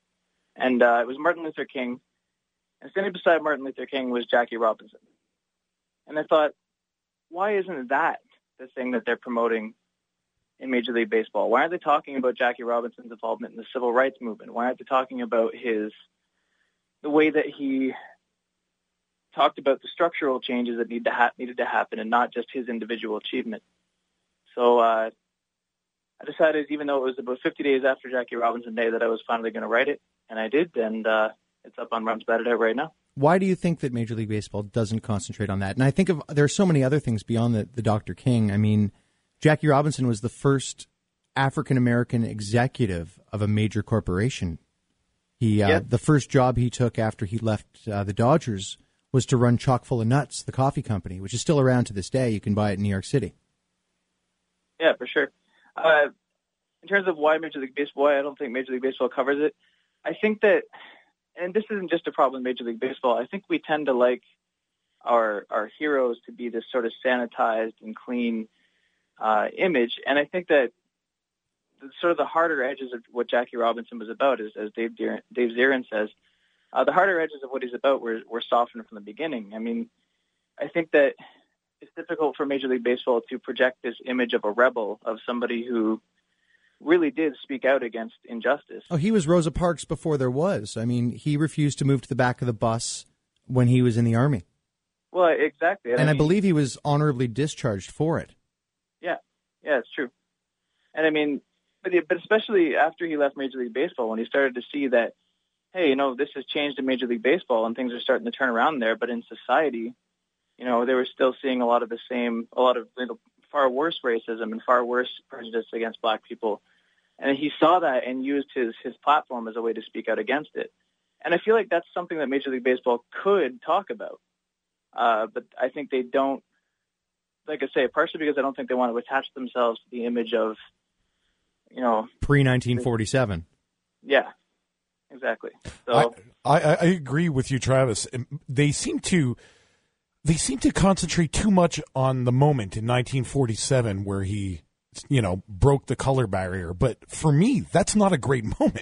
Speaker 12: and uh, it was Martin Luther King. And standing beside Martin Luther King was Jackie Robinson. And I thought, why isn't that the thing that they're promoting in Major League Baseball? Why aren't they talking about Jackie Robinson's involvement in the civil rights movement? Why aren't they talking about his the way that he talked about the structural changes that need to ha- needed to happen, and not just his individual achievement? So uh, I decided, even though it was about fifty days after Jackie Robinson Day, that I was finally going to write it, and I did, and uh, it's up on Runs Batted Out right now.
Speaker 1: Why do you think that Major League Baseball doesn't concentrate on that? And I think of there are so many other things beyond the, the Doctor King. I mean, Jackie Robinson was the first African-American executive of a major corporation. He uh,
Speaker 12: Yeah.
Speaker 1: The first job he took after he left uh, the Dodgers was to run Chock full of Nuts, the coffee company, which is still around to this day. You can buy it in New York City.
Speaker 12: Yeah, for sure. Uh, in terms of why Major League Baseball, why I don't think Major League Baseball covers it, I think that, and this isn't just a problem in Major League Baseball, I think we tend to like our our heroes to be this sort of sanitized and clean uh, image, and I think that the, sort of the harder edges of what Jackie Robinson was about, is, as Dave Deer, Dave Zirin says, uh, the harder edges of what he's about were, were softened from the beginning. I mean, I think that it's difficult for Major League Baseball to project this image of a rebel, of somebody who really did speak out against injustice.
Speaker 1: Oh, he was Rosa Parks before there was. I mean, he refused to move to the back of the bus when he was in the Army.
Speaker 12: Well, exactly.
Speaker 1: And I,
Speaker 12: I
Speaker 1: I
Speaker 12: mean,
Speaker 1: believe he was honorably discharged for it.
Speaker 12: Yeah, yeah, it's true. And I mean, but, but especially after he left Major League Baseball, when he started to see that, hey, you know, this has changed in Major League Baseball and things are starting to turn around there, but in society, you know, they were still seeing a lot of the same, a lot of you know, far worse racism and far worse prejudice against black people. And he saw that and used his, his platform as a way to speak out against it. And I feel like that's something that Major League Baseball could talk about. Uh, but I think they don't, like I say, partially because I don't think they want to attach themselves to the image of, you know.
Speaker 1: Pre nineteen forty-seven.
Speaker 12: Yeah, exactly. So
Speaker 2: I, I, I agree with you, Travis. They seem to they seem to concentrate too much on the moment in nineteen forty-seven where he, you know, broke the color barrier. But for me, that's not a great moment.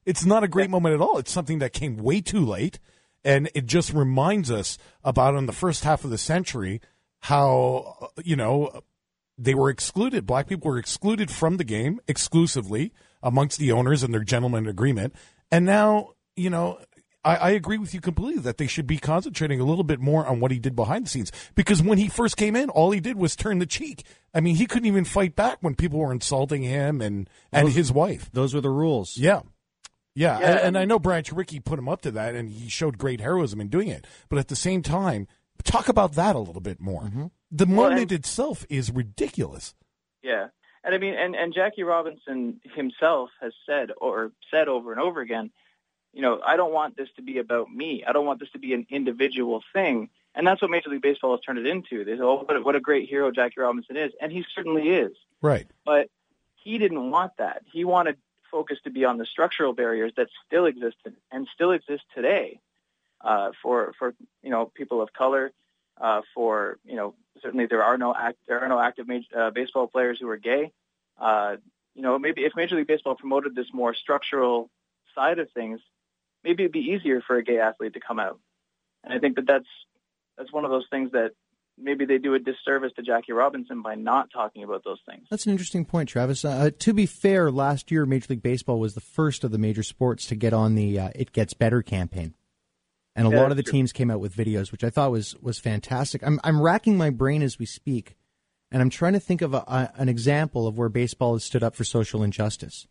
Speaker 2: it's not a great moment at all. It's something that came way too late, and it just reminds us about in the first half of the century how, you know, they were excluded. Black people were excluded from the game exclusively amongst the owners and their gentleman agreement. And now, you know, I, I agree with you completely that they should be concentrating a little bit more on what he did behind the scenes. Because when he first came in, all he did was turn the cheek. I mean, he couldn't even fight back when people were insulting him and, and
Speaker 1: those,
Speaker 2: his wife.
Speaker 1: Those were the rules.
Speaker 2: Yeah. Yeah,
Speaker 12: Yeah.
Speaker 2: And, and I know Brian Chiricky put him up to that, and he showed great heroism in doing it. But at the same time, talk about that a little bit more.
Speaker 1: Mm-hmm.
Speaker 2: The
Speaker 12: Well,
Speaker 2: moment
Speaker 12: and-
Speaker 2: itself is ridiculous.
Speaker 12: Yeah. And I mean, and, and Jackie Robinson himself has said, or said over and over again, you know, I don't want this to be about me. I don't want this to be an individual thing. And that's what Major League Baseball has turned it into. They say, oh, what a, what a great hero Jackie Robinson is. And he certainly is.
Speaker 2: Right.
Speaker 12: But he didn't want that. He wanted focus to be on the structural barriers that still existed and still exist today uh, for, for, you know, people of color, uh, for, you know, certainly there are no act, there are no active major, uh, baseball players who are gay. Uh, you know, maybe if Major League Baseball promoted this more structural side of things, maybe it'd be easier for a gay athlete to come out. And I think that that's, that's one of those things that maybe they do a disservice to Jackie Robinson by not talking about those things.
Speaker 1: That's an interesting point, Travis. Uh, to be fair, last year Major League Baseball was the first of the major sports to get on the uh, It Gets Better campaign. And a
Speaker 12: Yeah,
Speaker 1: lot of the
Speaker 12: true.
Speaker 1: teams came out with videos, which I thought was was fantastic. I'm I'm racking my brain as we speak, and I'm trying to think of a, a, an example of where baseball has stood up for social injustice.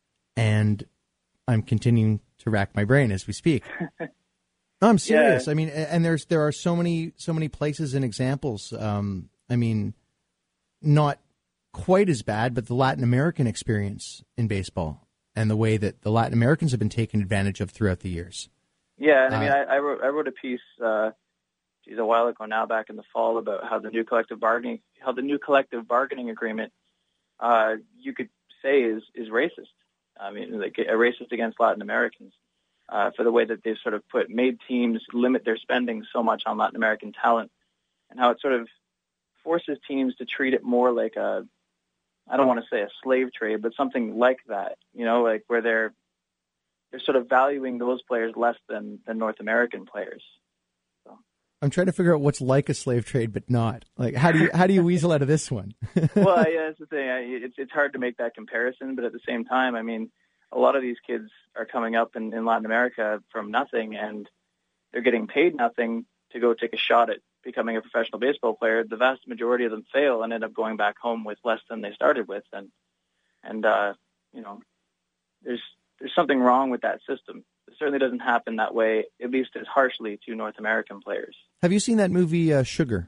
Speaker 1: And I'm continuing to rack my brain as we speak. No, I'm serious.
Speaker 12: Yeah.
Speaker 1: I mean, and there's there are so many so many places and examples. Um, I mean, not quite as bad, but the Latin American experience in baseball and the way that the Latin Americans have been taken advantage of throughout the years.
Speaker 12: Yeah, and I mean,
Speaker 1: Uh,
Speaker 12: I, I wrote I wrote a piece, uh, geez, a while ago now, back in the fall, about how the new collective bargaining, how the new collective bargaining agreement, uh, you could say is is racist. I mean, like a racist against Latin Americans uh, for the way that they've sort of put made teams limit their spending so much on Latin American talent, and how it sort of forces teams to treat it more like a, I don't want to say a slave trade, but something like that. You know, like where they're they're sort of valuing those players less than, than North American players. So.
Speaker 1: I'm trying to figure out what's like a slave trade, but not. Like, how do you how do you weasel out of this one?
Speaker 12: Well, yeah, that's the thing. I, it's it's hard to make that comparison, but at the same time, I mean, a lot of these kids are coming up in, in Latin America from nothing, and they're getting paid nothing to go take a shot at becoming a professional baseball player. The vast majority of them fail and end up going back home with less than they started with, and and uh, you know, there's there's something wrong with that system. It certainly doesn't happen that way, at least as harshly to North American players.
Speaker 1: Have you seen that movie uh, Sugar?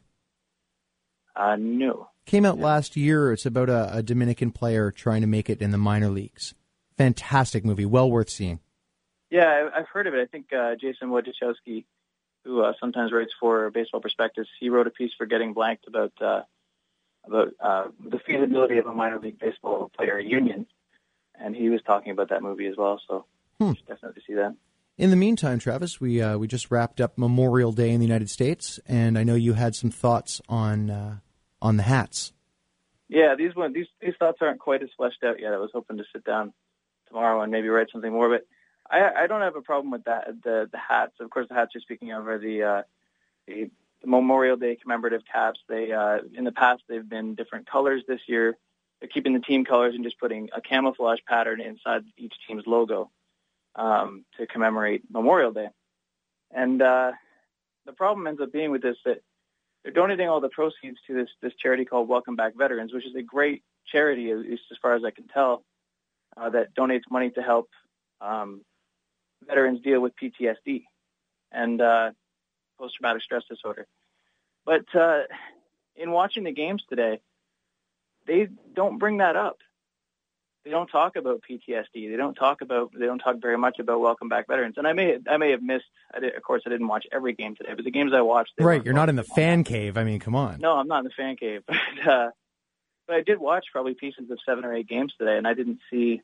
Speaker 12: Uh, no.
Speaker 1: Came out last year. It's about a, a Dominican player trying to make it in the minor leagues. Fantastic movie, well worth seeing.
Speaker 12: Yeah, I, I've heard of it. I think uh, Jason Wojciechowski, who uh, sometimes writes for Baseball Prospectus, he wrote a piece for Getting Blanked about uh, about uh, the feasibility of a minor league baseball player union, and he was talking about that movie as well. So
Speaker 1: Hmm.
Speaker 12: you should definitely see that.
Speaker 1: In the meantime, Travis, we uh, we just wrapped up Memorial Day in the United States, and I know you had some thoughts on uh, on the hats.
Speaker 12: Yeah, these one these these thoughts aren't quite as fleshed out yet. I was hoping to sit down tomorrow and maybe write something more, but I, I don't have a problem with that. The the hats, of course, the hats you're speaking of are the uh, the, the Memorial Day commemorative caps. They uh, in the past they've been different colors. This year they're keeping the team colors and just putting a camouflage pattern inside each team's logo um, to commemorate Memorial Day. And uh, the problem ends up being with this that they're donating all the proceeds to this this charity called Welcome Back Veterans, which is a great charity, at least as far as I can tell, uh, that donates money to help um, veterans deal with P T S D and uh, post-traumatic stress disorder. But uh, in watching the games today, they don't bring that up. They don't talk about P T S D. They don't talk about. They don't talk very much about Welcome Back Veterans. And I may, I may have missed. I did, of course, I didn't watch every game today, but the games I watched, they
Speaker 1: Right,
Speaker 12: weren't
Speaker 1: you're not in the fan cave. I mean, come on.
Speaker 12: No, I'm not in the fan cave. But, uh, but I did watch probably pieces of seven or eight games today, and I didn't see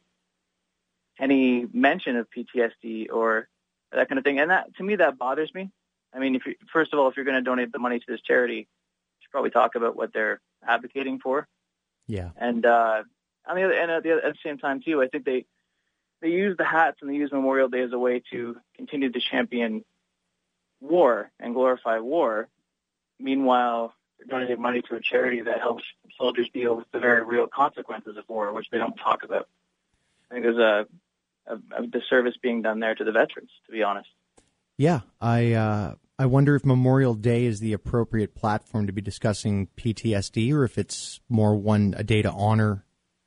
Speaker 12: any mention of P T S D or that kind of thing. And that, to me, that bothers me. I mean, if you, first of all, if you're going to donate the money to this charity, you should probably talk about what they're advocating for.
Speaker 1: Yeah.
Speaker 12: And uh, on the other, and at the, at the same time too, I think they they use the hats and they use Memorial Day as a way to continue to champion war and glorify war. Meanwhile, they're donating money to a charity that helps soldiers deal with the very real consequences of war, which they don't talk about. I think there's a, a, a disservice being done there to the veterans, to be honest.
Speaker 1: Yeah, I uh, I wonder if Memorial Day is the appropriate platform to be discussing P T S D, or if it's more one a day to honor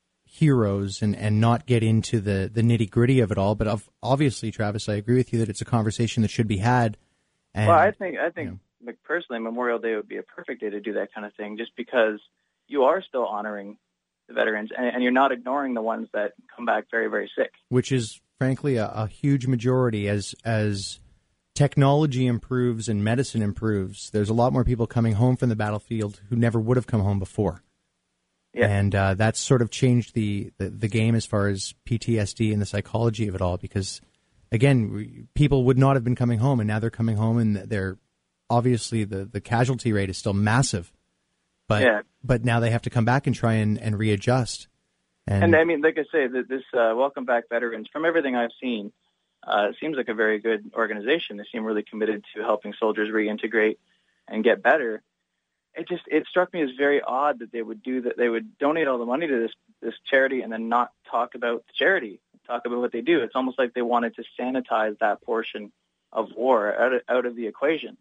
Speaker 1: heroes and, and not get into the, the nitty gritty of it all. But obviously, Travis, I agree with you that it's a conversation that should be had. And,
Speaker 12: well, I think I think
Speaker 1: you know,
Speaker 12: like, personally, Memorial Day would be a perfect day to do that kind of thing, just because you are still honoring the veterans, and, and you're not ignoring the ones that come back very, very sick.
Speaker 1: Which is, frankly, a, a huge majority. As as technology improves and medicine improves, there's a lot more people coming home from the battlefield who never would have come home before. Yeah. And uh, that's sort of changed the, the, the game as far as P T S D and the psychology of it all, because, again, we, people would not have been coming home, and now they're coming home, and they're obviously the, the casualty rate is still massive. But
Speaker 12: yeah.
Speaker 1: but now they have to come back and try and, and readjust. And,
Speaker 12: and I mean, like I say, that this uh, Welcome Back Veterans, from everything I've seen, uh, it seems like a very good organization. They seem really committed to helping soldiers reintegrate and get better. It just it struck me as very odd that they would do that. They would donate all the money to this this charity and then not talk about the charity, talk about what they do. It's almost like they wanted to sanitize that portion of war out of, out of the equation.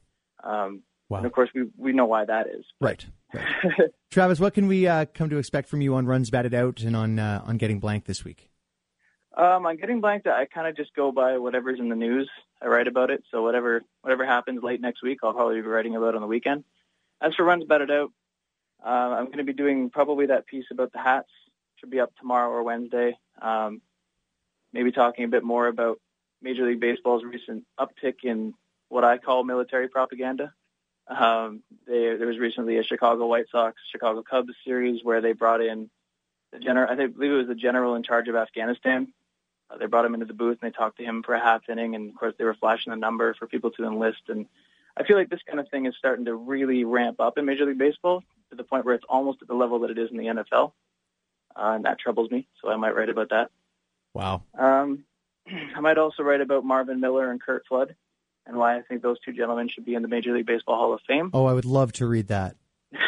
Speaker 12: Um,
Speaker 1: wow.
Speaker 12: And of course, we we know why that is.
Speaker 1: Right. right. Travis, what can we uh, come to expect from you on Runs Batted Out and on uh, on Getting Blank this week?
Speaker 12: Um, on Getting Blank, I kind of just go by whatever's in the news. I write about it. So whatever whatever happens late next week, I'll probably be writing about it on the weekend. As for Runs Batted Out, uh, I'm going to be doing probably that piece about the hats. Should be up tomorrow or Wednesday. Um, maybe talking a bit more about Major League Baseball's recent uptick in what I call military propaganda. Um, they, there was recently a Chicago White Sox, Chicago Cubs series where they brought in the general, I think, believe it was the general in charge of Afghanistan. Uh, they brought him into the booth and they talked to him for a half inning, and of course they were flashing the number for people to enlist. And I feel like this kind of thing is starting to really ramp up in Major League Baseball to the point where it's almost at the level that it is in the N F L. Uh, and that troubles me, so I might write about that.
Speaker 1: Wow.
Speaker 12: Um, I might also write about Marvin Miller and Curt Flood and why I think those two gentlemen should be in the Major League Baseball Hall of Fame.
Speaker 1: Oh, I would love to read that.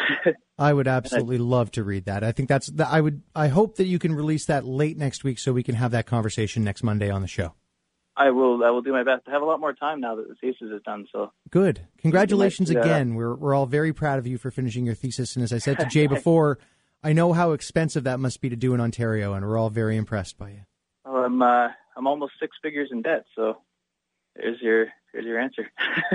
Speaker 1: I would absolutely I, love to read that. I think that's the, I would. I hope that you can release that late next week so we can have that conversation next Monday on the show.
Speaker 12: I will. I will do my best. I have a lot more time now that the thesis is done. So
Speaker 1: good. Congratulations
Speaker 12: might,
Speaker 1: again. Uh, we're we're all very proud of you for finishing your thesis. And as I said to Jay before, I know how expensive that must be to do in Ontario, and we're all very impressed by you.
Speaker 12: Well, I'm uh, I'm almost six figures in debt, so there's your there's your answer.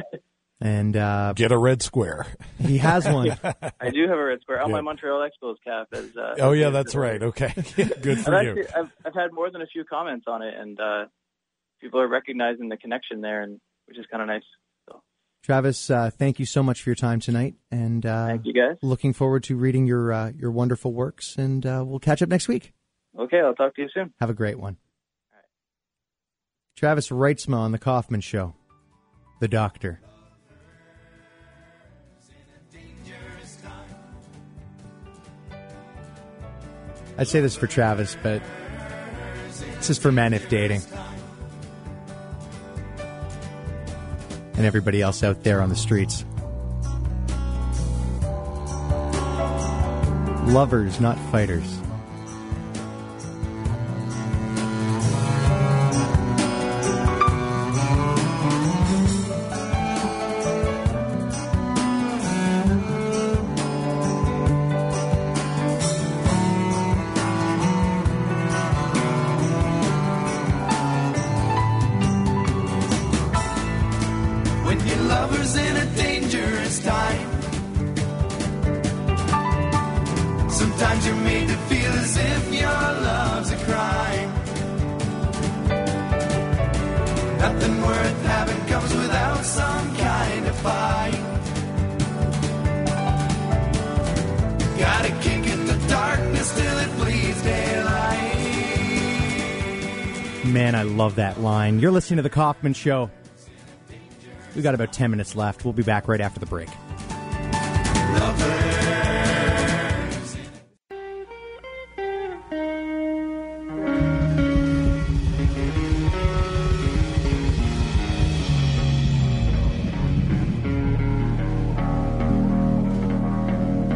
Speaker 1: And uh,
Speaker 2: get a red square.
Speaker 1: He has one.
Speaker 12: I do have a red square on
Speaker 2: yeah.
Speaker 12: my Montreal Expos cap. As, uh,
Speaker 2: oh
Speaker 12: as
Speaker 2: yeah, that's right. Okay, good for
Speaker 12: I've
Speaker 2: you.
Speaker 12: Actually, I've, I've had more than a few comments on it, and uh, people are recognizing the connection there, and which is kind of nice. So.
Speaker 1: Travis, uh, thank you so much for your time tonight, and uh,
Speaker 12: thank you guys.
Speaker 1: Looking forward to reading your uh, your wonderful works, and uh, we'll catch up next week.
Speaker 12: Okay, I'll talk to you soon.
Speaker 1: Have a great one.
Speaker 12: All right.
Speaker 1: Travis Reitzma on the Kaufman Show, the Doctor. I'd say this for Travis, but this is for men if dating. And everybody else out there on the streets. Lovers, not fighters.
Speaker 9: Sometimes you're made to feel as if your love's a crime. Nothing worth having comes without some kind of fight. Gotta kick at the darkness till it bleeds daylight.
Speaker 1: Man, I love that line. You're listening to The Kaufman Show. We got about ten minutes left. We'll be back right after the break.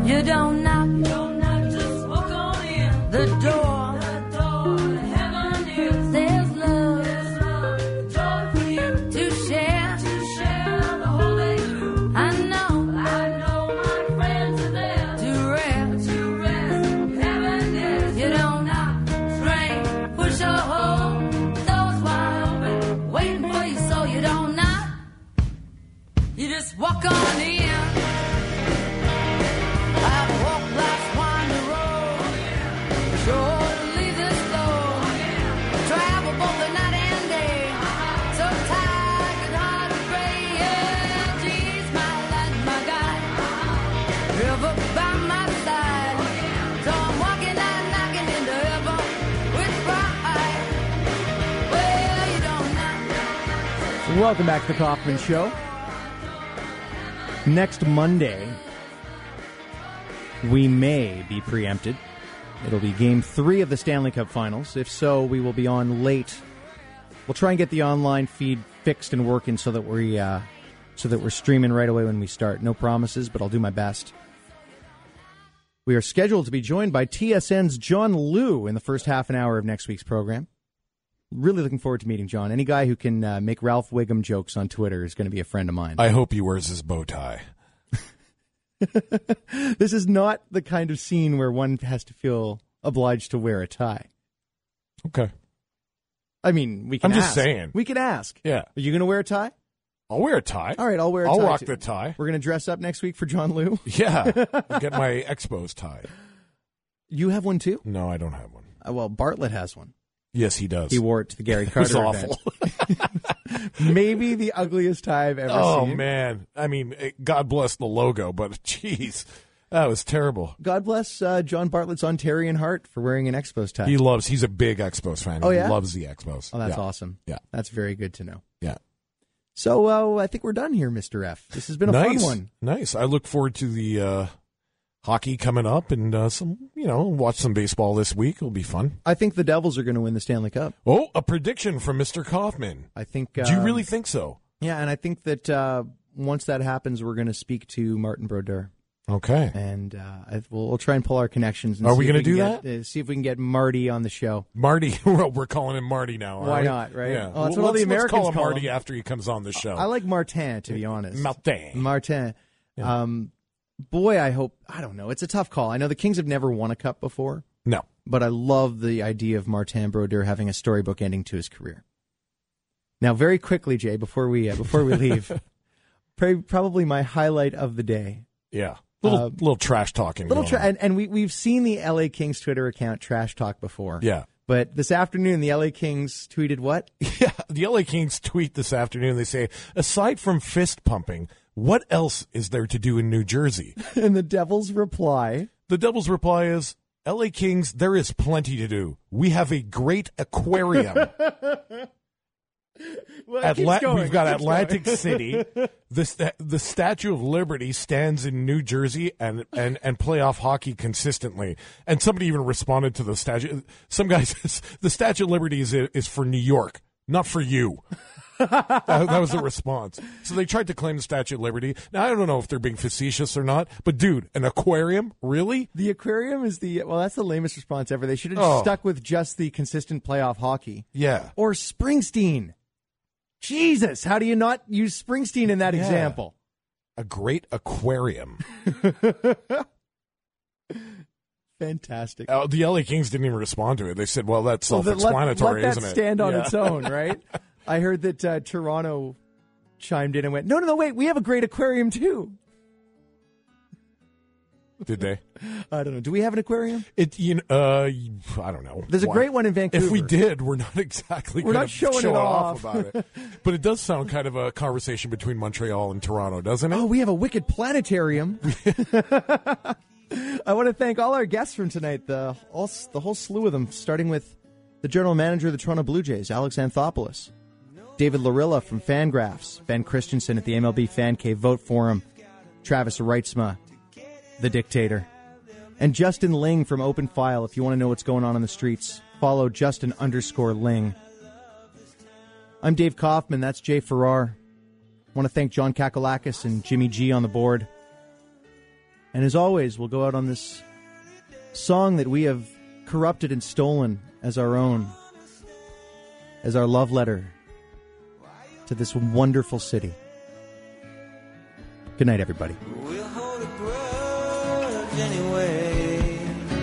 Speaker 8: You don't knock, don't knock, just walk on in. The door, the door to heaven is. There's love, there's love, joy for you to share, to share the whole day through. I know, I know my friends are there to rest, to rest. Heaven is. You don't knock, strain, push or hold. Doors wide open, waiting for you, so you don't knock. You just walk on in.
Speaker 1: Welcome back to the Kaufman Show. Next Monday, we may be preempted. It'll be game three of the Stanley Cup Finals. If so, we will be on late. We'll try and get the online feed fixed and working so that we uh, so that we're streaming right away when we start. No promises, but I'll do my best. We are scheduled to be joined by T S N's John Liu in the first half an hour of next week's program. Really looking forward to meeting John. Any guy who can uh, make Ralph Wiggum jokes on Twitter is going to be a friend of mine.
Speaker 2: I hope he wears his bow tie.
Speaker 1: This is not the kind of scene where one has to feel obliged to wear a tie.
Speaker 2: Okay.
Speaker 1: I mean, we can
Speaker 2: I'm
Speaker 1: ask.
Speaker 2: just saying.
Speaker 1: We can ask.
Speaker 2: Yeah.
Speaker 1: Are you going to wear a tie?
Speaker 2: I'll wear a tie.
Speaker 1: All right, I'll wear a
Speaker 2: I'll
Speaker 1: tie.
Speaker 2: I'll rock
Speaker 1: too.
Speaker 2: the tie.
Speaker 1: We're going to dress up next week for John Liu?
Speaker 2: Yeah. I'll get my Expos tie.
Speaker 1: You have one too?
Speaker 2: No, I don't have one.
Speaker 1: Uh, well, Bartlett has one.
Speaker 2: Yes, he does.
Speaker 1: He wore it to the Gary Carter
Speaker 2: it was awful.
Speaker 1: event. Maybe the ugliest tie I've ever
Speaker 2: oh,
Speaker 1: seen.
Speaker 2: Oh, man. I mean, God bless the logo, but jeez, that was terrible.
Speaker 1: God bless uh, John Bartlett's Ontarian heart for wearing an Expos tie.
Speaker 2: He loves, he's a big Expos fan.
Speaker 1: Oh,
Speaker 2: he
Speaker 1: yeah?
Speaker 2: loves the Expos.
Speaker 1: Oh, that's
Speaker 2: yeah.
Speaker 1: awesome.
Speaker 2: Yeah.
Speaker 1: That's very good to know.
Speaker 2: Yeah.
Speaker 1: So uh, I think we're done here, Mister F. This has been a
Speaker 2: nice.
Speaker 1: fun one.
Speaker 2: Nice. I look forward to the uh, hockey coming up and uh, some, you know, watch some baseball this week. It'll be fun.
Speaker 1: I think the Devils are going to win the Stanley Cup.
Speaker 2: Oh, a prediction from Mister Kaufman.
Speaker 1: I think. Uh,
Speaker 2: Do you really think so?
Speaker 1: Yeah, and I think that uh, once that happens, we're going to speak to Martin Brodeur.
Speaker 2: Okay.
Speaker 1: And uh, I, we'll, we'll try and pull our connections. And
Speaker 2: Are
Speaker 1: see
Speaker 2: we
Speaker 1: if
Speaker 2: going to do
Speaker 1: get,
Speaker 2: that?
Speaker 1: Uh, see if we can get Marty on the show.
Speaker 2: Marty. Well, we're calling him Marty now.
Speaker 1: Why
Speaker 2: we?
Speaker 1: not, right?
Speaker 2: Yeah.
Speaker 1: Oh, that's
Speaker 2: well,
Speaker 1: what all the
Speaker 2: let's,
Speaker 1: Americans
Speaker 2: let's call him
Speaker 1: call
Speaker 2: Marty
Speaker 1: him.
Speaker 2: after he comes on the show.
Speaker 1: I like Martin, to be honest.
Speaker 2: Martin.
Speaker 1: Martin.
Speaker 2: Yeah.
Speaker 1: Um, boy, I hope, I don't know. It's a tough call. I know the Kings have never won a cup before.
Speaker 2: No.
Speaker 1: But I love the idea of Martin Brodeur having a storybook ending to his career. Now, very quickly, Jay, before we uh, before we leave, probably my highlight of the day.
Speaker 2: Yeah. Little,
Speaker 1: uh,
Speaker 2: little trash talking.
Speaker 1: Little
Speaker 2: going
Speaker 1: tra-
Speaker 2: on.
Speaker 1: and, and we, we've seen the L A Kings Twitter account trash talk before.
Speaker 2: Yeah.
Speaker 1: But this afternoon, the L A Kings tweeted what?
Speaker 2: Yeah, the L A Kings tweet this afternoon. They say, aside from fist pumping, what else is there to do in New Jersey?
Speaker 1: And the Devils reply.
Speaker 2: The Devils reply is, L A Kings, there is plenty to do. We have a great aquarium.
Speaker 1: Well,
Speaker 2: Atla-
Speaker 1: going,
Speaker 2: we've got Atlantic
Speaker 1: going.
Speaker 2: City. The st- the Statue of Liberty stands in New Jersey and, and, and playoff hockey consistently. And somebody even responded to the statue. Some guy says the Statue of Liberty is is for New York, not for you. that, that was the response. So they tried to claim the Statue of Liberty. Now I don't know if they're being facetious or not, but dude, an aquarium, really?
Speaker 1: The aquarium is the well. That's the lamest response ever. They should have
Speaker 2: Oh.
Speaker 1: stuck with just the consistent playoff hockey.
Speaker 2: Yeah.
Speaker 1: Or Springsteen. Jesus, how do you not use Springsteen in that
Speaker 2: Yeah.
Speaker 1: example?
Speaker 2: A great aquarium.
Speaker 1: Fantastic.
Speaker 2: Uh, the L A Kings didn't even respond to it. They said, well, that's
Speaker 1: Well, then let,
Speaker 2: self-explanatory,
Speaker 1: let that
Speaker 2: isn't it?
Speaker 1: stand on
Speaker 2: Yeah.
Speaker 1: its own, right? I heard that uh, Toronto chimed in and went, no, no, no, wait, we have a great aquarium too.
Speaker 2: Did they?
Speaker 1: I don't know. Do we have an aquarium?
Speaker 2: It, you know, uh, I don't know.
Speaker 1: There's a
Speaker 2: Why-
Speaker 1: great one in Vancouver.
Speaker 2: If we did, we're not exactly
Speaker 1: We're
Speaker 2: gonna
Speaker 1: not showing
Speaker 2: show
Speaker 1: it off.
Speaker 2: about it. But it does sound kind of a conversation between Montreal and Toronto, doesn't it?
Speaker 1: Oh, we have a wicked planetarium. I want to thank all our guests from tonight, the all, the whole slew of them, starting with the general manager of the Toronto Blue Jays, Alex Anthopoulos, David Larilla from Fangraphs, Ben Christensen at the M L B Fan Cave Vote Forum, Travis Reitzma, the dictator, and Justin Ling from Open File. If you want to know what's going on in the streets, follow Justin underscore Ling. I'm Dave Kaufman. That's Jay Farrar. I want to thank John Kakalakis and Jimmy G on the board. And as always, we'll go out on this song that we have corrupted and stolen as our own, as our love letter to this wonderful city. Good night, everybody.
Speaker 6: We'll hold a grudge anyway.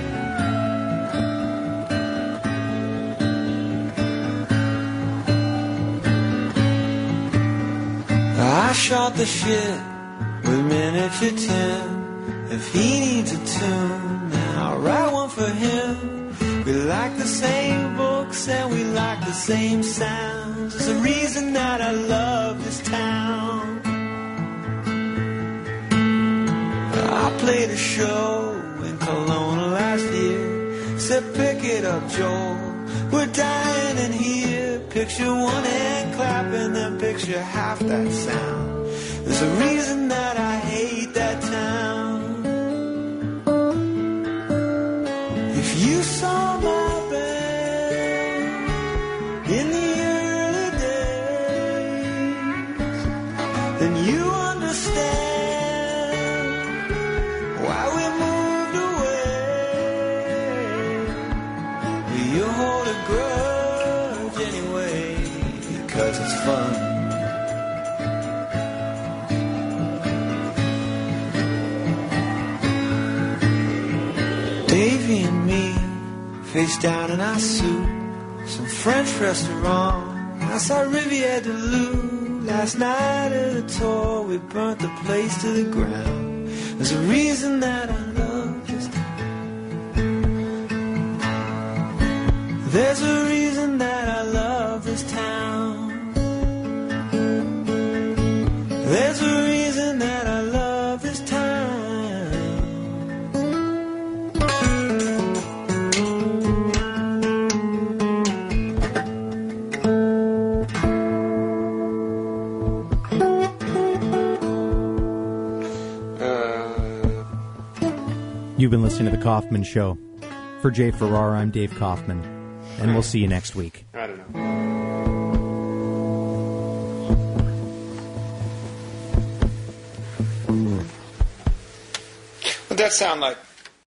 Speaker 6: I shot the shit with miniature Tim. If he needs a tune, then I'll write one for him. We like the same books and we like the same sounds. There's a reason that I love this town. I played a show in Kelowna last year. Said pick it up, Joel, we're dying in here. Picture one hand clapping, then picture half that sound. There's a reason that I hate that town. If you saw my band in the early days, then you understand why we moved away. You hold a grudge anyway, because it's fun. Davey and me, face down in our suit, some French restaurant outside Rivière du Loup. Last night at a tour, we burnt the place to the ground. There's a reason that I love this town. There's a reason that I love this town. There's a reason that I love this town.
Speaker 1: You've been listening to The Kaufman Show. For Jay Farrar, I'm Dave Kaufman, and we'll see you next week.
Speaker 13: I don't know. What'd that sound like?